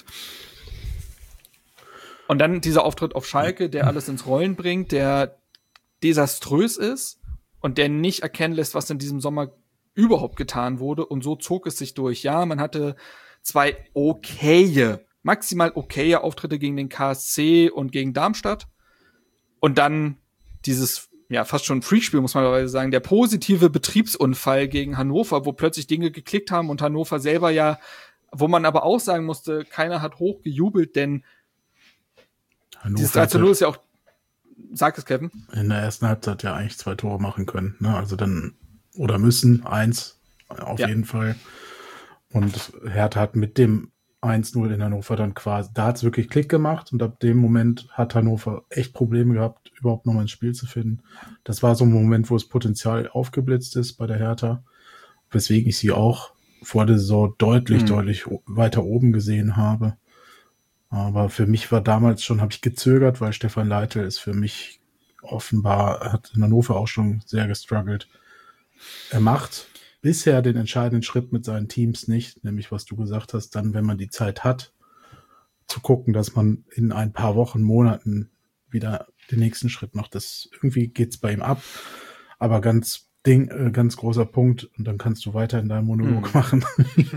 Und dann dieser Auftritt auf Schalke, der alles ins Rollen bringt, der desaströs ist und der nicht erkennen lässt, was in diesem Sommer überhaupt getan wurde. Und so zog es sich durch. Ja, man hatte zwei okaye, maximal okaye Auftritte gegen den K S C und gegen Darmstadt. Und dann dieses, ja, fast schon ein Freakspiel, muss man dabei sagen, der positive Betriebsunfall gegen Hannover, wo plötzlich Dinge geklickt haben und Hannover selber ja, wo man aber auch sagen musste, keiner hat hoch gejubelt, denn Hannover dieses drei zu null ist ja auch, sag es, Kevin. In der ersten Halbzeit ja eigentlich zwei Tore machen können, ne? Also dann, oder müssen, eins, auf ja. jeden Fall. Und Hertha hat mit dem eins null in Hannover dann quasi, da hat es wirklich Klick gemacht und ab dem Moment hat Hannover echt Probleme gehabt, überhaupt nochmal ins Spiel zu finden. Das war so ein Moment, wo das Potenzial aufgeblitzt ist bei der Hertha, weswegen ich sie auch vor der Saison deutlich, mhm. deutlich weiter oben gesehen habe. Aber für mich war damals schon, habe ich gezögert, weil Stefan Leitl ist für mich offenbar, hat in Hannover auch schon sehr gestruggelt. Er macht bisher den entscheidenden Schritt mit seinen Teams nicht, nämlich was du gesagt hast, dann, wenn man die Zeit hat, zu gucken, dass man in ein paar Wochen, Monaten wieder den nächsten Schritt macht. Das irgendwie geht's bei ihm ab, aber ganz Ding, äh, ganz großer Punkt, und dann kannst du weiter in deinem Monolog mhm. machen.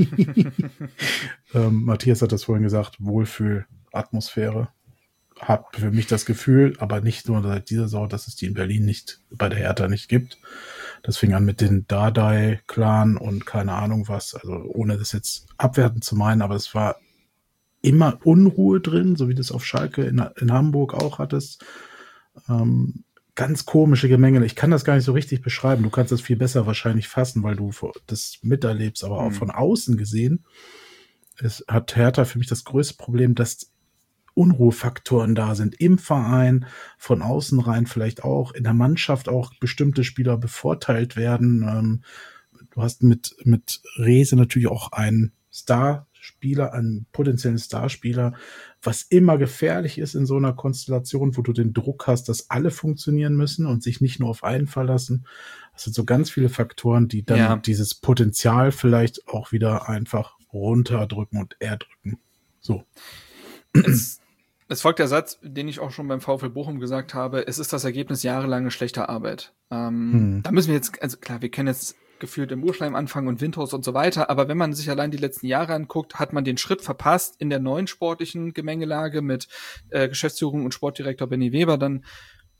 ähm, Matthias hat das vorhin gesagt, Wohlfühlatmosphäre. Hab für mich das Gefühl, aber nicht nur seit dieser Saison, dass es die in Berlin nicht, bei der Hertha nicht gibt. Das fing an mit den Dardai-Clan und keine Ahnung was, also ohne das jetzt abwertend zu meinen, aber es war immer Unruhe drin, so wie du es auf Schalke in, in Hamburg auch hattest. Ähm, ganz komische Gemenge. Ich kann das gar nicht so richtig beschreiben. Du kannst das viel besser wahrscheinlich fassen, weil du das miterlebst, aber auch mhm. von außen gesehen es hat Hertha für mich das größte Problem, dass Unruhefaktoren da sind im Verein, von außen rein vielleicht auch, in der Mannschaft auch bestimmte Spieler bevorteilt werden. Ähm, du hast mit, mit Rehse natürlich auch einen Starspieler, einen potenziellen Starspieler, was immer gefährlich ist in so einer Konstellation, wo du den Druck hast, dass alle funktionieren müssen und sich nicht nur auf einen verlassen. Das sind so ganz viele Faktoren, die dann ja. dieses Potenzial vielleicht auch wieder einfach runterdrücken und erdrücken. So. Es, es folgt der Satz, den ich auch schon beim VfL Bochum gesagt habe, es ist das Ergebnis jahrelange schlechter Arbeit. Ähm, hm. Da müssen wir jetzt, also klar, wir können jetzt gefühlt im Urschleim anfangen und Windhaus und so weiter, aber wenn man sich allein die letzten Jahre anguckt, hat man den Schritt verpasst in der neuen sportlichen Gemengelage mit äh, Geschäftsführung und Sportdirektor Benny Weber dann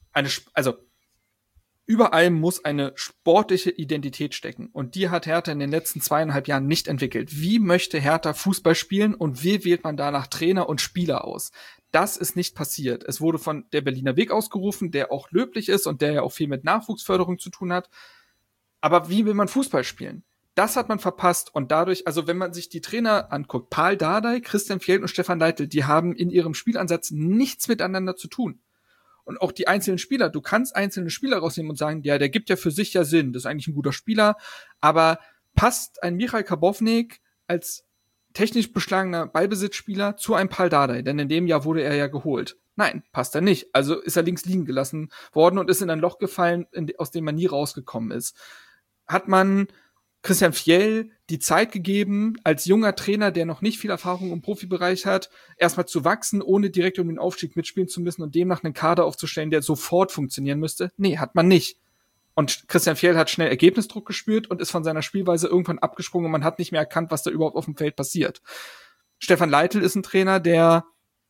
eine, also über allem muss eine sportliche Identität stecken. Und die hat Hertha in den letzten zweieinhalb Jahren nicht entwickelt. Wie möchte Hertha Fußball spielen und wie wählt man danach Trainer und Spieler aus? Das ist nicht passiert. Es wurde von der Berliner Weg ausgerufen, der auch löblich ist und der ja auch viel mit Nachwuchsförderung zu tun hat. Aber wie will man Fußball spielen? Das hat man verpasst. Und dadurch, also wenn man sich die Trainer anguckt, Paul Dardai, Christian Fjeld und Stefan Leitl, die haben in ihrem Spielansatz nichts miteinander zu tun. Und auch die einzelnen Spieler, du kannst einzelne Spieler rausnehmen und sagen, ja, der gibt ja für sich ja Sinn, das ist eigentlich ein guter Spieler, aber passt ein Michail Karbovnik als technisch beschlagener Ballbesitzspieler zu einem Paul Dardai? Denn in dem Jahr wurde er ja geholt. Nein, passt er nicht. Also ist er links liegen gelassen worden und ist in ein Loch gefallen, in, aus dem man nie rausgekommen ist. Hat man Christian Fjell die Zeit gegeben, als junger Trainer, der noch nicht viel Erfahrung im Profibereich hat, erstmal zu wachsen, ohne direkt um den Aufstieg mitspielen zu müssen und demnach einen Kader aufzustellen, der sofort funktionieren müsste? Nee, hat man nicht. Und Christian Fjell hat schnell Ergebnisdruck gespürt und ist von seiner Spielweise irgendwann abgesprungen und man hat nicht mehr erkannt, was da überhaupt auf dem Feld passiert. Stefan Leitl ist ein Trainer, der,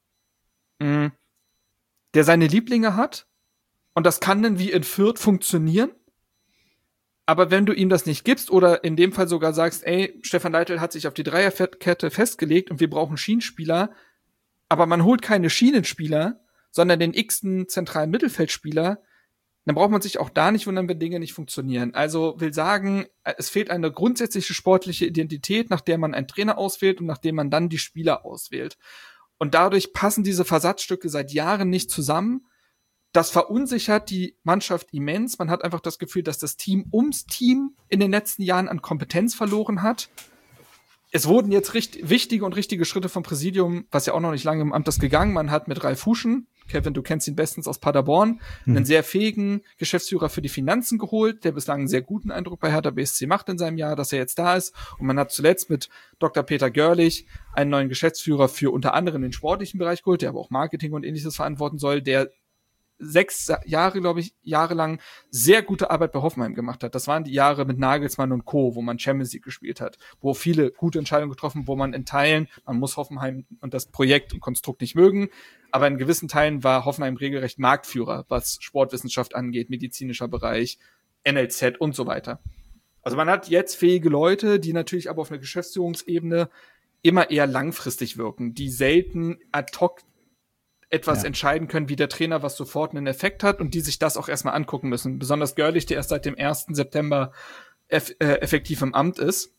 mh, der seine Lieblinge hat und das kann dann wie in Fürth funktionieren. Aber wenn du ihm das nicht gibst oder in dem Fall sogar sagst, ey, Stefan Leitl hat sich auf die Dreierkette festgelegt und wir brauchen Schienenspieler, aber man holt keine Schienenspieler, sondern den x-ten zentralen Mittelfeldspieler, dann braucht man sich auch da nicht wundern, wenn Dinge nicht funktionieren. Also will sagen, es fehlt eine grundsätzliche sportliche Identität, nach der man einen Trainer auswählt und nachdem man dann die Spieler auswählt. Und dadurch passen diese Versatzstücke seit Jahren nicht zusammen. Das verunsichert die Mannschaft immens. Man hat einfach das Gefühl, dass das Team ums Team in den letzten Jahren an Kompetenz verloren hat. Es wurden jetzt richtig, wichtige und richtige Schritte vom Präsidium, was ja auch noch nicht lange im Amt ist, gegangen. Man hat mit Ralf Huschen, Kevin, du kennst ihn bestens aus Paderborn, mhm. einen sehr fähigen Geschäftsführer für die Finanzen geholt, der bislang einen sehr guten Eindruck bei Hertha B S C macht in seinem Jahr, dass er jetzt da ist. Und man hat zuletzt mit Doktor Peter Görlich einen neuen Geschäftsführer für unter anderem den sportlichen Bereich geholt, der aber auch Marketing und Ähnliches verantworten soll, der sechs Jahre, glaube ich, jahrelang sehr gute Arbeit bei Hoffenheim gemacht hat. Das waren die Jahre mit Nagelsmann und Co., wo man Champions League gespielt hat, wo viele gute Entscheidungen getroffen, wo man in Teilen, man muss Hoffenheim und das Projekt und Konstrukt nicht mögen, aber in gewissen Teilen war Hoffenheim regelrecht Marktführer, was Sportwissenschaft angeht, medizinischer Bereich, N L Z und so weiter. Also man hat jetzt fähige Leute, die natürlich aber auf einer Geschäftsführungsebene immer eher langfristig wirken, die selten ad hoc etwas ja. entscheiden können, wie der Trainer, was sofort einen Effekt hat und die sich das auch erstmal angucken müssen. Besonders Görlich, der erst seit dem ersten September eff- äh, effektiv im Amt ist.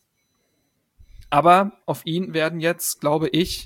Aber auf ihn werden jetzt, glaube ich,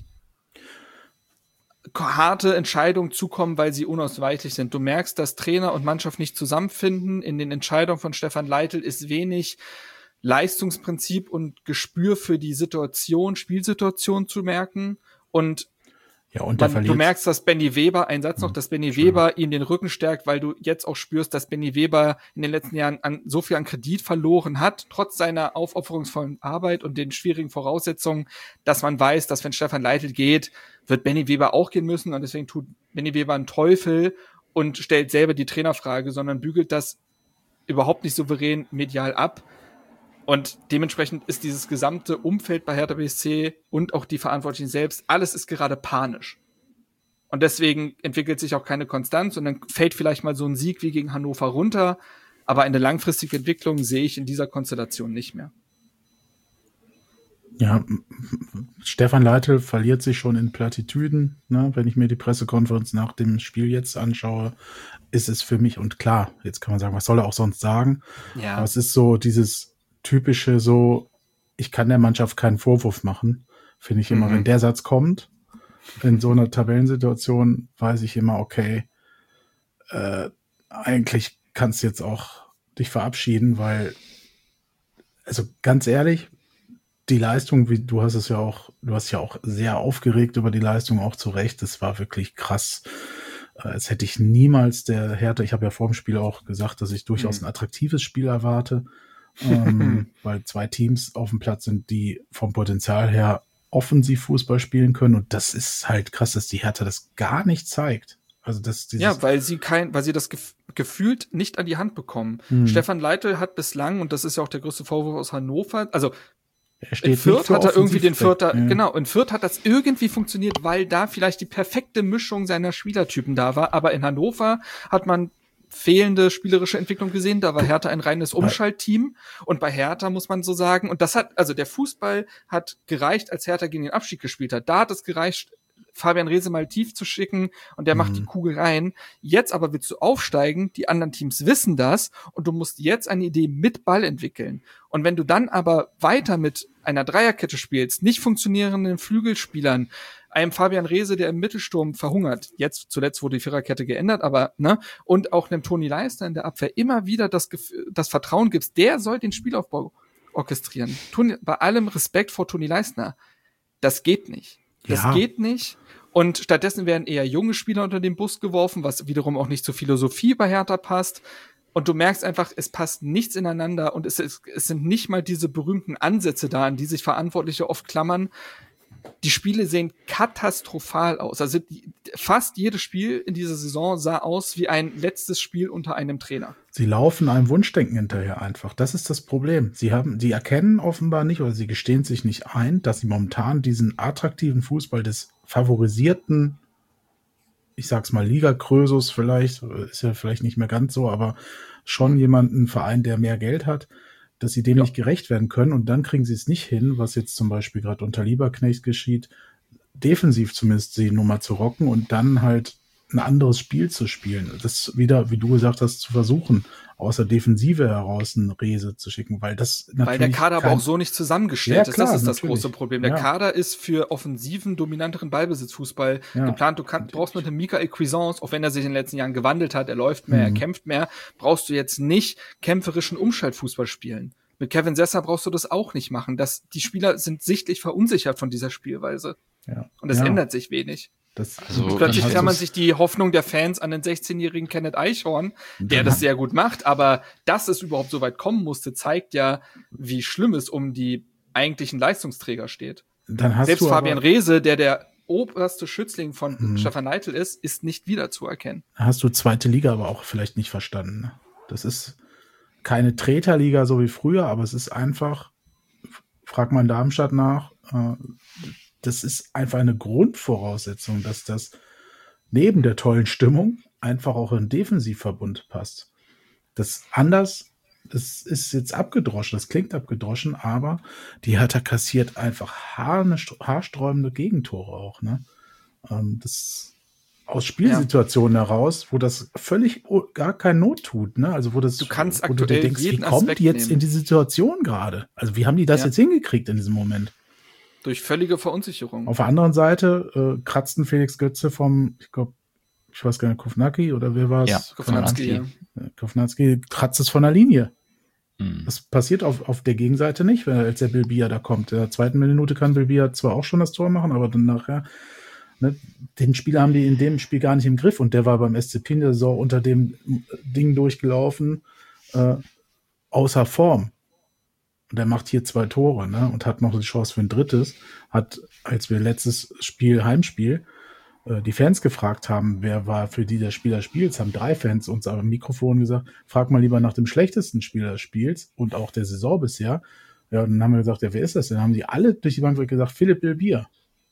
harte Entscheidungen zukommen, weil sie unausweichlich sind. Du merkst, dass Trainer und Mannschaft nicht zusammenfinden. In den Entscheidungen von Stefan Leitl ist wenig Leistungsprinzip und Gespür für die Situation, Spielsituation zu merken. Und Ja, und der Man, du merkst, dass Benny Weber, ein Satz noch, dass Benny Weber ihm den Rücken stärkt, weil du jetzt auch spürst, dass Benny Weber in den letzten Jahren an, so viel an Kredit verloren hat, trotz seiner aufopferungsvollen Arbeit und den schwierigen Voraussetzungen, dass man weiß, dass wenn Stefan Leitl geht, wird Benny Weber auch gehen müssen und deswegen tut Benny Weber einen Teufel und stellt selber die Trainerfrage, sondern bügelt das überhaupt nicht souverän medial ab. Und dementsprechend ist dieses gesamte Umfeld bei Hertha B S C und auch die Verantwortlichen selbst, alles ist gerade panisch. Und deswegen entwickelt sich auch keine Konstanz und dann fällt vielleicht mal so ein Sieg wie gegen Hannover runter. Aber eine langfristige Entwicklung sehe ich in dieser Konstellation nicht mehr. Ja, Stefan Leitl verliert sich schon in Plattitüden. Ne? Wenn ich mir die Pressekonferenz nach dem Spiel jetzt anschaue, ist es für mich, und klar, jetzt kann man sagen, was soll er auch sonst sagen? Ja. Aber es ist so dieses typische so, ich kann der Mannschaft keinen Vorwurf machen, finde ich immer, mhm. wenn der Satz kommt, in so einer Tabellensituation, weiß ich immer, okay, äh, eigentlich kannst du jetzt auch dich verabschieden, weil, also ganz ehrlich, die Leistung, wie du hast es ja auch, du hast ja auch sehr aufgeregt über die Leistung, auch zu Recht, das war wirklich krass. Als hätte ich niemals der Hertha, ich habe ja vor dem Spiel auch gesagt, dass ich durchaus mhm. ein attraktives Spiel erwarte, ähm, weil zwei Teams auf dem Platz sind, die vom Potenzial her offensiv Fußball spielen können und das ist halt krass, dass die Hertha das gar nicht zeigt. Also das, dieses ja, weil sie kein, weil sie das gef- gefühlt nicht an die Hand bekommen. Hm. Stefan Leitl hat bislang, und das ist ja auch der größte Vorwurf aus Hannover, also er steht in Fürth hat er irgendwie den Fürther, ja. genau, in Fürth hat das irgendwie funktioniert, weil da vielleicht die perfekte Mischung seiner Spielertypen da war, aber in Hannover hat man fehlende spielerische Entwicklung gesehen. Da war Hertha ein reines Umschaltteam. Und bei Hertha muss man so sagen, und das hat, also der Fußball hat gereicht, als Hertha gegen den Abstieg gespielt hat. Da hat es gereicht, Fabian Reese mal tief zu schicken und der macht Mhm. die Kugel rein. Jetzt aber willst du aufsteigen, die anderen Teams wissen das und du musst jetzt eine Idee mit Ball entwickeln. Und wenn du dann aber weiter mit einer Dreierkette spielst, nicht funktionierenden Flügelspielern, einem Fabian Reese, der im Mittelsturm verhungert, jetzt zuletzt wurde die Viererkette geändert, aber ne, und auch einem Toni Leistner in der Abwehr immer wieder das, Gef- das Vertrauen gibst, der soll den Spielaufbau orchestrieren. Toni, bei allem Respekt vor Toni Leistner, das geht nicht. Das Ja. geht nicht. Und stattdessen werden eher junge Spieler unter den Bus geworfen, was wiederum auch nicht zur Philosophie bei Hertha passt. Und du merkst einfach, es passt nichts ineinander und es, ist, es sind nicht mal diese berühmten Ansätze da, an die sich Verantwortliche oft klammern. Die Spiele sehen katastrophal aus. Also die, fast jedes Spiel in dieser Saison sah aus wie ein letztes Spiel unter einem Trainer. Sie laufen einem Wunschdenken hinterher einfach. Das ist das Problem. Sie haben, sie erkennen offenbar nicht oder sie gestehen sich nicht ein, dass sie momentan diesen attraktiven Fußball des favorisierten, ich sag's mal, Liga-Krösus vielleicht, ist ja vielleicht nicht mehr ganz so, aber schon jemanden Verein, der mehr Geld hat, dass sie dem Ja. nicht gerecht werden können und dann kriegen sie es nicht hin, was jetzt zum Beispiel gerade unter Lieberknecht geschieht, defensiv zumindest die Nummer zu rocken und dann halt ein anderes Spiel zu spielen. Das wieder, wie du gesagt hast, zu versuchen, außer Defensive heraus einen Reese zu schicken, weil das natürlich Weil der Kader aber kein- auch so nicht zusammengestellt Ja, ist. klar, Das ist das natürlich. große Problem. Der Ja. Kader ist für offensiven, dominanteren Ballbesitzfußball Ja. geplant. Du kann, brauchst mit dem Michael Cuisance, auch wenn er sich in den letzten Jahren gewandelt hat, er läuft mehr, Mhm. er kämpft mehr, brauchst du jetzt nicht kämpferischen Umschaltfußball spielen. Mit Kevin Sessa brauchst du das auch nicht machen. Das, die Spieler sind sichtlich verunsichert von dieser Spielweise. Ja. Und es Ja. ändert sich wenig. Das, Also, Und dann plötzlich hast klammern du's- sich die Hoffnung der Fans an den sechzehnjährigen Kenneth Eichhorn, der Dann das hat- sehr gut macht, aber dass es überhaupt so weit kommen musste, zeigt ja, wie schlimm es um die eigentlichen Leistungsträger steht. dann hast Selbst du Fabian aber, Reese, der der oberste Schützling von Mhm. Stefan Neitl ist, ist nicht wiederzuerkennen. hast du zweite Liga aber auch vielleicht nicht verstanden. ne? Das ist keine Treterliga so wie früher, aber es ist einfach, frag mal in Darmstadt nach, äh, das ist einfach eine Grundvoraussetzung, dass das neben der tollen Stimmung einfach auch in den Defensivverbund passt. Das anders, das ist jetzt abgedroschen, das klingt abgedroschen, aber die Hertha kassiert einfach haarne- haarsträubende Gegentore auch, ne? Ähm, das aus Spielsituationen heraus, wo das völlig o- gar kein Not tut, ne? Also wo das, Du kannst wo du dir aktuell denkst, wie jeden kommt Aspekt die jetzt nehmen. in die Situation gerade? Also wie haben die das Ja. jetzt hingekriegt in diesem Moment? Durch völlige Verunsicherung. Auf der anderen Seite äh, kratzten Felix Götze vom, ich glaube, ich weiß gar nicht, Kovnacki oder wer war es? Ja, Kofanatski, ja. Kovnacki kratzt es von der Linie. Hm. Das passiert auf, auf der Gegenseite nicht, wenn als der Bilbia da kommt. In der zweiten Minute kann Bilbia zwar auch schon das Tor machen, aber dann nachher, ne, den Spieler haben die in dem Spiel gar nicht im Griff und der war beim S C Pin der Saison unter dem Ding durchgelaufen, äh, außer Form. Und er macht hier zwei Tore, ne, und hat noch eine Chance für ein drittes. Hat, als wir letztes Spiel, Heimspiel, äh, die Fans gefragt haben, wer war für die der Spieler des Spiels, haben drei Fans uns am Mikrofon gesagt, frag mal lieber nach dem schlechtesten Spieler des Spiels und auch der Saison bisher. Ja, und dann haben wir gesagt, ja, wer ist das denn? Dann haben die alle durch die Bank weg gesagt, Philipp Bilbia.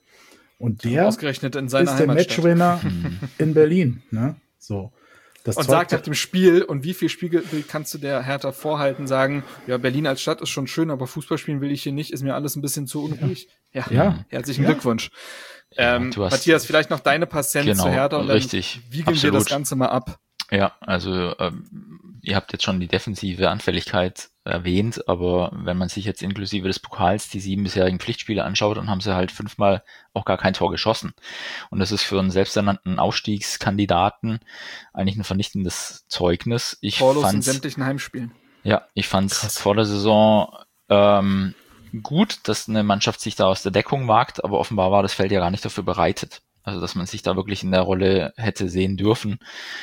Und der Ausgerechnet in seiner ist der Heimatstadt. Matchwinner in Berlin, ne? So. Das Und zeugt- sagt nach dem Spiel, und wie viel Spiegelbild kannst du der Hertha vorhalten, sagen, ja, Berlin als Stadt ist schon schön, aber Fußball spielen will ich hier nicht, ist mir alles ein bisschen zu unruhig. Ja, Ja. herzlichen Ja. Glückwunsch. Ja, ähm, du hast- Matthias, vielleicht noch deine paar Cent Genau, zu Hertha und dann richtig, wiegeln wir absolut. das Ganze mal ab. Ja, also ähm, ihr habt jetzt schon die defensive Anfälligkeit erwähnt, aber wenn man sich jetzt inklusive des Pokals die sieben bisherigen Pflichtspiele anschaut, dann haben sie halt fünfmal auch gar kein Tor geschossen. Und das ist für einen selbsternannten Aufstiegskandidaten eigentlich ein vernichtendes Zeugnis. Ich Torlos in fand's, sämtlichen Heimspielen. ja, ich fand's Krass. vor der Saison ähm, gut, dass eine Mannschaft sich da aus der Deckung wagt, aber offenbar war das Feld ja gar nicht dafür bereitet. Also, dass man sich da wirklich in der Rolle hätte sehen dürfen.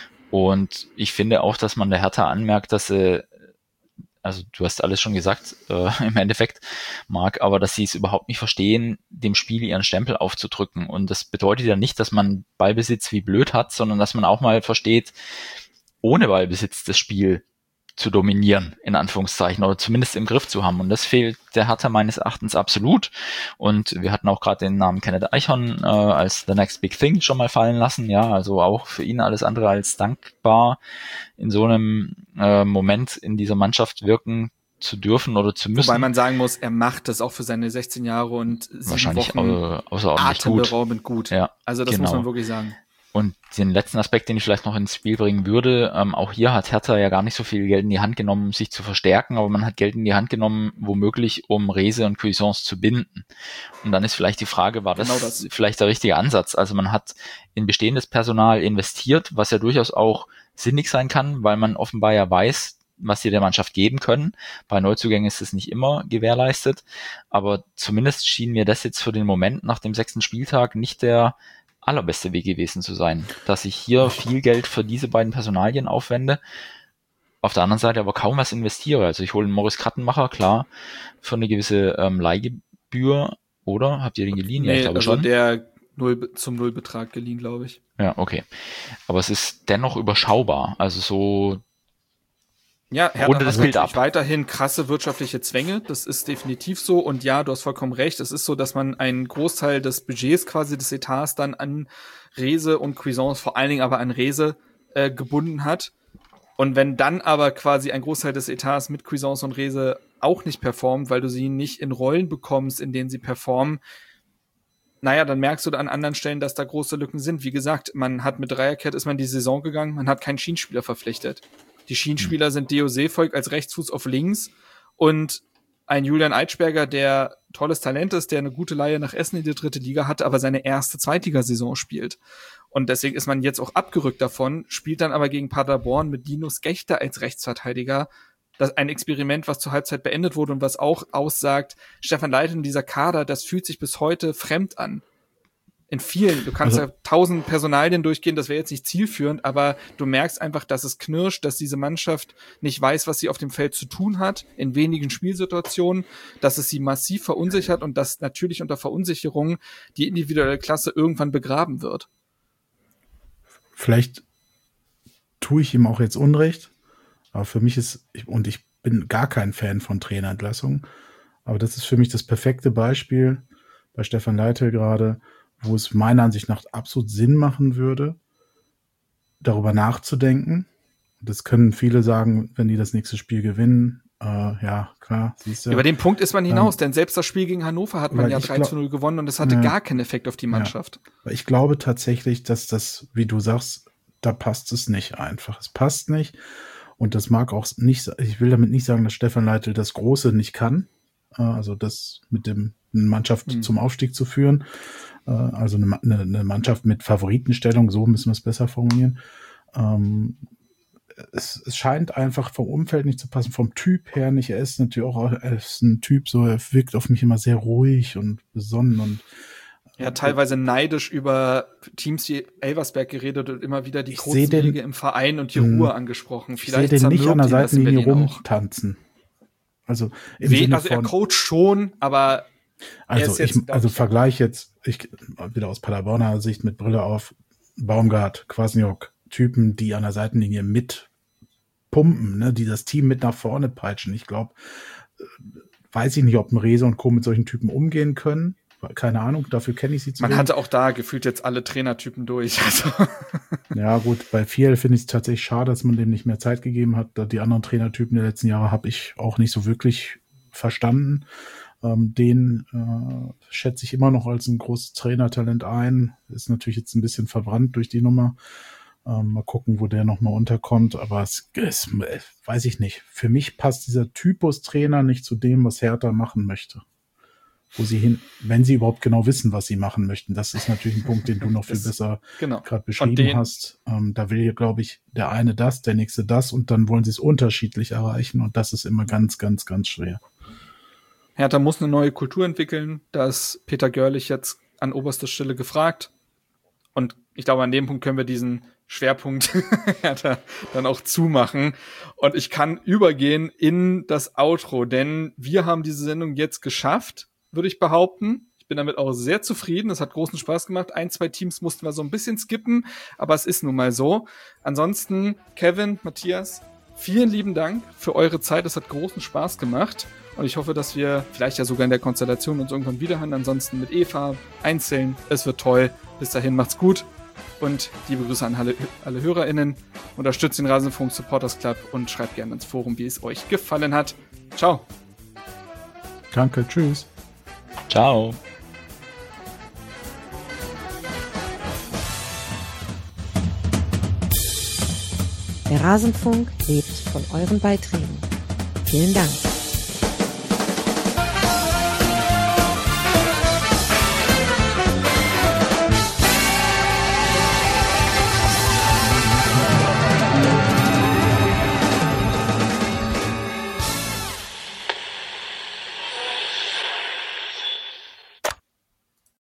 Und ich finde auch, dass man der Hertha anmerkt, dass sie, also du hast alles schon gesagt, äh, im Endeffekt, Marc, aber dass sie es überhaupt nicht verstehen, dem Spiel ihren Stempel aufzudrücken. Und das bedeutet ja nicht, dass man Ballbesitz wie blöd hat, sondern dass man auch mal versteht, ohne Ballbesitz das Spiel zu dominieren, in Anführungszeichen, oder zumindest im Griff zu haben. Und das fehlt der Hertha meines Erachtens absolut. Und wir hatten auch gerade den Namen Kenneth Eichhorn äh, als The Next Big Thing schon mal fallen lassen. Ja, also auch für ihn alles andere als dankbar, in so einem äh, Moment in dieser Mannschaft wirken zu dürfen oder zu müssen. Wobei man sagen muss, er macht das auch für seine sechzehn Jahre und sieben wahrscheinlich Wochen au- außerordentlich gut. atemberaubend gut. Ja, also das genau. muss man wirklich sagen. Und den letzten Aspekt, den ich vielleicht noch ins Spiel bringen würde, ähm, auch hier hat Hertha ja gar nicht so viel Geld in die Hand genommen, um sich zu verstärken, aber man hat Geld in die Hand genommen, womöglich, um Rehse und Cuisance zu binden. Und dann ist vielleicht die Frage, war das, Genau das. vielleicht der richtige Ansatz? Also man hat in bestehendes Personal investiert, was ja durchaus auch sinnig sein kann, weil man offenbar ja weiß, was sie der Mannschaft geben können. Bei Neuzugängen ist es nicht immer gewährleistet, aber zumindest schien mir das jetzt für den Moment nach dem sechsten Spieltag nicht der allerbeste Weg gewesen zu sein, dass ich hier viel Geld für diese beiden Personalien aufwende, auf der anderen Seite aber kaum was investiere. Also ich hole einen Maurice Krattenmacher, klar, für eine gewisse ähm, Leihgebühr, oder? Habt ihr den geliehen? Nee, ja, ich glaube also schon. der Null, zum Nullbetrag geliehen, glaube ich. Ja, okay. Aber es ist dennoch überschaubar. Also so Ja, Hertha rundet hat das Bild natürlich ab. weiterhin krasse wirtschaftliche Zwänge. Das ist definitiv so. Und ja, du hast vollkommen recht. Es ist so, dass man einen Großteil des Budgets quasi des Etats dann an Rehse und Cuisance, vor allen Dingen aber an Rehse, äh, gebunden hat. Und wenn dann aber quasi ein Großteil des Etats mit Cuisance und Rehse auch nicht performt, weil du sie nicht in Rollen bekommst, in denen sie performen, naja, dann merkst du an anderen Stellen, dass da große Lücken sind. Wie gesagt, man hat mit Dreierkette ist man die Saison gegangen, man hat keinen Schienenspieler verpflichtet. Die Schienenspieler mhm. sind Deo Seevolk als Rechtsfuß auf links und ein Julian Eitschberger, der tolles Talent ist, der eine gute Leihe nach Essen in die dritte Liga hatte, aber seine erste Zweitligasaison spielt. Und deswegen ist man jetzt auch abgerückt davon, spielt dann aber gegen Paderborn mit Linus Gächter als Rechtsverteidiger. Das ist ein Experiment, was zur Halbzeit beendet wurde und was auch aussagt, Stefan Leitl in dieser Kader, das fühlt sich bis heute fremd an. In vielen, du kannst also, ja tausend Personalien durchgehen, das wäre jetzt nicht zielführend, aber du merkst einfach, dass es knirscht, dass diese Mannschaft nicht weiß, was sie auf dem Feld zu tun hat, in wenigen Spielsituationen, dass es sie massiv verunsichert und dass natürlich unter Verunsicherung die individuelle Klasse irgendwann begraben wird. Vielleicht tue ich ihm auch jetzt Unrecht, aber für mich ist, und ich bin gar kein Fan von Trainerentlassungen, aber das ist für mich das perfekte Beispiel bei Stefan Leitl gerade, wo es meiner Ansicht nach absolut Sinn machen würde, darüber nachzudenken. Das können viele sagen, wenn die das nächste Spiel gewinnen. Äh, ja, klar, siehst du. Über den Punkt ist man hinaus, ähm, denn selbst das Spiel gegen Hannover hat man ja drei zu null gewonnen und es hatte ja, gar keinen Effekt auf die Mannschaft. Ja, ich glaube tatsächlich, dass das, wie du sagst, da passt es nicht einfach. Es passt nicht. Und das mag auch nicht, ich will damit nicht sagen, dass Stefan Leitl das Große nicht kann. Äh, also das mit dem eine Mannschaft hm. zum Aufstieg zu führen. Also eine, eine Mannschaft mit Favoritenstellung, so müssen wir es besser formulieren. Ähm, es, es scheint einfach vom Umfeld nicht zu passen, vom Typ her nicht. Er ist natürlich auch er ist ein Typ, so er wirkt auf mich immer sehr ruhig und besonnen und ja, teilweise neidisch über Teams wie Elversberg geredet und immer wieder die großen den, Wege im Verein und die Ruhe angesprochen. Vielleicht ich sehe den nicht an der Seitenlinie rumtanzen. Also, im We- Sinne also er von, coacht schon, aber Also, jetzt, ich, also Vergleich jetzt, ich, wieder aus Paderborner Sicht mit Brille auf, Baumgart, Kwasniok, Typen, die an der Seitenlinie mit pumpen, ne, die das Team mit nach vorne peitschen. Ich glaube, weiß ich nicht, ob ein Rehse und Co. mit solchen Typen umgehen können. Keine Ahnung, dafür kenne ich sie zu Man wenig. hatte auch da gefühlt jetzt alle Trainertypen durch. Also. Ja gut, bei Fiel finde ich es tatsächlich schade, dass man dem nicht mehr Zeit gegeben hat. Die anderen Trainertypen der letzten Jahre habe ich auch nicht so wirklich verstanden. Ähm, den äh, schätze ich immer noch als ein großes Trainertalent ein. Ist natürlich jetzt ein bisschen verbrannt durch die Nummer. Ähm, mal gucken, wo der nochmal unterkommt. Aber es ist, weiß ich nicht. Für mich passt dieser Typus Trainer nicht zu dem, was Hertha machen möchte. Wo sie hin, wenn sie überhaupt genau wissen, was sie machen möchten. Das ist natürlich ein Punkt, den du noch viel das, besser genau. gerade beschrieben den, hast. Ähm, da will hier, glaube ich, der eine das, der nächste das und dann wollen sie es unterschiedlich erreichen und das ist immer ganz, ganz, ganz schwer. Hertha muss eine neue Kultur entwickeln. Da ist Peter Görlich jetzt an oberster Stelle gefragt. Und ich glaube, an dem Punkt können wir diesen Schwerpunkt Hertha dann auch zumachen. Und ich kann übergehen in das Outro, denn wir haben diese Sendung jetzt geschafft, würde ich behaupten. Ich bin damit auch sehr zufrieden. Es hat großen Spaß gemacht. Ein, zwei Teams mussten wir so ein bisschen skippen, aber es ist nun mal so. Ansonsten, Kevin, Matthias, vielen lieben Dank für eure Zeit. Es hat großen Spaß gemacht. Und ich hoffe, dass wir vielleicht ja sogar in der Konstellation uns irgendwann wiederhören. Ansonsten mit Eva einzeln. Es wird toll. Bis dahin macht's gut. Und liebe Grüße an alle, alle HörerInnen. Unterstützt den Rasenfunk Supporters Club und schreibt gerne ins Forum, wie es euch gefallen hat. Ciao. Danke, tschüss. Ciao. Der Rasenfunk lebt von euren Beiträgen. Vielen Dank.